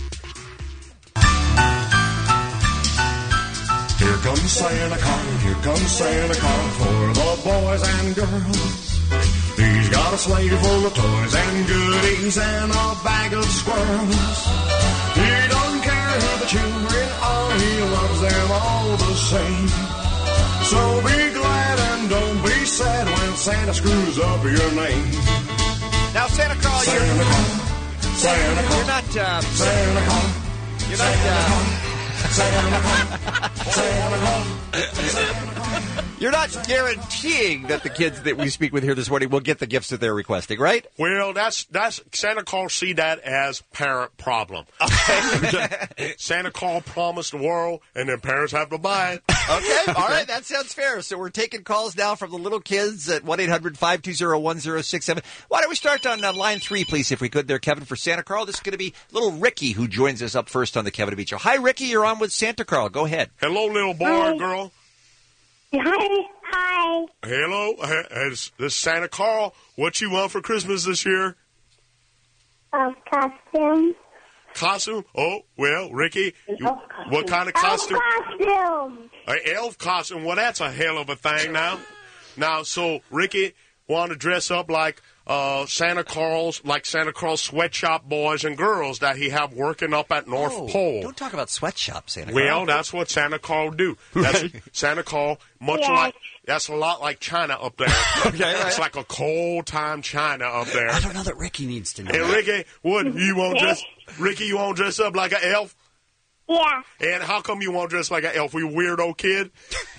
S3: Here comes Santa Claus, here comes Santa Claus for the boys and girls. He's got a sleigh full of toys and goodies and a bag of squirrels. He doesn't care who the children are, he loves them all the same. So be glad and don't be sad when Santa screws up your name.
S8: Now, Santa Claus,
S3: Santa
S8: you're,
S3: Claus, Santa Claus,
S8: you're not, uh,
S3: Santa Claus,
S8: you're not, uh,
S3: Santa Claus, Santa Claus.
S8: you're not guaranteeing that the kids that we speak with here this morning will get the gifts that they're requesting, right?
S6: Well, that's that's Santa Claus see that as parent problem. Santa Claus promised the world, and then parents have to buy it.
S8: Okay, all right, that sounds fair. So we're taking calls now from the little kids at one eight hundred five two zero one zero six seven. Why don't we start on uh, line three, please, if we could there, Kevin, for Santa Carl. This is going to be little Ricky who joins us up first on the Kevin and Beach Show. Hi, Ricky, you're on with Santa Carl. Go ahead.
S6: Hello, little boy
S9: Hi.
S6: or girl.
S9: Hi. Hi.
S6: Hello, uh, this this is Santa Carl. What you want for Christmas this year?
S9: Um, costume.
S6: Costume? Oh, well, Ricky, you,
S9: Elf costume.
S6: what kind of
S9: Elf
S6: costume?
S9: costume.
S6: An elf costume. Well, that's a hell of a thing now. Now, so Ricky want to dress up like uh, Santa Claus, like Santa Claus sweatshop boys and girls that he have working up at North
S8: Oh,
S6: Pole.
S8: Don't talk about sweatshop, Santa
S6: Well,
S8: Carl.
S6: that's what Santa Claus do. That's Santa Claus, much
S9: Yes.
S6: like that's a lot like China up there.
S7: Okay, right.
S6: It's like a cold time China up there.
S7: I don't know that Ricky needs to know.
S6: Hey,
S7: that.
S6: Ricky, what you want dress? Ricky, you want dress up like an elf?
S9: Yeah.
S6: And how come you want dress like an elf? You weirdo kid.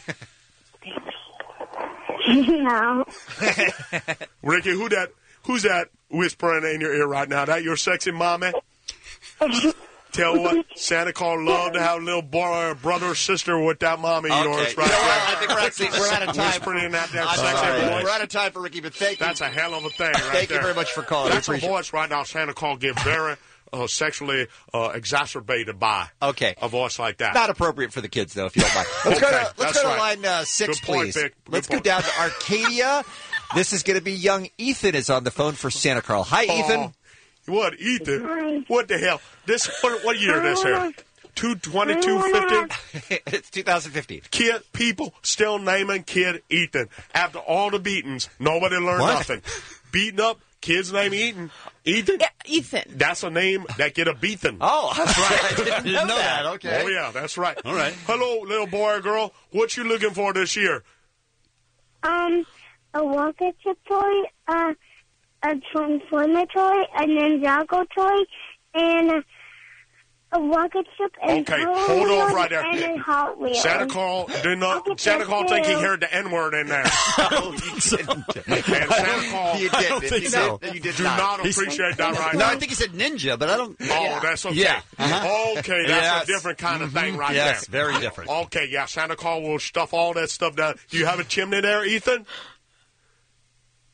S9: No.
S6: Ricky, who that? Who's that whispering in your ear right now? That your sexy mommy? Tell what, Santa Claus love to have a little boy or brother or sister with that mommy of
S8: Okay.
S6: yours
S8: You
S6: right
S8: know what?
S6: there.
S8: I think we're actually- we're out of time.
S6: Whispering in that, that
S8: I'm
S6: sexy
S8: sorry.
S6: voice.
S8: We're out of time for Ricky, but thank you.
S6: That's a hell of a thing right
S8: Thank you
S6: there.
S8: very much for calling. I
S6: That's a
S8: appreciate it.
S6: voice right now Santa Claus get very uh, sexually uh, exacerbated by.
S8: Okay.
S6: A voice like that.
S8: Not appropriate for the kids, though, if you don't mind. Let's go
S6: Okay,
S8: to, let's
S6: that's
S8: go to
S6: right.
S8: line uh, six,
S6: Good point,
S8: please.
S6: Vic. Good
S8: Let's
S6: point.
S8: go down to Arcadia. This is going to be young Ethan is on the phone for Santa Carl. Hi, Ethan.
S6: Oh, what, Ethan? What the hell? This what, what year this here? two twenty-two fifty?
S8: It's two thousand fifteen.
S6: Kid, people still naming kid Ethan. After all the beatings, nobody learned
S8: What?
S6: nothing. Beating up, kids name Ethan. Ethan?
S10: Yeah, Ethan.
S6: That's a name that get a beating.
S8: Oh, that's right. I didn't know,
S7: know
S8: that.
S7: that, okay.
S6: Oh, yeah, that's right.
S7: All right.
S6: Hello, little boy or girl. What you looking for this year?
S9: Um, a Wonka chip toy, uh, a Transformer toy, a Ninjago toy, and a, a Wonka chip and
S6: Okay,
S9: Power
S6: hold on
S9: Wheels
S6: right there.
S9: and a Hot Wheels.
S6: Santa Claus did not.
S9: Okay,
S6: Santa Claus think he
S9: thank you.
S6: heard the N word in there.
S8: No, you didn't.
S6: And Santa Claus
S8: You didn't.
S7: think
S8: You
S7: so.
S8: did- You did
S6: do
S8: not.
S6: not appreciate that right
S7: No,
S6: now.
S7: I think he said ninja, but I don't.
S6: Oh, that's okay.
S7: Yeah. Uh-huh.
S6: Okay, that's
S7: Yes.
S6: a different kind of thing right
S7: Yes,
S6: there.
S7: very different.
S6: Okay, yeah, Santa Claus will stuff all that stuff down. Do you have a chimney there, Ethan?
S9: Yeah.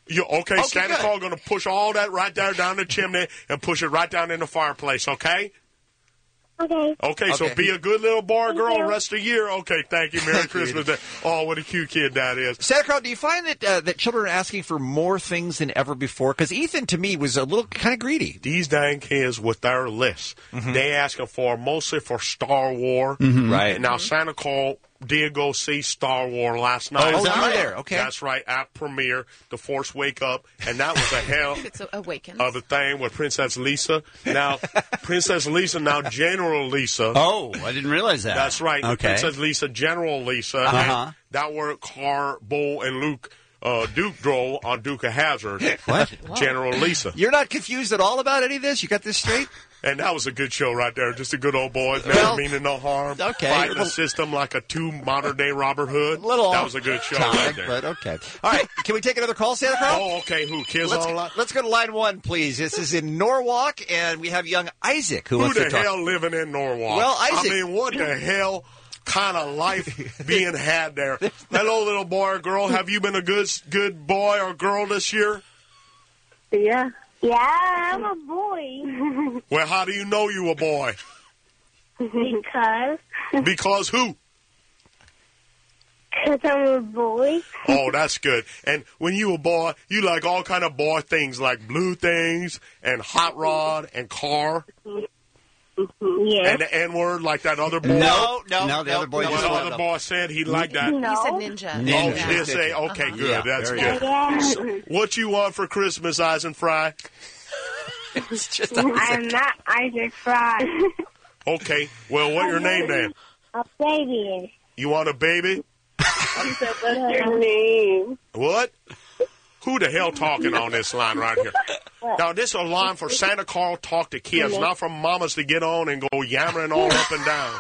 S6: You, okay,
S8: Okay,
S6: Santa
S8: good.
S6: Claus going to push all that right there down the chimney and push it right down in the fireplace, okay?
S9: Okay.
S6: Okay, so
S8: Okay.
S6: be a good little boy or
S9: Thank
S6: girl
S9: you.
S6: the rest of the year. Okay, thank you. Merry Christmas. Day. Oh, what a cute kid that is.
S8: Santa Claus, do you find that uh, that children are asking for more things than ever before? Because Ethan, to me, was a little kind of greedy.
S6: These dang kids with their lists, they asking for mostly for Star Wars.
S8: Mhm. Right.
S6: Now, Santa Claus did go see Star Wars last night.
S8: Oh, is that right? There, okay.
S6: That's right, at premiere, The Force Wake Up, and that was a hell
S10: It's Awakens.
S6: of a thing with Princess Lisa. Now, Princess Lisa, now General Lisa.
S7: Oh, I didn't realize that.
S6: That's right.
S7: Okay.
S6: Princess Lisa, General Lisa.
S7: Uh-huh.
S6: And that were Car, Bo, and Luke uh, Duke drove on Duke of Hazzard.
S8: What?
S6: General Lisa.
S8: You're not confused at all about any of this? You got this straight?
S6: And that was a good show right there. Just a good old boys, never
S8: Well,
S6: meaning no harm.
S8: okay.
S6: Fighting the system like a two modern day Robert Hood.
S8: Little
S6: that was a good show
S8: topic,
S6: right there.
S8: but okay. All right, can we take another call, Santa Claus?
S6: Oh, okay. Who? Kids
S8: let's,
S6: online?
S8: let's go to line one, please. This is in Norwalk, and we have young Isaac who,
S6: Who
S8: wants
S6: the
S8: to talk.
S6: hell living in Norwalk?
S8: Well, Isaac-
S6: I mean, what the hell kind of life being had there? Hello, little boy or girl. Have you been a good good boy or girl this year?
S9: Yeah. Yeah, I'm a boy.
S6: Well, how do you know you a boy?
S9: because.
S6: Because who?
S9: Because I'm a boy.
S6: Oh, that's good. And when you a boy, you like all kind of boy things like blue things and hot rod and car.
S9: Yeah.
S6: And the N word like that other boy.
S8: No, no,
S7: No, the
S8: no,
S7: other boy
S8: no,
S6: What
S7: just
S6: the
S8: no,
S6: other
S8: no.
S6: boy said he liked that.
S9: No.
S10: He said ninja.
S6: Oh,
S7: Ninja.
S6: he did say, okay, good.
S8: Yeah,
S6: That's
S8: very
S6: good.
S9: Yeah.
S6: What you want for Christmas, Eisenfry?
S8: It's just
S9: I'm not Isaac Fry.
S6: Okay. Well, what your name then?
S9: A baby.
S6: You want a baby?
S9: What's your name?
S6: What? Who the hell talking on this line right here? Now, this is a line for Santa Claus talk to kids, not for mamas to get on and go yammering all up and down.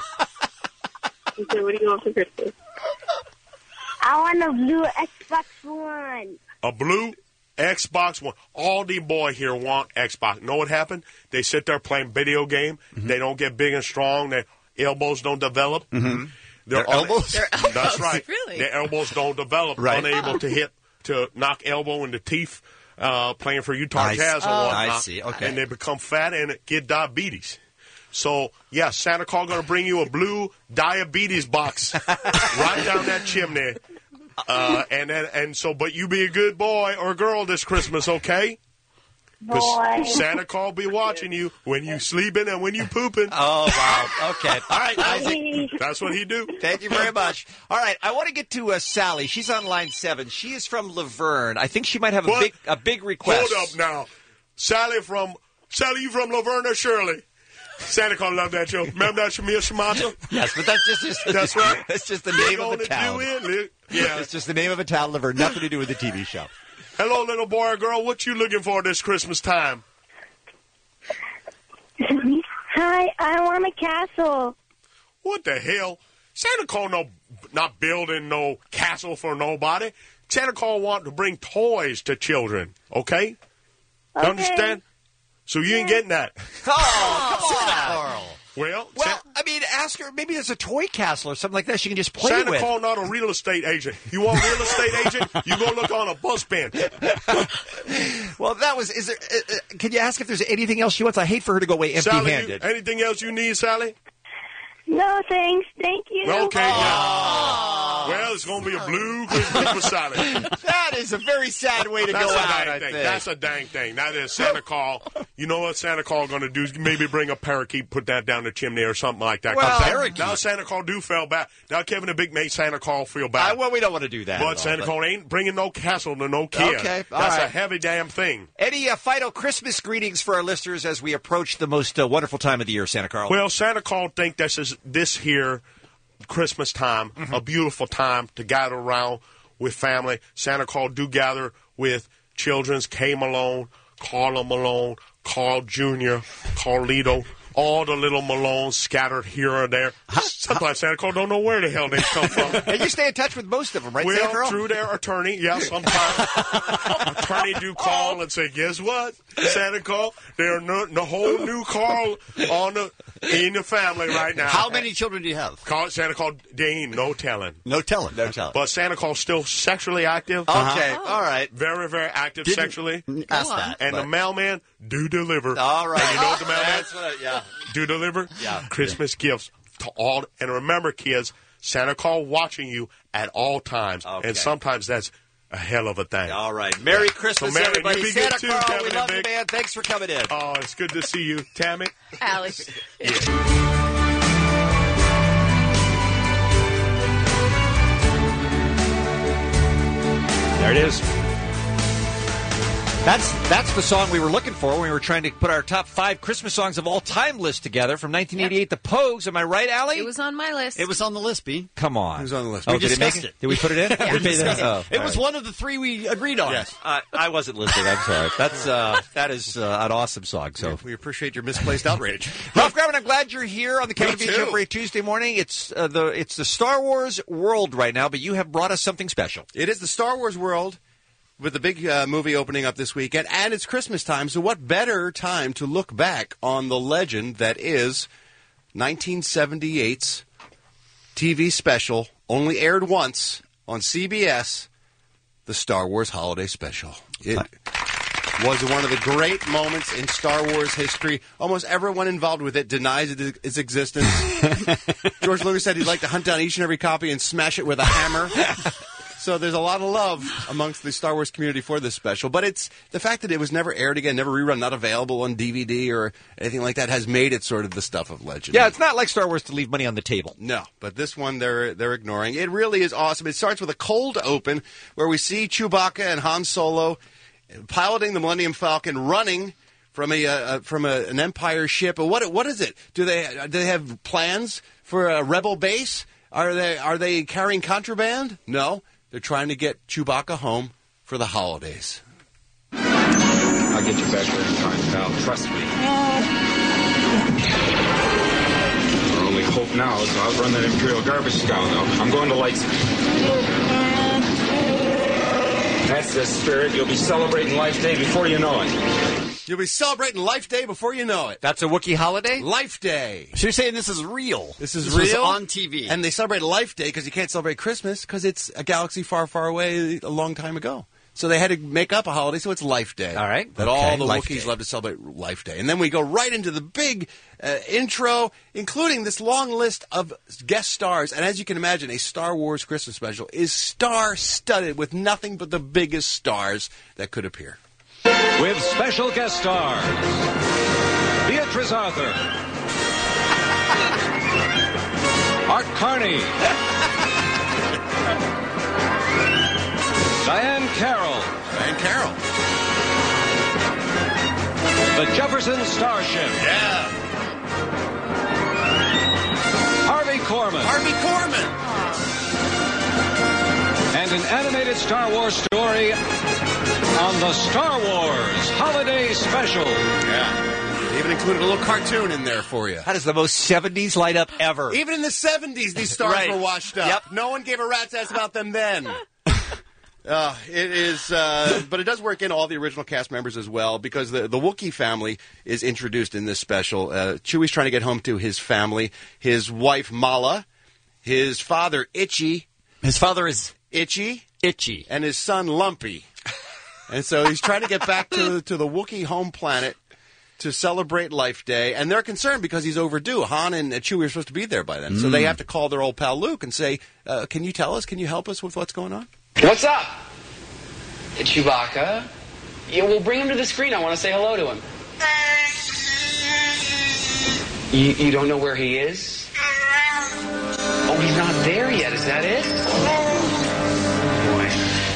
S9: So what do you want for Christmas? I want a blue Xbox One.
S6: A blue Xbox One. All the boy here want Xbox. Know what happened? They sit there playing video game.
S7: Mm-hmm.
S6: They don't get big and strong. Their elbows don't develop.
S7: Mm-hmm.
S6: Their,
S7: Their elbows?
S10: Their elbows,
S6: That's right.
S10: really?
S6: Their elbows don't develop.
S7: Right.
S6: Unable to hit, to knock elbow in the teeth, uh, playing for Utah
S7: I
S6: Jazz
S7: see.
S6: or
S7: Oh.
S6: whatnot.
S7: I see. Okay.
S6: And they become fat and get diabetes. So, yeah, Santa Claus going to bring you a blue diabetes box right down that chimney. Uh, and then, and so, but you be a good boy or girl this Christmas, okay?
S9: Boy.
S6: Santa Claus be watching you when you sleeping and when you pooping.
S8: Oh, wow. Okay. All right, Isaac.
S6: That's what he do.
S8: Thank you very much. All right, I want to get to uh, Sally. She's on line seven. She is from Laverne. I think she might have a
S6: What?
S8: big a big request.
S6: Hold up now. Sally from, Sally, you from Laverne or Shirley? Santa Claus love that show. Remember that Shamir Shimata?
S8: Yes, but that's just, just
S6: That's right.
S8: That's just the
S6: We're
S8: name of
S6: gonna
S8: a town.
S6: do it, li- Yeah.
S8: It's just the name of a town, Laverne. Nothing to do with the T V show.
S6: Hello, little boy or girl. What you looking for this Christmas time?
S9: Hi, I want a castle.
S6: What the hell? Santa Claus no, not building no castle for nobody. Santa Claus want to bring toys to children. Okay? You
S9: Okay.
S6: understand? So you ain't getting that.
S8: Oh, come on, Carl.
S6: Well,
S8: Well, I mean, ask her. Maybe there's a toy castle or something like that she can just play
S6: Santa
S8: with.
S6: Claus not a real estate agent. You want a real estate agent? You go look on a bus bench.
S8: Well, that was. Is there? Uh, uh, can you ask if there's anything else she wants? I hate for her to go away
S6: Sally, you,
S8: empty-handed.
S6: anything else you need, Sally?
S9: No, thanks. Thank you.
S6: Okay. Yeah. Well, it's going to be a blue Christmas for Sally.
S8: That is a very sad way to
S6: That's
S8: go
S6: a
S8: out.
S6: dang
S8: I
S6: thing.
S8: think.
S6: That's a dang thing. That is Santa Claus. You know what Santa Claus going to do? Is maybe bring a parakeet, put that down the chimney or something like that. 'Cause
S8: Well,
S6: that-
S8: parakeet.
S6: now Santa Claus do feel bad. Now Kevin the Big made Santa Claus feel
S8: I,
S6: bad.
S8: well, we don't want to do that.
S6: but
S8: at all,
S6: Santa Claus ain't bringing no castle to no kid.
S8: Okay, all
S6: That's a
S8: right.
S6: heavy damn thing.
S8: Any uh, final Christmas greetings for our listeners as we approach the most uh, wonderful time of the year, Santa Carl?
S6: Well, Santa Claus think this is this here Christmas time,
S8: Mm-hmm.
S6: a beautiful time to gather around with family. Santa Claus do gather with children's K Malone, Carla Malone, Carl Junior, Carlito, all the little Malones scattered here or there. Sometimes Santa Claus don't know where the hell they come from.
S8: And you stay in touch with most of them, right, Santa
S6: Well,
S8: Claus?
S6: through their attorney, yeah, sometimes. Attorney do call and say, guess what, Santa Claus? There's no, no whole new call on the in the family right now.
S7: How many children do you have?
S6: Call Santa Claus, there ain't no telling.
S7: No telling. No telling.
S6: But Santa Claus still sexually active.
S7: Okay, uh-huh. All right.
S6: Very, very active
S7: Didn't
S6: sexually.
S7: ask that,
S6: And
S7: but-
S6: the mailman do deliver.
S7: All right.
S6: And you know what the mailman
S7: That's what I- yeah.
S6: do deliver?
S7: Yeah.
S6: Christmas gifts to all. And remember, kids, Santa Claus watching you at all times.
S7: Okay.
S6: And sometimes that's a hell of a thing.
S7: All right. Merry Christmas,
S6: so, Mary,
S7: everybody.
S6: You be
S7: Santa
S6: good too,
S7: Claus,
S6: Kevin
S7: we
S6: and
S7: love you,
S6: Vic.
S7: man. Thanks for coming in.
S6: Oh, it's good to see you. Tammy?
S10: Allie.
S8: There it is. That's that's the song we were looking for when we were trying to put our top five Christmas songs of all time list together from nineteen eighty-eight. The Pogues. Am I right, Allie?
S10: It was on my list.
S7: It was on the list, B.
S8: Come on.
S11: It was on the list.
S8: Oh,
S7: We
S8: did it make
S7: discussed it.
S8: Did we put it in?
S10: Yeah.
S8: We paid that? Oh,
S7: It
S8: all
S7: was
S8: right.
S7: one of the three we agreed on.
S11: Yes.
S8: Uh, I wasn't listening. I'm sorry. That's uh, that is uh, an awesome song. So
S11: We appreciate your misplaced outrage.
S8: Ralph Grabman, I'm glad you're here on the Kevin
S11: Me
S8: Bean Show
S11: too.
S8: for a Tuesday morning. It's uh, the it's the Star Wars world right now, but you have brought us something special.
S11: It is the Star Wars world with the big uh, movie opening up this weekend, and it's Christmas time, so what better time to look back on the legend that is nineteen seventy-eight's T V special, only aired once on C B S, the Star Wars Holiday Special. It was one of the great moments in Star Wars history. Almost everyone involved with it denies it, its existence. George Lucas said he'd like to hunt down each and every copy and smash it with a hammer. So there's a lot of love amongst the Star Wars community for this special. But it's the fact that it was never aired again, never rerun, not available on D V D or anything like that, has made it sort of the stuff of legend.
S8: Yeah, it's not like Star Wars to leave money on the table.
S11: No, but this one they're they're ignoring. It really is awesome. It starts with a cold open where we see Chewbacca and Han Solo piloting the Millennium Falcon, running from a uh, from a, an Empire ship. What what is it? Do they do they have plans for a rebel base? Are they are they carrying contraband? No, they're trying to get Chewbacca home for the holidays.
S2: I'll get you back there in time, pal. Trust me. Our only hope now is to outrun that Imperial garbage scow, though. I'm going to Lightspeed. That's the spirit. You'll be celebrating Life Day before you know it.
S11: You'll be celebrating Life Day before you know it.
S8: That's a Wookiee holiday?
S11: Life Day.
S7: So you're saying this is real?
S11: This is
S7: This
S11: real
S7: was on T V.
S11: and they celebrate Life Day because you can't celebrate Christmas because it's a galaxy far, far away a long time ago. So they had to make up a holiday, so it's Life Day.
S8: All right.
S11: That
S8: Okay,
S11: all the
S8: Life
S11: Wookiees
S8: Day.
S11: love to celebrate Life Day. And then we go right into the big uh, intro, including this long list of guest stars. And as you can imagine, a Star Wars Christmas special is star-studded with nothing but the biggest stars that could appear.
S2: With special guest stars, Beatrice Arthur, Art Carney, Diane Carroll,
S11: Diane Carroll,
S2: the Jefferson Starship,
S11: yeah,
S2: Harvey Korman,
S11: Harvey Korman,
S2: and an animated Star Wars story on the Star Wars Holiday Special.
S11: Yeah. They even included a little cartoon in there for you.
S8: That is the most seventies light up ever.
S11: Even in the seventies, these stars
S8: Right.
S11: were washed up.
S8: Yep.
S11: No one gave a rat's ass about them then. Uh, it is, uh, but it does work in all the original cast members as well because the, the Wookiee family is introduced in this special. Uh, Chewie's trying to get home to his family, his wife Mala, his father Itchy.
S7: His father is
S11: Itchy.
S7: Itchy.
S11: And his son Lumpy. And so he's trying to get back to, to the Wookiee home planet to celebrate Life Day. And they're concerned because he's overdue. Han and Chewie are supposed to be there by then. So
S7: Mm.
S11: they have to call their old pal Luke and say, uh, can you tell us? Can you help us with what's going on?
S13: What's up? It's Chewbacca. Yeah, we'll bring him to the screen. I want to say hello to him. You, you don't know where he is? Oh, he's not there yet. Is that it? Boy.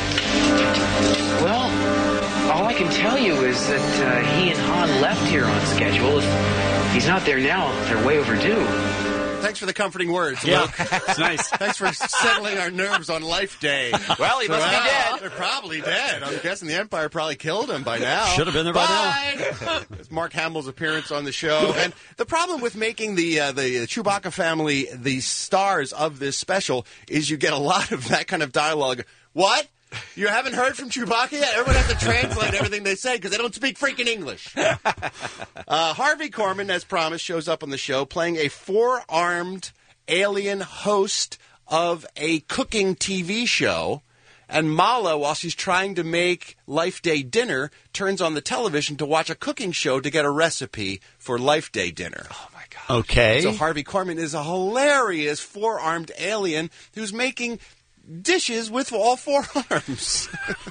S13: Well, all I can tell you is that uh, he and Han left here on schedule. If he's not there now, they're way overdue.
S11: Thanks for the comforting words,
S7: Yeah,
S11: Luke.
S7: it's nice.
S11: Thanks for settling our nerves on Life Day.
S8: Well, he must be dead.
S11: They're probably dead. I'm guessing the Empire probably killed him by now.
S7: Should have been there by
S11: now. It's Mark Hamill's appearance on the show. And the problem with making the uh, the Chewbacca family the stars of this special is you get a lot of that kind of dialogue. What? You haven't heard from Chewbacca yet? Everyone has to translate everything they say because they don't speak freaking English. Uh, Harvey Korman, as promised, shows up on the show playing a four-armed alien host of a cooking T V show. And Mala, while she's trying to make Life Day dinner, turns on the television to watch a cooking show to get a recipe for Life Day dinner. Oh, my God.
S7: Okay.
S11: So Harvey Korman is a hilarious four-armed alien who's making dishes with all four arms.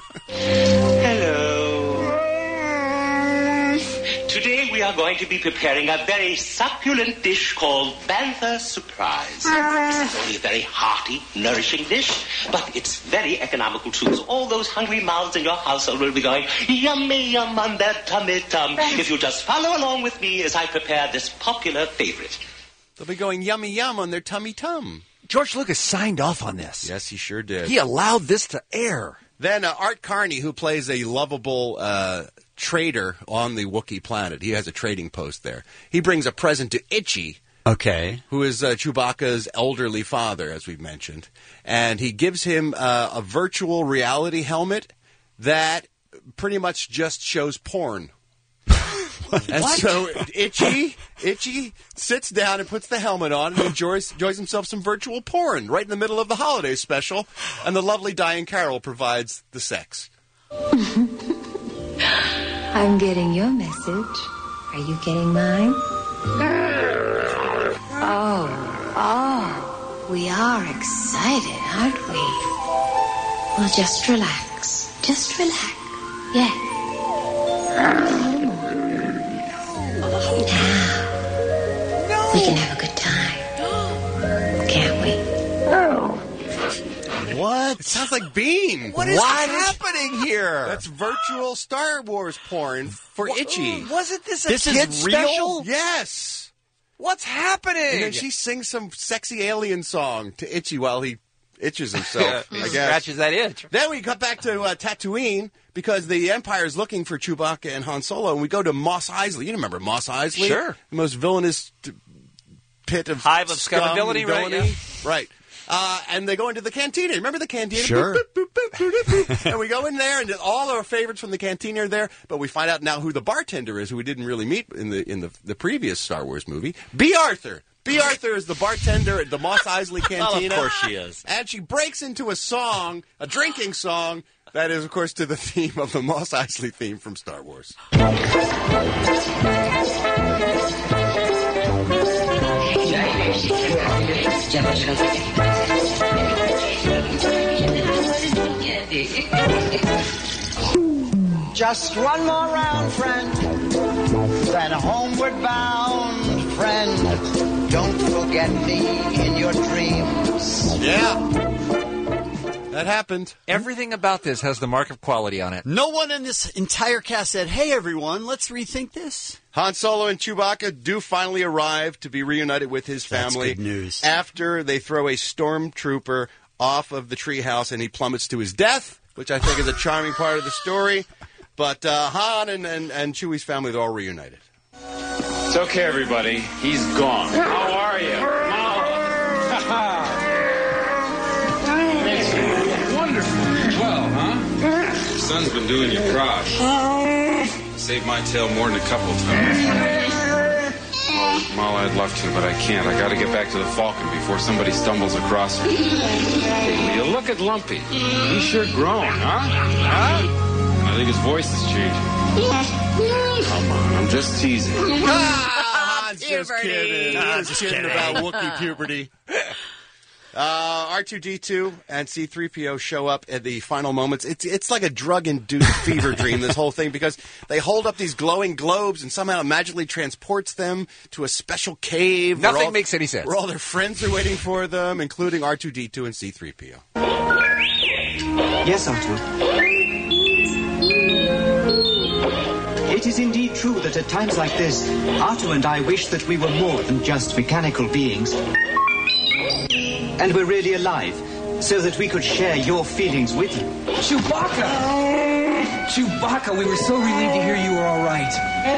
S12: Hello. Today we are going to be preparing a very succulent dish called Bantha Surprise. It's only a very hearty, nourishing dish, but it's very economical too. So all those hungry mouths in your household will be going yummy yum on their tummy tum if you just follow along with me as I prepare this popular favorite.
S11: They'll be going yummy yum on their tummy tum.
S8: George Lucas signed off on this.
S11: Yes, he sure did.
S8: He allowed this to air.
S11: Then uh, Art Carney, who plays a lovable uh, trader on the Wookiee planet. He has a trading post there. He brings a present to Itchy.
S7: Okay.
S11: Who is uh, Chewbacca's elderly father, as we've mentioned. And he gives him uh, a virtual reality helmet that pretty much just shows porn. And
S7: What?
S11: so Itchy, Itchy sits down and puts the helmet on and enjoys, enjoys himself some virtual porn right in the middle of the holiday special. And the lovely Diane Carroll provides the sex.
S14: I'm getting your message. Are you getting mine? Oh, oh, we are excited, aren't we? Well, just relax. Just relax. Yeah. Now, we can have a good time, can't we?
S11: What? It sounds like Bean.
S8: What is happening here?
S11: That's virtual Star Wars porn for Itchy.
S8: Wasn't this a
S11: This is
S8: kid's
S11: real?
S8: special?
S11: Yes.
S8: What's happening?
S11: And then she sings some sexy alien song to Itchy while he itches himself,
S8: He
S11: I guess.
S8: scratches that itch.
S11: Then we cut back to uh, Tatooine because the Empire is looking for Chewbacca and Han Solo, and we go to Mos Eisley. You remember Mos Eisley?
S8: Sure.
S11: The most villainous t- pit of
S8: Hive of
S11: scum
S8: scumability,
S11: and
S8: right,
S11: villainy.
S8: yeah.
S11: Right. Uh, and they go into the cantina. Remember the cantina?
S7: Sure.
S11: Boop, boop, boop, boop, boop, boop. And we go in there, and all our favorites from the cantina are there. But we find out now who the bartender is, who we didn't really meet in the in the, the previous Star Wars movie. B. Arthur. B. Arthur is the bartender at the Mos Eisley cantina.
S7: Well, of course she is.
S11: And she breaks into a song, a drinking song, that is, of course, to the theme of the Mos Eisley theme from Star Wars.
S15: Just one more round, friend. Then homeward bound, friend. Don't forget me in your dreams.
S11: Yeah. That happened.
S8: Everything about this has the mark of quality on it.
S7: No one in this entire cast said, hey, everyone, let's rethink this.
S11: Han Solo and Chewbacca do finally arrive to be reunited with his
S7: That's
S11: family.
S7: good news.
S11: After they throw a stormtrooper off of the treehouse and he plummets to his death, which I think is a charming part of the story. But uh, Han and, and, and Chewie's family, they're all reunited.
S16: It's okay, everybody. He's gone. How are you? Wonderful. Well, huh? Your son's been doing your prosh. Saved my tail more than a couple times. Well, Mala, I'd love to, but I can't. I gotta get back to the Falcon before somebody stumbles across her. Hey, you look at Lumpy. He's sure grown, huh? Huh? I think his voice is changing. Come on, I'm just teasing.
S11: Ah, I'm just kidding.
S7: Nah,
S11: I'm just kidding about Wookiee puberty. Uh, R two D two and C three P O show up at the final moments. It's it's like a drug-induced fever dream, this whole thing, because they hold up these glowing globes and somehow it magically transports them to a special cave. where
S8: Nothing
S11: all-
S8: makes any sense.
S11: Where all their friends are waiting for them, including R two D two and C three P O.
S15: Yes, R two.
S1: it is indeed true that at times like this, Artu and I wish that we were more than just mechanical beings. And we're really alive, so that we could share your feelings with you.
S18: Chewbacca! Chewbacca, we were so relieved to hear you were all right.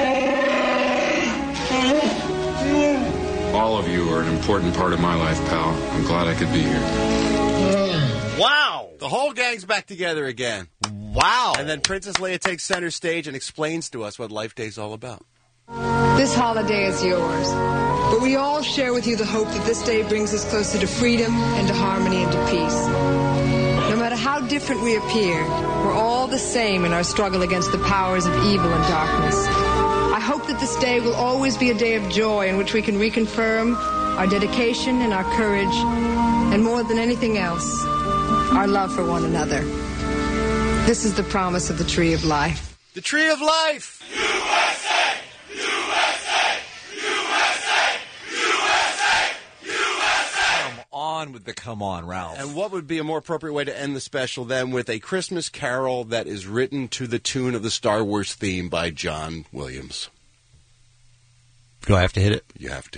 S16: All of you are an important part of my life, pal. I'm glad I could be here.
S11: Wow! The whole gang's back together again.
S7: Wow!
S11: And then Princess Leia takes center stage and explains to us what Life Day's all about.
S19: This holiday is yours, but we all share with you the hope that this day brings us closer to freedom and to harmony and to peace. No matter how different we appear, we're all the same in our struggle against the powers of evil and darkness. I hope that this day will always be a day of joy in which we can reconfirm our dedication and our courage, and more than anything else, our love for one another. This is the promise of the Tree of Life.
S11: The Tree of Life!
S3: U S A! U S A! U S A! U S A! U S A!
S8: Come on with the come on, Ralph.
S11: And what would be a more appropriate way to end the special than with a Christmas carol that is written to the tune of the Star Wars theme by John Williams?
S7: Do I have to hit it?
S11: You have to.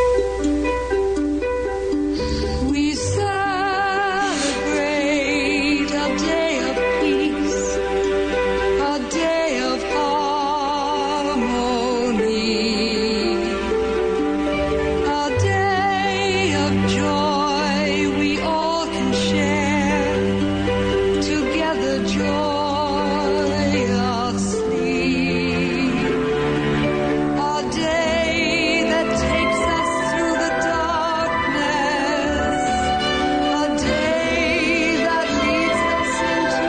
S19: We celebrate a day of peace, a day of harmony, a day of joy we all can share together joyously, a day that takes us through the darkness, a day that leads us into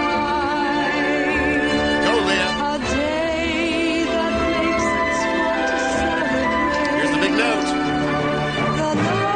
S19: light,
S11: Go, Leah.
S19: a day that makes us want to celebrate.
S11: Here's the big note.
S19: The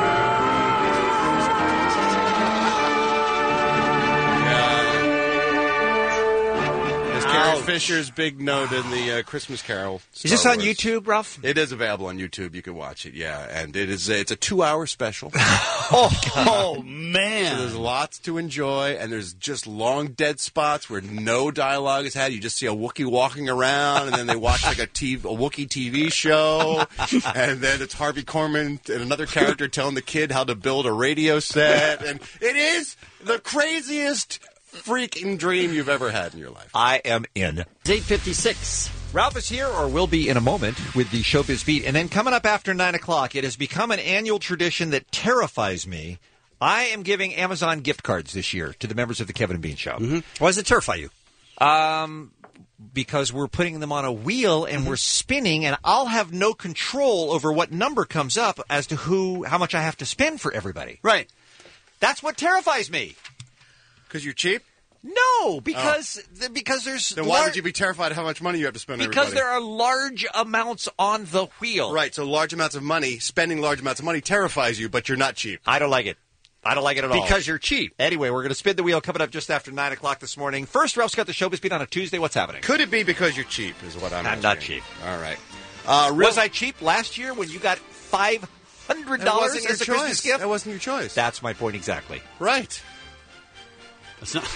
S11: There's Carrie Fisher's big note in the uh, Christmas Carol.
S8: Is this
S11: Star
S8: on
S11: Wars.
S8: YouTube, Ralph?
S11: It is available on YouTube. You can watch it, yeah. And it is it's a two-hour special.
S7: Oh, oh, man.
S11: So there's lots to enjoy, and there's just long dead spots where no dialogue is had. You just see a Wookiee walking around, and then they watch like a, T V, a Wookiee T V show, and then it's Harvey Korman and another character telling the kid how to build a radio set. And it is the craziest freaking dream you've ever had in your life.
S8: I am in.
S7: It's eight fifty-six.
S8: Ralph is here, or will be in a moment, with the Showbiz Beat. And then coming up after nine o'clock, it has become an annual tradition that terrifies me. I am giving Amazon gift cards this year to the members of the Kevin and Bean Show.
S7: Mm-hmm. Why does it terrify you?
S8: Um, because we're putting them on a wheel and we're spinning, and I'll have no control over what number comes up as to who, how much I have to spend for everybody.
S7: Right.
S8: That's what terrifies me.
S11: Because you're cheap?
S8: No, because th- because there's
S11: Then why
S8: lar-
S11: would you be terrified of how much money you have to spend on
S8: because
S11: everybody?
S8: there are large amounts on the wheel.
S11: Right, so large amounts of money, spending large amounts of money terrifies you, but you're not cheap.
S8: I don't like it. I don't like it at all.
S7: Because you're cheap.
S8: Anyway, we're going to spin the wheel coming up just after nine o'clock this morning. First, Ralph's got the Showbiz Beat on a Tuesday. What's happening?
S11: Could it be because you're cheap is what I'm
S8: I'm
S11: asking.
S8: not cheap.
S11: All right. Uh, real-
S8: Was I cheap last year when you got five hundred
S11: That
S8: dollars
S11: wasn't your
S8: as a
S11: choice.
S8: Christmas gift?
S11: That wasn't your choice.
S8: That's my point exactly.
S11: Right.
S7: That's not,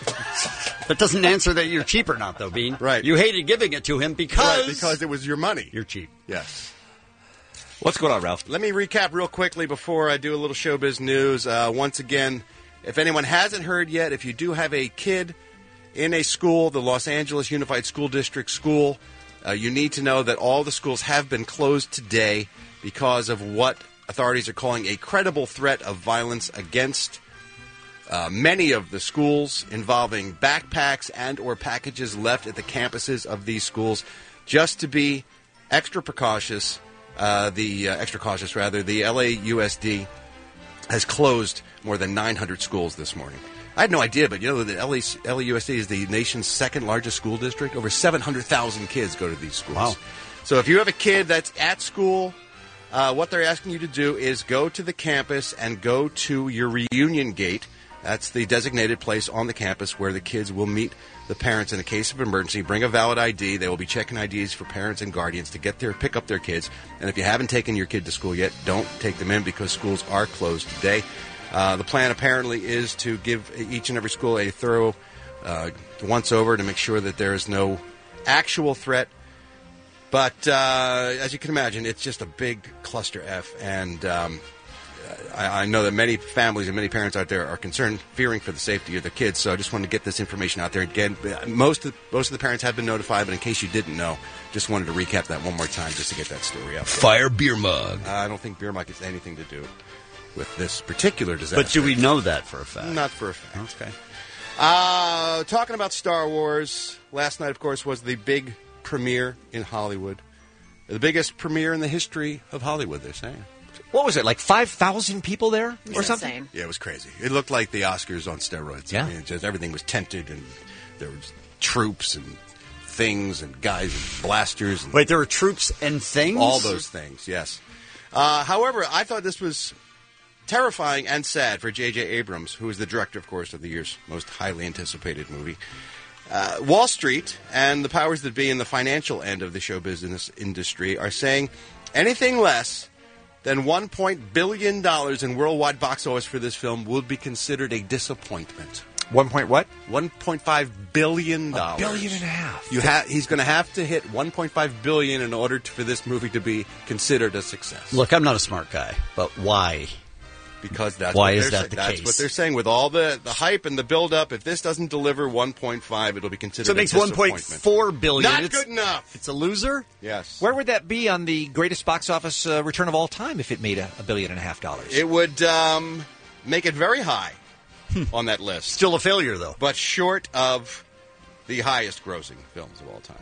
S7: that doesn't answer that you're cheap or not, though, Bean.
S11: Right.
S7: You hated giving it to him because...
S11: Right, because it was your money.
S7: You're cheap.
S11: Yes.
S8: What's going on, Ralph?
S11: Let me recap real quickly before I do a little showbiz news. Uh, once again, if anyone hasn't heard yet, if you do have a kid in a school, the Los Angeles Unified School District school, uh, you need to know that all the schools have been closed today because of what authorities are calling a credible threat of violence against uh, many of the schools, involving backpacks and or packages left at the campuses of these schools. Just to be extra precautious, uh, the uh, extra cautious rather, the L A U S D has closed more than nine hundred schools this morning. I had no idea, but you know that L A, L A U S D is the nation's second largest school district. Over seven hundred thousand kids go to these schools.
S7: Wow.
S11: So if you have a kid that's at school, uh, what they're asking you to do is go to the campus and go to your reunion gate. That's the designated place on the campus where the kids will meet the parents in a case of emergency. Bring a valid I D. They will be checking I Ds for parents and guardians to get there, pick up their kids. And if you haven't taken your kid to school yet, don't take them in because schools are closed today. Uh, the plan apparently is to give each and every school a thorough uh, once-over to make sure that there is no actual threat But uh, as you can imagine, it's just a big cluster F, and um, I, I know that many families and many parents out there are concerned, fearing for the safety of their kids. So I just wanted to get this information out there. Again, most of, most of the parents have been notified, but in case you didn't know, just wanted to recap that one more time just to get that story out there.
S20: Fire beer mug.
S11: Uh, I don't think beer mug has anything to do with this particular disaster.
S7: But do we know that for a fact?
S11: Not for a fact.
S7: Okay.
S11: Uh, talking about Star Wars, last night, of course, was the big premiere in Hollywood. The biggest premiere in the history of Hollywood, they're saying.
S8: What was it, like five thousand people there
S10: It's
S8: or something?
S10: insane.
S11: Yeah, it was crazy. It looked like the Oscars on steroids.
S8: Yeah.
S11: I mean, it just, everything was tented, and there was troops and things and guys and blasters. And
S7: Wait, there were troops and things?
S11: all those things, yes. Uh, however, I thought this was terrifying and sad for J J. Abrams, who is the director, of course, of the year's most highly anticipated movie. Uh, Wall Street and the powers that be in the financial end of the show business industry are saying anything less than one point one billion dollars in worldwide box office for this film would be considered a disappointment.
S8: One point what?
S11: One point five billion dollars.
S8: A billion and a half.
S11: You ha- he's going to have to hit one point five billion dollars in order to, for this movie to be considered a success.
S7: Look, I'm not a smart guy, but why?
S11: Because that's
S7: Why
S11: what
S7: is
S11: they're
S7: that
S11: sa-
S7: the
S11: that's
S7: case?
S11: what they're saying. With all the, the hype and the build-up, if this doesn't deliver one point five, it'll be considered
S7: So it makes
S11: a
S7: one point
S11: disappointment.
S7: four billion
S11: Not
S7: dollars. It's-
S11: good enough.
S7: It's a loser?
S11: Yes.
S8: Where would that be on the greatest box office uh, return of all time if it made a, a billion and a half dollars?
S11: It would um, make it very high on that list.
S7: Still a failure, though.
S11: But short of the highest grossing films of all time.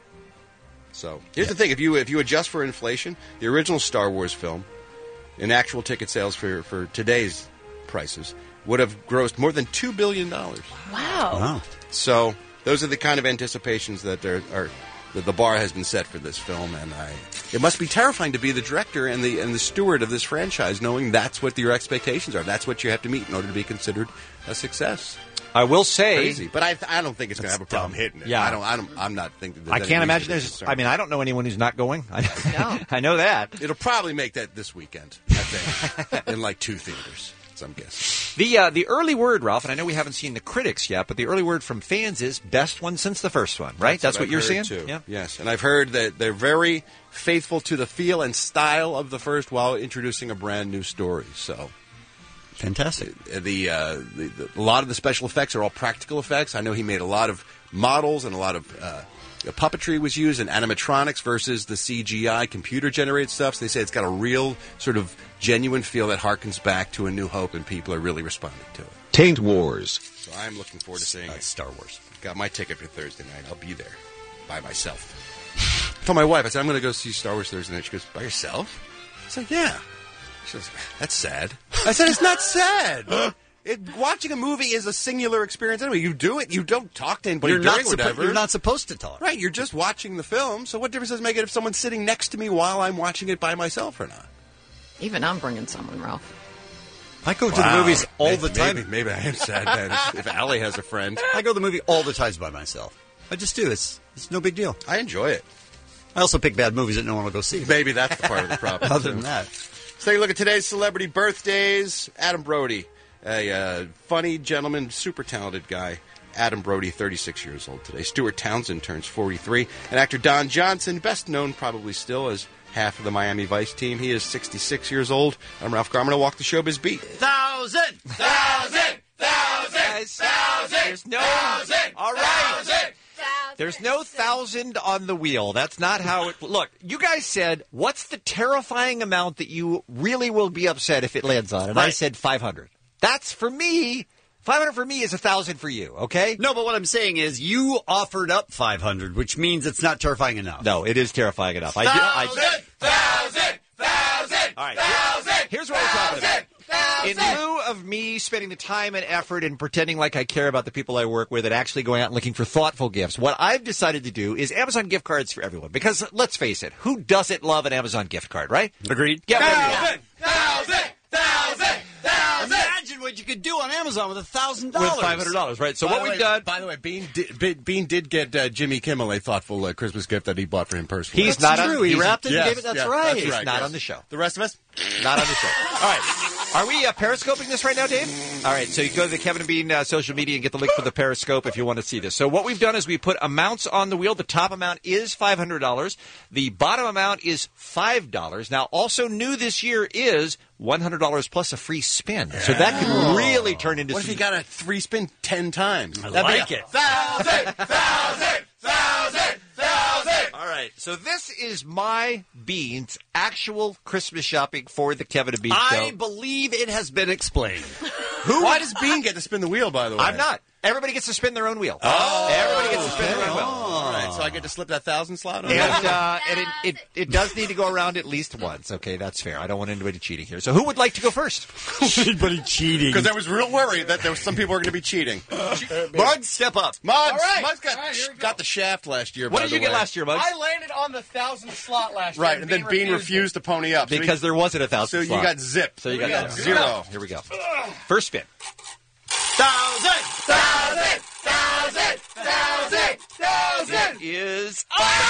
S11: So here's the thing. If you if you adjust for inflation, the original Star Wars film, in actual ticket sales for, for today's prices, would have grossed more than two billion dollars.
S10: Wow.
S7: Wow.
S11: So those are the kind of anticipations that there are. That the bar has been set for this film, and I. It must be terrifying to be the director and the and the steward of this franchise, knowing that's what your expectations are. That's what you have to meet in order to be considered a success.
S8: I will say,
S11: Crazy, but I I don't think it's going to have a problem hitting it.
S8: Yeah.
S11: I don't. I don't. I'm not thinking. That
S8: I
S11: that
S8: can't
S11: needs
S8: imagine
S11: to be
S8: there's.
S11: concerned.
S8: I mean, I don't know anyone who's not going. I, I know that.
S11: It'll probably make that this weekend. I think in like two theaters. I'm guessing.
S8: The uh, the early word, Ralph, and I know we haven't seen the critics yet, but the early word from fans is best one since the first one, right? That's, what,
S11: I've
S8: you're
S11: heard,
S8: saying?
S11: too.
S8: Yeah.
S11: Yes, and I've heard that they're very faithful to the feel and style of the first while introducing a brand new story. So,
S7: fantastic.
S11: The, uh, the, the a lot of the special effects are all practical effects. I know he made a lot of models and a lot of uh, puppetry was used and animatronics versus the C G I computer generated stuff. So they say it's got a real sort of genuine feel that harkens back to A New Hope, and people are really responding to it.
S20: Taint Wars.
S11: So I'm looking forward to seeing
S7: uh,
S11: it.
S7: Star Wars.
S11: Got my ticket for Thursday night. I'll be there by myself. I told my wife, I said, I'm going to go see Star Wars Thursday night. She goes, by yourself? I said, yeah. She goes, that's sad. I said, it's not sad. It, watching a movie is a singular experience anyway. You do it. You don't talk to anybody
S7: You're
S11: during
S7: not, suppo-
S11: whatever.
S7: you're not supposed to talk.
S11: Right. You're just watching the film. So what difference does it make it if someone's sitting next to me while I'm watching it by myself or not?
S10: Even I'm bringing someone, Ralph.
S7: I go to
S11: Wow.
S7: the movies all
S11: Maybe-
S7: the time.
S11: Maybe, maybe I am sad then if, if Allie has a friend.
S7: I go to the movie all the times by myself. I just do. It's it's no big deal.
S11: I enjoy it.
S7: I also pick bad movies that no one will go see.
S11: Maybe that's the part of the problem.
S7: Other
S11: too.
S7: than that.
S11: Let's take a look at today's celebrity birthdays. Adam Brody, a uh, funny gentleman, super talented guy. Adam Brody, thirty-six years old today. Stuart Townsend turns forty-three. And actor Don Johnson, best known probably still as half of the Miami Vice team. He is sixty-six years old. I'm Ralph Garman. I walk the showbiz beat.
S7: Thousand!
S8: Thousand! Thousand! Guys, thousand! There's no... Thousand! All right! Thousand! There's no thousand on the wheel. That's not how it... Look, you guys said, what's the terrifying amount that you really will be upset if it lands on? And I
S7: Right.
S8: said five hundred. That's, for me... five hundred for me is one thousand for you, okay?
S7: No, but what I'm saying is you offered up five hundred, which means it's not terrifying enough.
S8: No, it is terrifying enough. I,
S7: Thousand!
S8: I,
S7: Thousand!
S8: Thousand! All right. Thousand! Here's what we're talking about. In lieu of me spending the time and effort and pretending like I care about the people I work with and actually going out and looking for thoughtful gifts, what I've decided to do is Amazon gift cards for everyone. Because, let's face it, who doesn't love an Amazon gift card, right?
S7: Agreed.
S8: Yeah,
S7: Thousand! Thousand! Thousand! Thousand! Imagine what you could do on Amazon with a thousand dollars.
S8: With five hundred dollars, right? So
S11: By
S8: what
S11: the
S8: we've
S11: way-
S8: done...
S11: By the way, Bean did, Be- Bean did get uh, Jimmy Kimmel a thoughtful uh, Christmas gift that he bought for him personally.
S8: He's
S7: That's
S8: not
S7: true.
S8: on,
S7: He
S8: he's-
S7: wrapped it and
S11: Yes,
S7: gave it. That's
S11: yeah,
S7: right.
S11: that's
S8: He's
S11: right,
S8: not
S11: yes.
S8: on the show.
S11: The rest of us?
S8: Not on the show. All right. Are we uh, periscoping this right now, Dave? All right, so you go to the Kevin and Bean uh, social media and get the link for the Periscope if you want to see this. So what we've done is we put amounts on the wheel. The top amount is five hundred dollars. The bottom amount is five dollars. Now, also new this year is one hundred dollars plus a free spin. So that could really turn into
S11: What if
S8: some...
S11: you got a free spin ten times?
S8: I
S11: That'd
S8: like
S11: be a
S8: it.
S11: Thousand, thousand, thousand, thousand.
S8: All right, so this is my Bean's actual Christmas shopping for the Kevin and Bean show.
S7: I believe it has been explained.
S11: Who? Why does Bean get to spin the wheel, by the way?
S8: I'm not. Everybody gets to spin their own wheel.
S11: Oh.
S8: Everybody gets to spin their own wheel.
S11: All right, so I get to slip that thousand slot on
S8: And,
S11: that?
S8: uh, and it, it, it does need to go around at least once. Okay, that's fair. I don't want anybody cheating here. So who would like to go first?
S7: Anybody cheating?
S11: Because I was real worried that there was some people were going to be cheating.
S7: Muggs, step up.
S11: Muggs,
S5: All right.
S11: Muggs got,
S5: All right, here we go.
S11: got the shaft last year.
S8: What
S11: by
S8: did
S11: the
S8: you get
S11: way.
S8: last year, Muggs?
S5: I landed on the thousand slot last year.
S11: Right, and then Bean refused to pony up. So
S8: Because
S11: he-
S8: there wasn't a thousand
S11: So you
S8: slot.
S11: got zipped.
S8: So you got,
S11: got
S8: zero.
S11: zero.
S8: Here we go. First spin.
S11: Thousand, thousand, thousand, thousand, thousand.
S8: Is...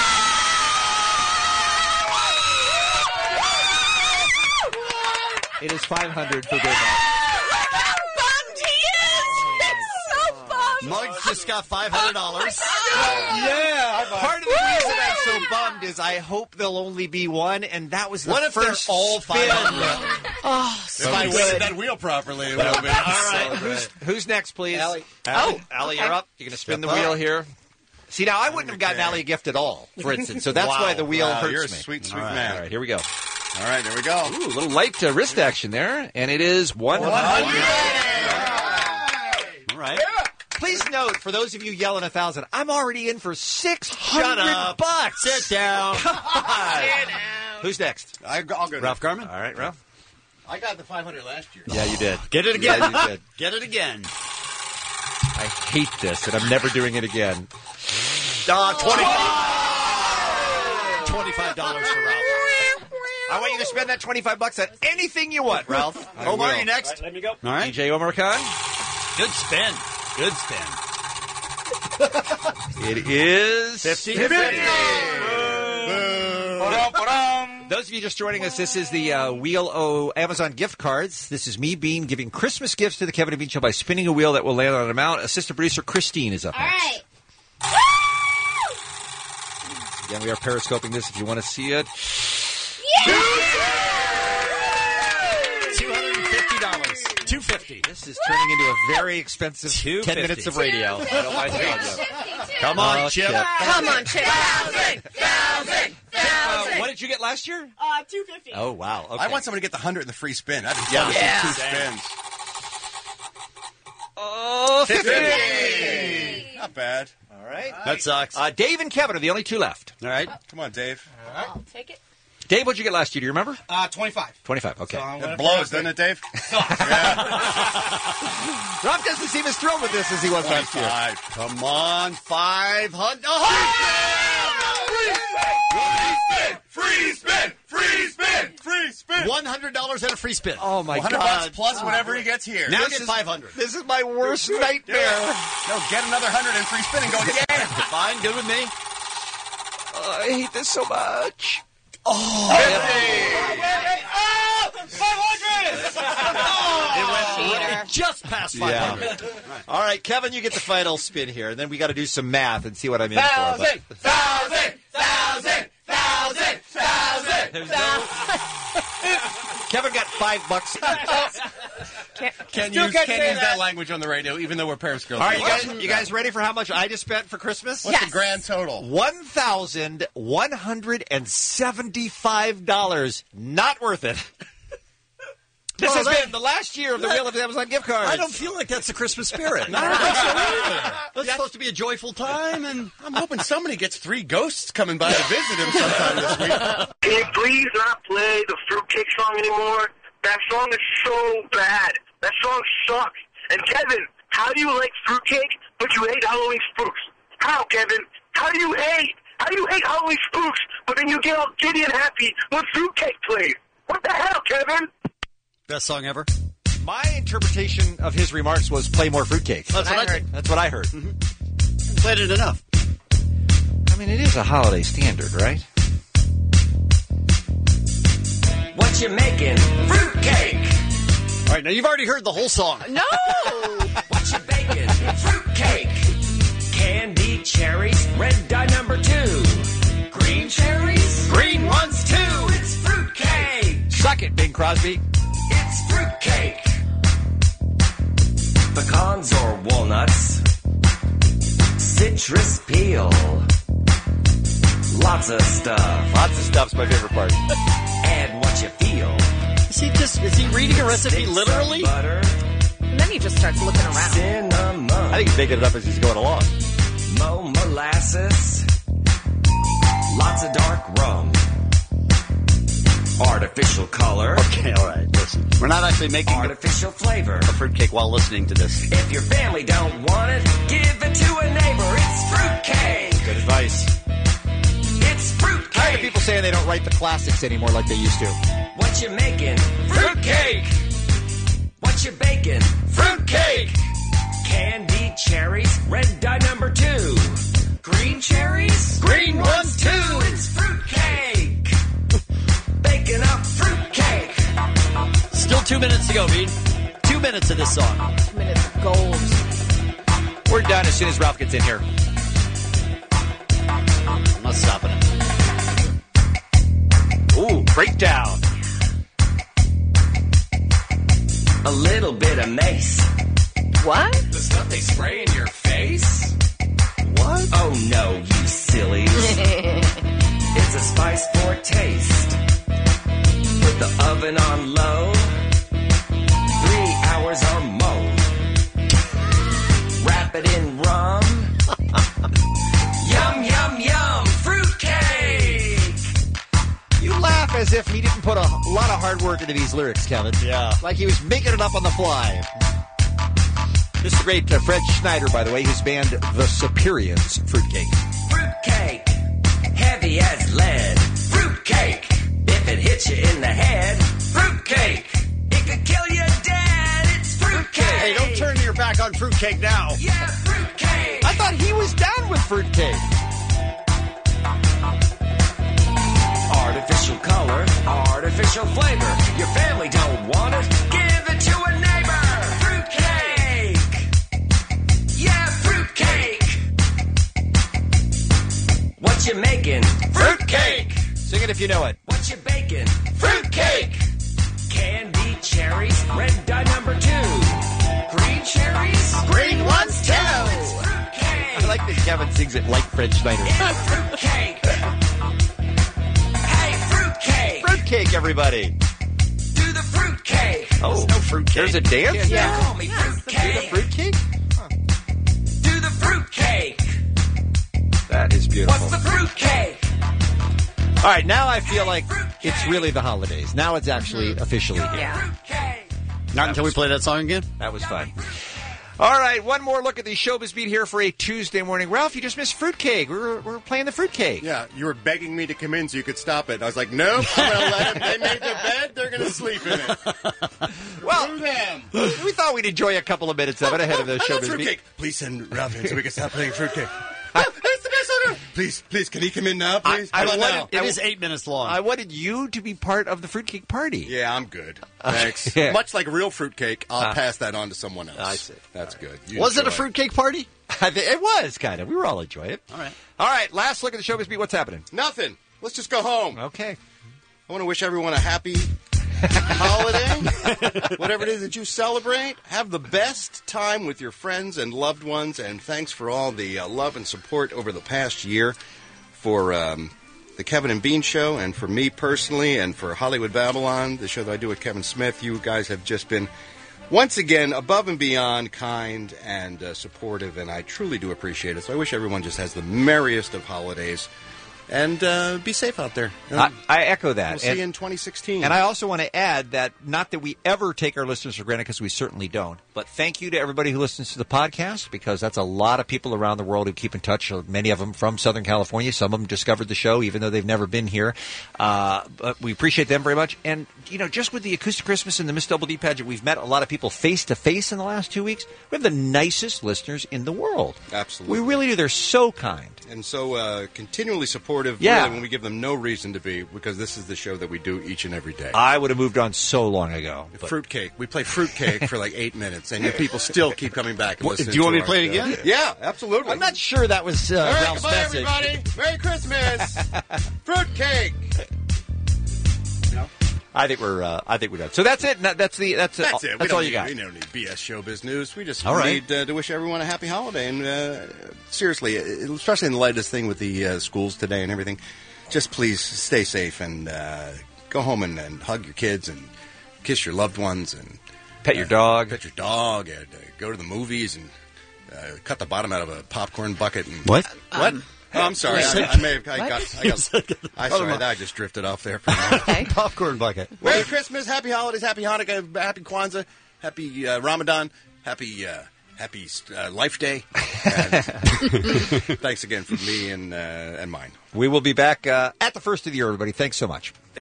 S8: It is five hundred for Dave.
S10: Bummed he is! He's so bummed!
S7: Muggs just got five hundred dollars.
S8: Yeah. Part of the reason I'm so bummed is I hope there'll only be one, and that was the
S7: What if they're
S8: first
S7: all
S8: spin.
S7: five hundred?
S10: Oh,
S11: If
S10: so
S11: I
S10: good.
S11: weighted that wheel properly, it would have been.
S8: All right, who's, who's next, please?
S11: Allie.
S8: Allie,
S10: Oh,
S8: Allie,
S10: okay.
S8: you're up. You're going to spin
S11: Step
S8: the wheel
S11: up.
S8: here. See, now I wouldn't have gotten
S11: Okay.
S8: Allie a gift at all, for instance. So that's
S11: Wow.
S8: why the wheel
S11: Wow,
S8: hurts
S11: you're a
S8: me.
S11: sweet, sweet
S8: all right,
S11: man.
S8: All right, here we go.
S11: All right, there we go.
S8: Ooh, a little light uh, wrist action there, and it is one hundred.
S7: All right.
S8: Please note, for those of you yelling a thousand, I'm already in for six
S7: Shut
S8: hundred
S7: up.
S8: bucks.
S7: Sit down.
S8: Come on. Who's next?
S11: I, I'll go.
S7: Ralph Garman?
S8: All right, Ralph.
S11: I got the five hundred last year.
S8: Yeah, you did.
S7: Get it again.
S8: Yeah, you did.
S7: Get it again.
S8: I hate this, and I'm never doing it again.
S7: Uh, twenty-five twenty-five dollars for Ralph.
S8: I want you to spend that twenty-five bucks on anything you want, Ralph.
S7: Omar,
S8: will.
S7: you next?
S17: Let me go.
S7: All right.
S8: D J Omar Khan.
S7: Good spin. Good spin.
S8: It is
S7: fifty.
S8: Those of you just joining us, this is the uh, Wheel O Amazon gift cards. This is me, Bean, giving Christmas gifts to the Kevin and Bean Show by spinning a wheel that will land on an amount. Assistant producer Christine is up
S9: All
S8: next.
S9: right.
S8: Again, we are periscoping this if you want to see it.
S7: two hundred fifty dollars. two hundred fifty dollars.
S8: This is turning into a very expensive
S7: two
S8: ten
S7: fifty.
S8: minutes of radio. I don't mind telling you.
S7: Come on,
S8: Oh,
S7: Chip.
S8: Chip.
S10: Come on, Chip.
S9: Thousand, thousand,
S8: Uh,
S9: thousand.
S8: what did you get last year?
S9: Uh, two fifty.
S8: Oh, wow. Okay.
S11: I want someone to get the hundred and the free spin. That'd be
S7: Yeah.
S11: fun.
S10: Yeah.
S11: Two spins.
S8: Oh, fifty.
S11: fifty. Not bad.
S8: All right.
S7: That sucks.
S8: Uh, Dave and Kevin are the only two left.
S7: All right.
S11: Come on, Dave.
S10: I'll take it.
S8: Dave, what'd you get last year? Do you remember?
S5: Uh, twenty-five.
S8: twenty-five. Okay.
S5: So I'm
S11: It
S5: gonna
S11: blows, doesn't it, Dave?
S8: Rob doesn't seem as thrilled with this as he was last year.
S11: Five.
S7: Come on, five hundred.
S11: Free spin! Free spin! Free spin!
S7: One hundred dollars and a free spin.
S8: Oh, my
S11: hundred
S8: God.
S11: bucks plus whatever he gets here.
S7: Now
S8: This
S7: get
S8: is-
S7: five hundred.
S8: This is my worst nightmare.
S11: No, get another hundred and free spin and go again.
S7: Fine, good with me.
S8: Uh, I hate this so much.
S7: It went just past five
S8: Yeah.
S7: hundred.
S8: All right, Kevin, you get the final spin here, and then we got to do some math and see what I'm in
S11: Thousand,
S8: for.
S11: thousand, thousand, thousand, thousand.
S8: There's no... Kevin got five bucks.
S11: Can't
S5: Still
S11: use,
S5: can't
S11: can't
S5: say
S11: use that.
S5: that.
S11: language on the radio, even though we're Periscope.
S8: All right, you guys, you guys ready for how much I just spent for Christmas?
S11: What's
S10: Yes.
S11: the grand total?
S8: One thousand one hundred and seventy-five dollars. Not worth it. This
S7: Well,
S8: has
S7: that-
S8: been the last year of the Wheel of Amazon gift cards.
S7: I don't feel like that's the Christmas spirit. I don't think so either. That's supposed to be a joyful time, and
S11: I'm hoping somebody gets three ghosts coming by to visit him sometime this week.
S4: Can you please not play the Fruitcake song anymore? That song is so bad. That song sucks. And Kevin, how do you like fruitcake, but you hate Halloween spooks? How, Kevin? How do you hate? How do you hate Halloween spooks, but then you get all giddy and happy when fruitcake plays? What the hell, Kevin?
S7: best song ever.
S8: My interpretation of his remarks was play more fruitcake.
S7: That's what I heard.
S8: That's what I heard.
S7: Mm-hmm. Played it enough.
S8: I mean, it is a holiday standard, right?
S18: What you making? Fruitcake.
S7: right, now you've already heard the whole song.
S10: No!
S18: What you baking? Fruitcake. Candy cherries, red dye number two. Green cherries, green ones too. It's fruitcake.
S8: Suck it, Bing Crosby.
S18: It's fruitcake. Pecans or walnuts. Citrus peel. Lots of stuff.
S8: Lots of stuff's my favorite part.
S18: Add what you feel.
S7: Is he just is he reading a recipe literally?
S18: Butter.
S10: And then he just starts looking around.
S18: Cinnamon.
S8: I think he's making it up as he's going along.
S18: Mo molasses. Lots of dark rum. Artificial color.
S7: Okay, all right. Listen, we're not actually making
S18: artificial flavor.
S7: A fruitcake while listening to this.
S18: If your family don't want it, give it to a neighbor. It's fruitcake.
S8: Good advice.
S18: It's fruitcake.
S8: Tired of people saying they don't write the classics anymore like they used to.
S18: What you making? Fruitcake. What you baking? Fruitcake. Candy cherries, red dye number two. Green cherries, green ones too. It's fruitcake. Baking up fruitcake.
S7: Still two minutes to go, Bean. Two minutes of this song.
S10: Two minutes of gold.
S8: We're done as soon as Ralph gets in here.
S7: I'm not stopping it.
S8: Ooh, breakdown.
S18: A little bit of mace.
S10: What?
S18: The stuff they spray in your face? What? Oh no, you sillies. It's a spice for taste. Put the oven on low. Three hours or more. Wrap it in rum. Yum, yum, yum. Fruitcake.
S8: You laugh as if he didn't put a lot of hard work into these lyrics, Kevin.
S7: Yeah.
S8: Like he was making it up on the fly. This is the great uh, Fred Schneider, by the way, who's banned the Superiors Fruitcake.
S18: Fruitcake. Heavy as lead. Fruitcake. If it hits you in the head. Fruitcake. It could kill you dead. It's fruitcake.
S7: Hey, don't turn your back on fruitcake now.
S18: Yeah, fruitcake.
S8: I thought he was down with fruitcake.
S18: Artificial color, artificial flavor. Your family don't want it. Give it to a neighbor. Fruitcake. Yeah, fruitcake. What you making? Fruitcake.
S8: Sing it if you know it.
S18: What you baking? Fruitcake. Candy cherries, red dye number two. Green cherries, green ones too. It's fruitcake.
S8: I like that Kevin sings it like Fred Schneider.
S18: It's fruitcake. Hey, fruitcake.
S8: Fruitcake, everybody.
S18: Do the fruitcake.
S8: Oh,
S7: There's no fruitcake.
S8: There's a dance?
S18: Yeah. Call me
S8: Do the
S18: fruitcake.
S8: fruitcake?
S18: Do the fruitcake.
S8: That is beautiful.
S18: What's the fruitcake?
S8: All right, now I feel like it's really the holidays. Now it's actually officially here.
S10: Yeah.
S7: Not until we play that song again.
S8: That was fun. All right, one more look at the Showbiz Beat here for a Tuesday morning. Ralph, you just missed fruitcake. We were, we were playing the fruitcake.
S11: Yeah, you were begging me to come in so you could stop it. I was like, nope, I'm going to let them. They made their bed. They're going to sleep in it.
S8: Well,
S11: Screw them.
S8: we thought we'd enjoy a couple of minutes of it ahead of the
S11: I love
S8: Showbiz Beat.
S11: fruitcake. Please send Ralph in so we can stop playing fruitcake. Oh, it's the best song ever. Please, please, can he come in now, please?
S8: I- I
S11: How about
S8: wanted-
S11: now?
S7: It
S8: I-
S7: is eight minutes long.
S8: I wanted you to be part of the fruitcake party.
S11: Yeah, I'm good. Thanks.
S8: Yeah.
S11: Much like real fruitcake, I'll
S8: Uh,
S11: pass that on to someone else.
S8: I see.
S11: That's good. You
S7: Was it a
S11: enjoy.
S7: fruitcake party?
S8: I think it was, kind of. We were all enjoying it.
S7: All right.
S8: All right, last look at the Showbiz Beat. What's happening?
S11: Nothing. Let's just go home.
S8: Okay.
S11: I want to wish everyone a happy holiday. Whatever it is that you celebrate, have the best time with your friends and loved ones. And thanks for all the uh, love and support over the past year for um, the Kevin and Bean Show, and for me personally, and for Hollywood Babylon, the show that I do with Kevin Smith. You guys have just been, once again, above and beyond kind and uh, supportive, and I truly do appreciate it. So I wish everyone just has the merriest of holidays. And uh, be safe out there.
S8: I, I echo that.
S11: We'll see
S8: And-
S11: you in twenty sixteen.
S8: And I also want to add that not that we ever take our listeners for granted, because we certainly don't, but thank you to everybody who listens to the podcast, because that's a lot of people around the world who keep in touch, many of them from Southern California. Some of them discovered the show even though they've never been here. Uh, but we appreciate them very much. And, you know, just with the Acoustic Christmas and the Miss Double D pageant, we've met a lot of people face-to-face in the last two weeks. We have the nicest listeners in the world.
S11: Absolutely.
S8: We really do. They're so kind.
S11: And so uh, continually support supportive
S8: Yeah.
S11: really, when we give them no reason to be, because this is the show that we do each and every day.
S8: I would have moved on so long ago. but-
S11: Fruitcake. We play fruitcake for like eight minutes, and yet people still keep coming back and
S7: What,
S11: listening
S7: do you want
S11: to
S7: me to play it
S11: our
S7: again?
S11: show. Yeah, absolutely.
S7: I'm not sure that was uh,
S11: All right,
S7: Ralph's
S11: goodbye,
S7: message.
S11: everybody. Merry Christmas. Fruitcake.
S8: I think we're. Uh, I think we're done. So that's it. No, That's the. That's,
S11: That's
S8: all,
S11: it. We
S8: That's
S11: don't
S8: all you
S11: need,
S8: got.
S11: We don't need B S showbiz news. We just
S8: All right.
S11: need uh, to wish everyone a happy holiday. And uh, seriously, especially in the light of this thing with the uh, schools today and everything, just please stay safe and uh, go home and, and hug your kids and kiss your loved ones and
S8: pet your dog.
S11: Pet your dog. And uh, go to the movies and uh, cut the bottom out of a popcorn bucket. And
S7: What?
S11: What?
S10: Um,
S11: Oh, I'm sorry.
S10: wait.
S11: I, I may have. I
S10: What?
S11: got. I got. I sorry. I just drifted off there for a minute.
S7: Popcorn bucket.
S11: Merry Christmas, Happy Holidays, Happy Hanukkah, Happy Kwanzaa, Happy uh, Ramadan, Happy uh, Happy uh, Life Day. And thanks again from me and uh, and mine.
S8: We will be back uh, at the first of the year, everybody. Thanks so much.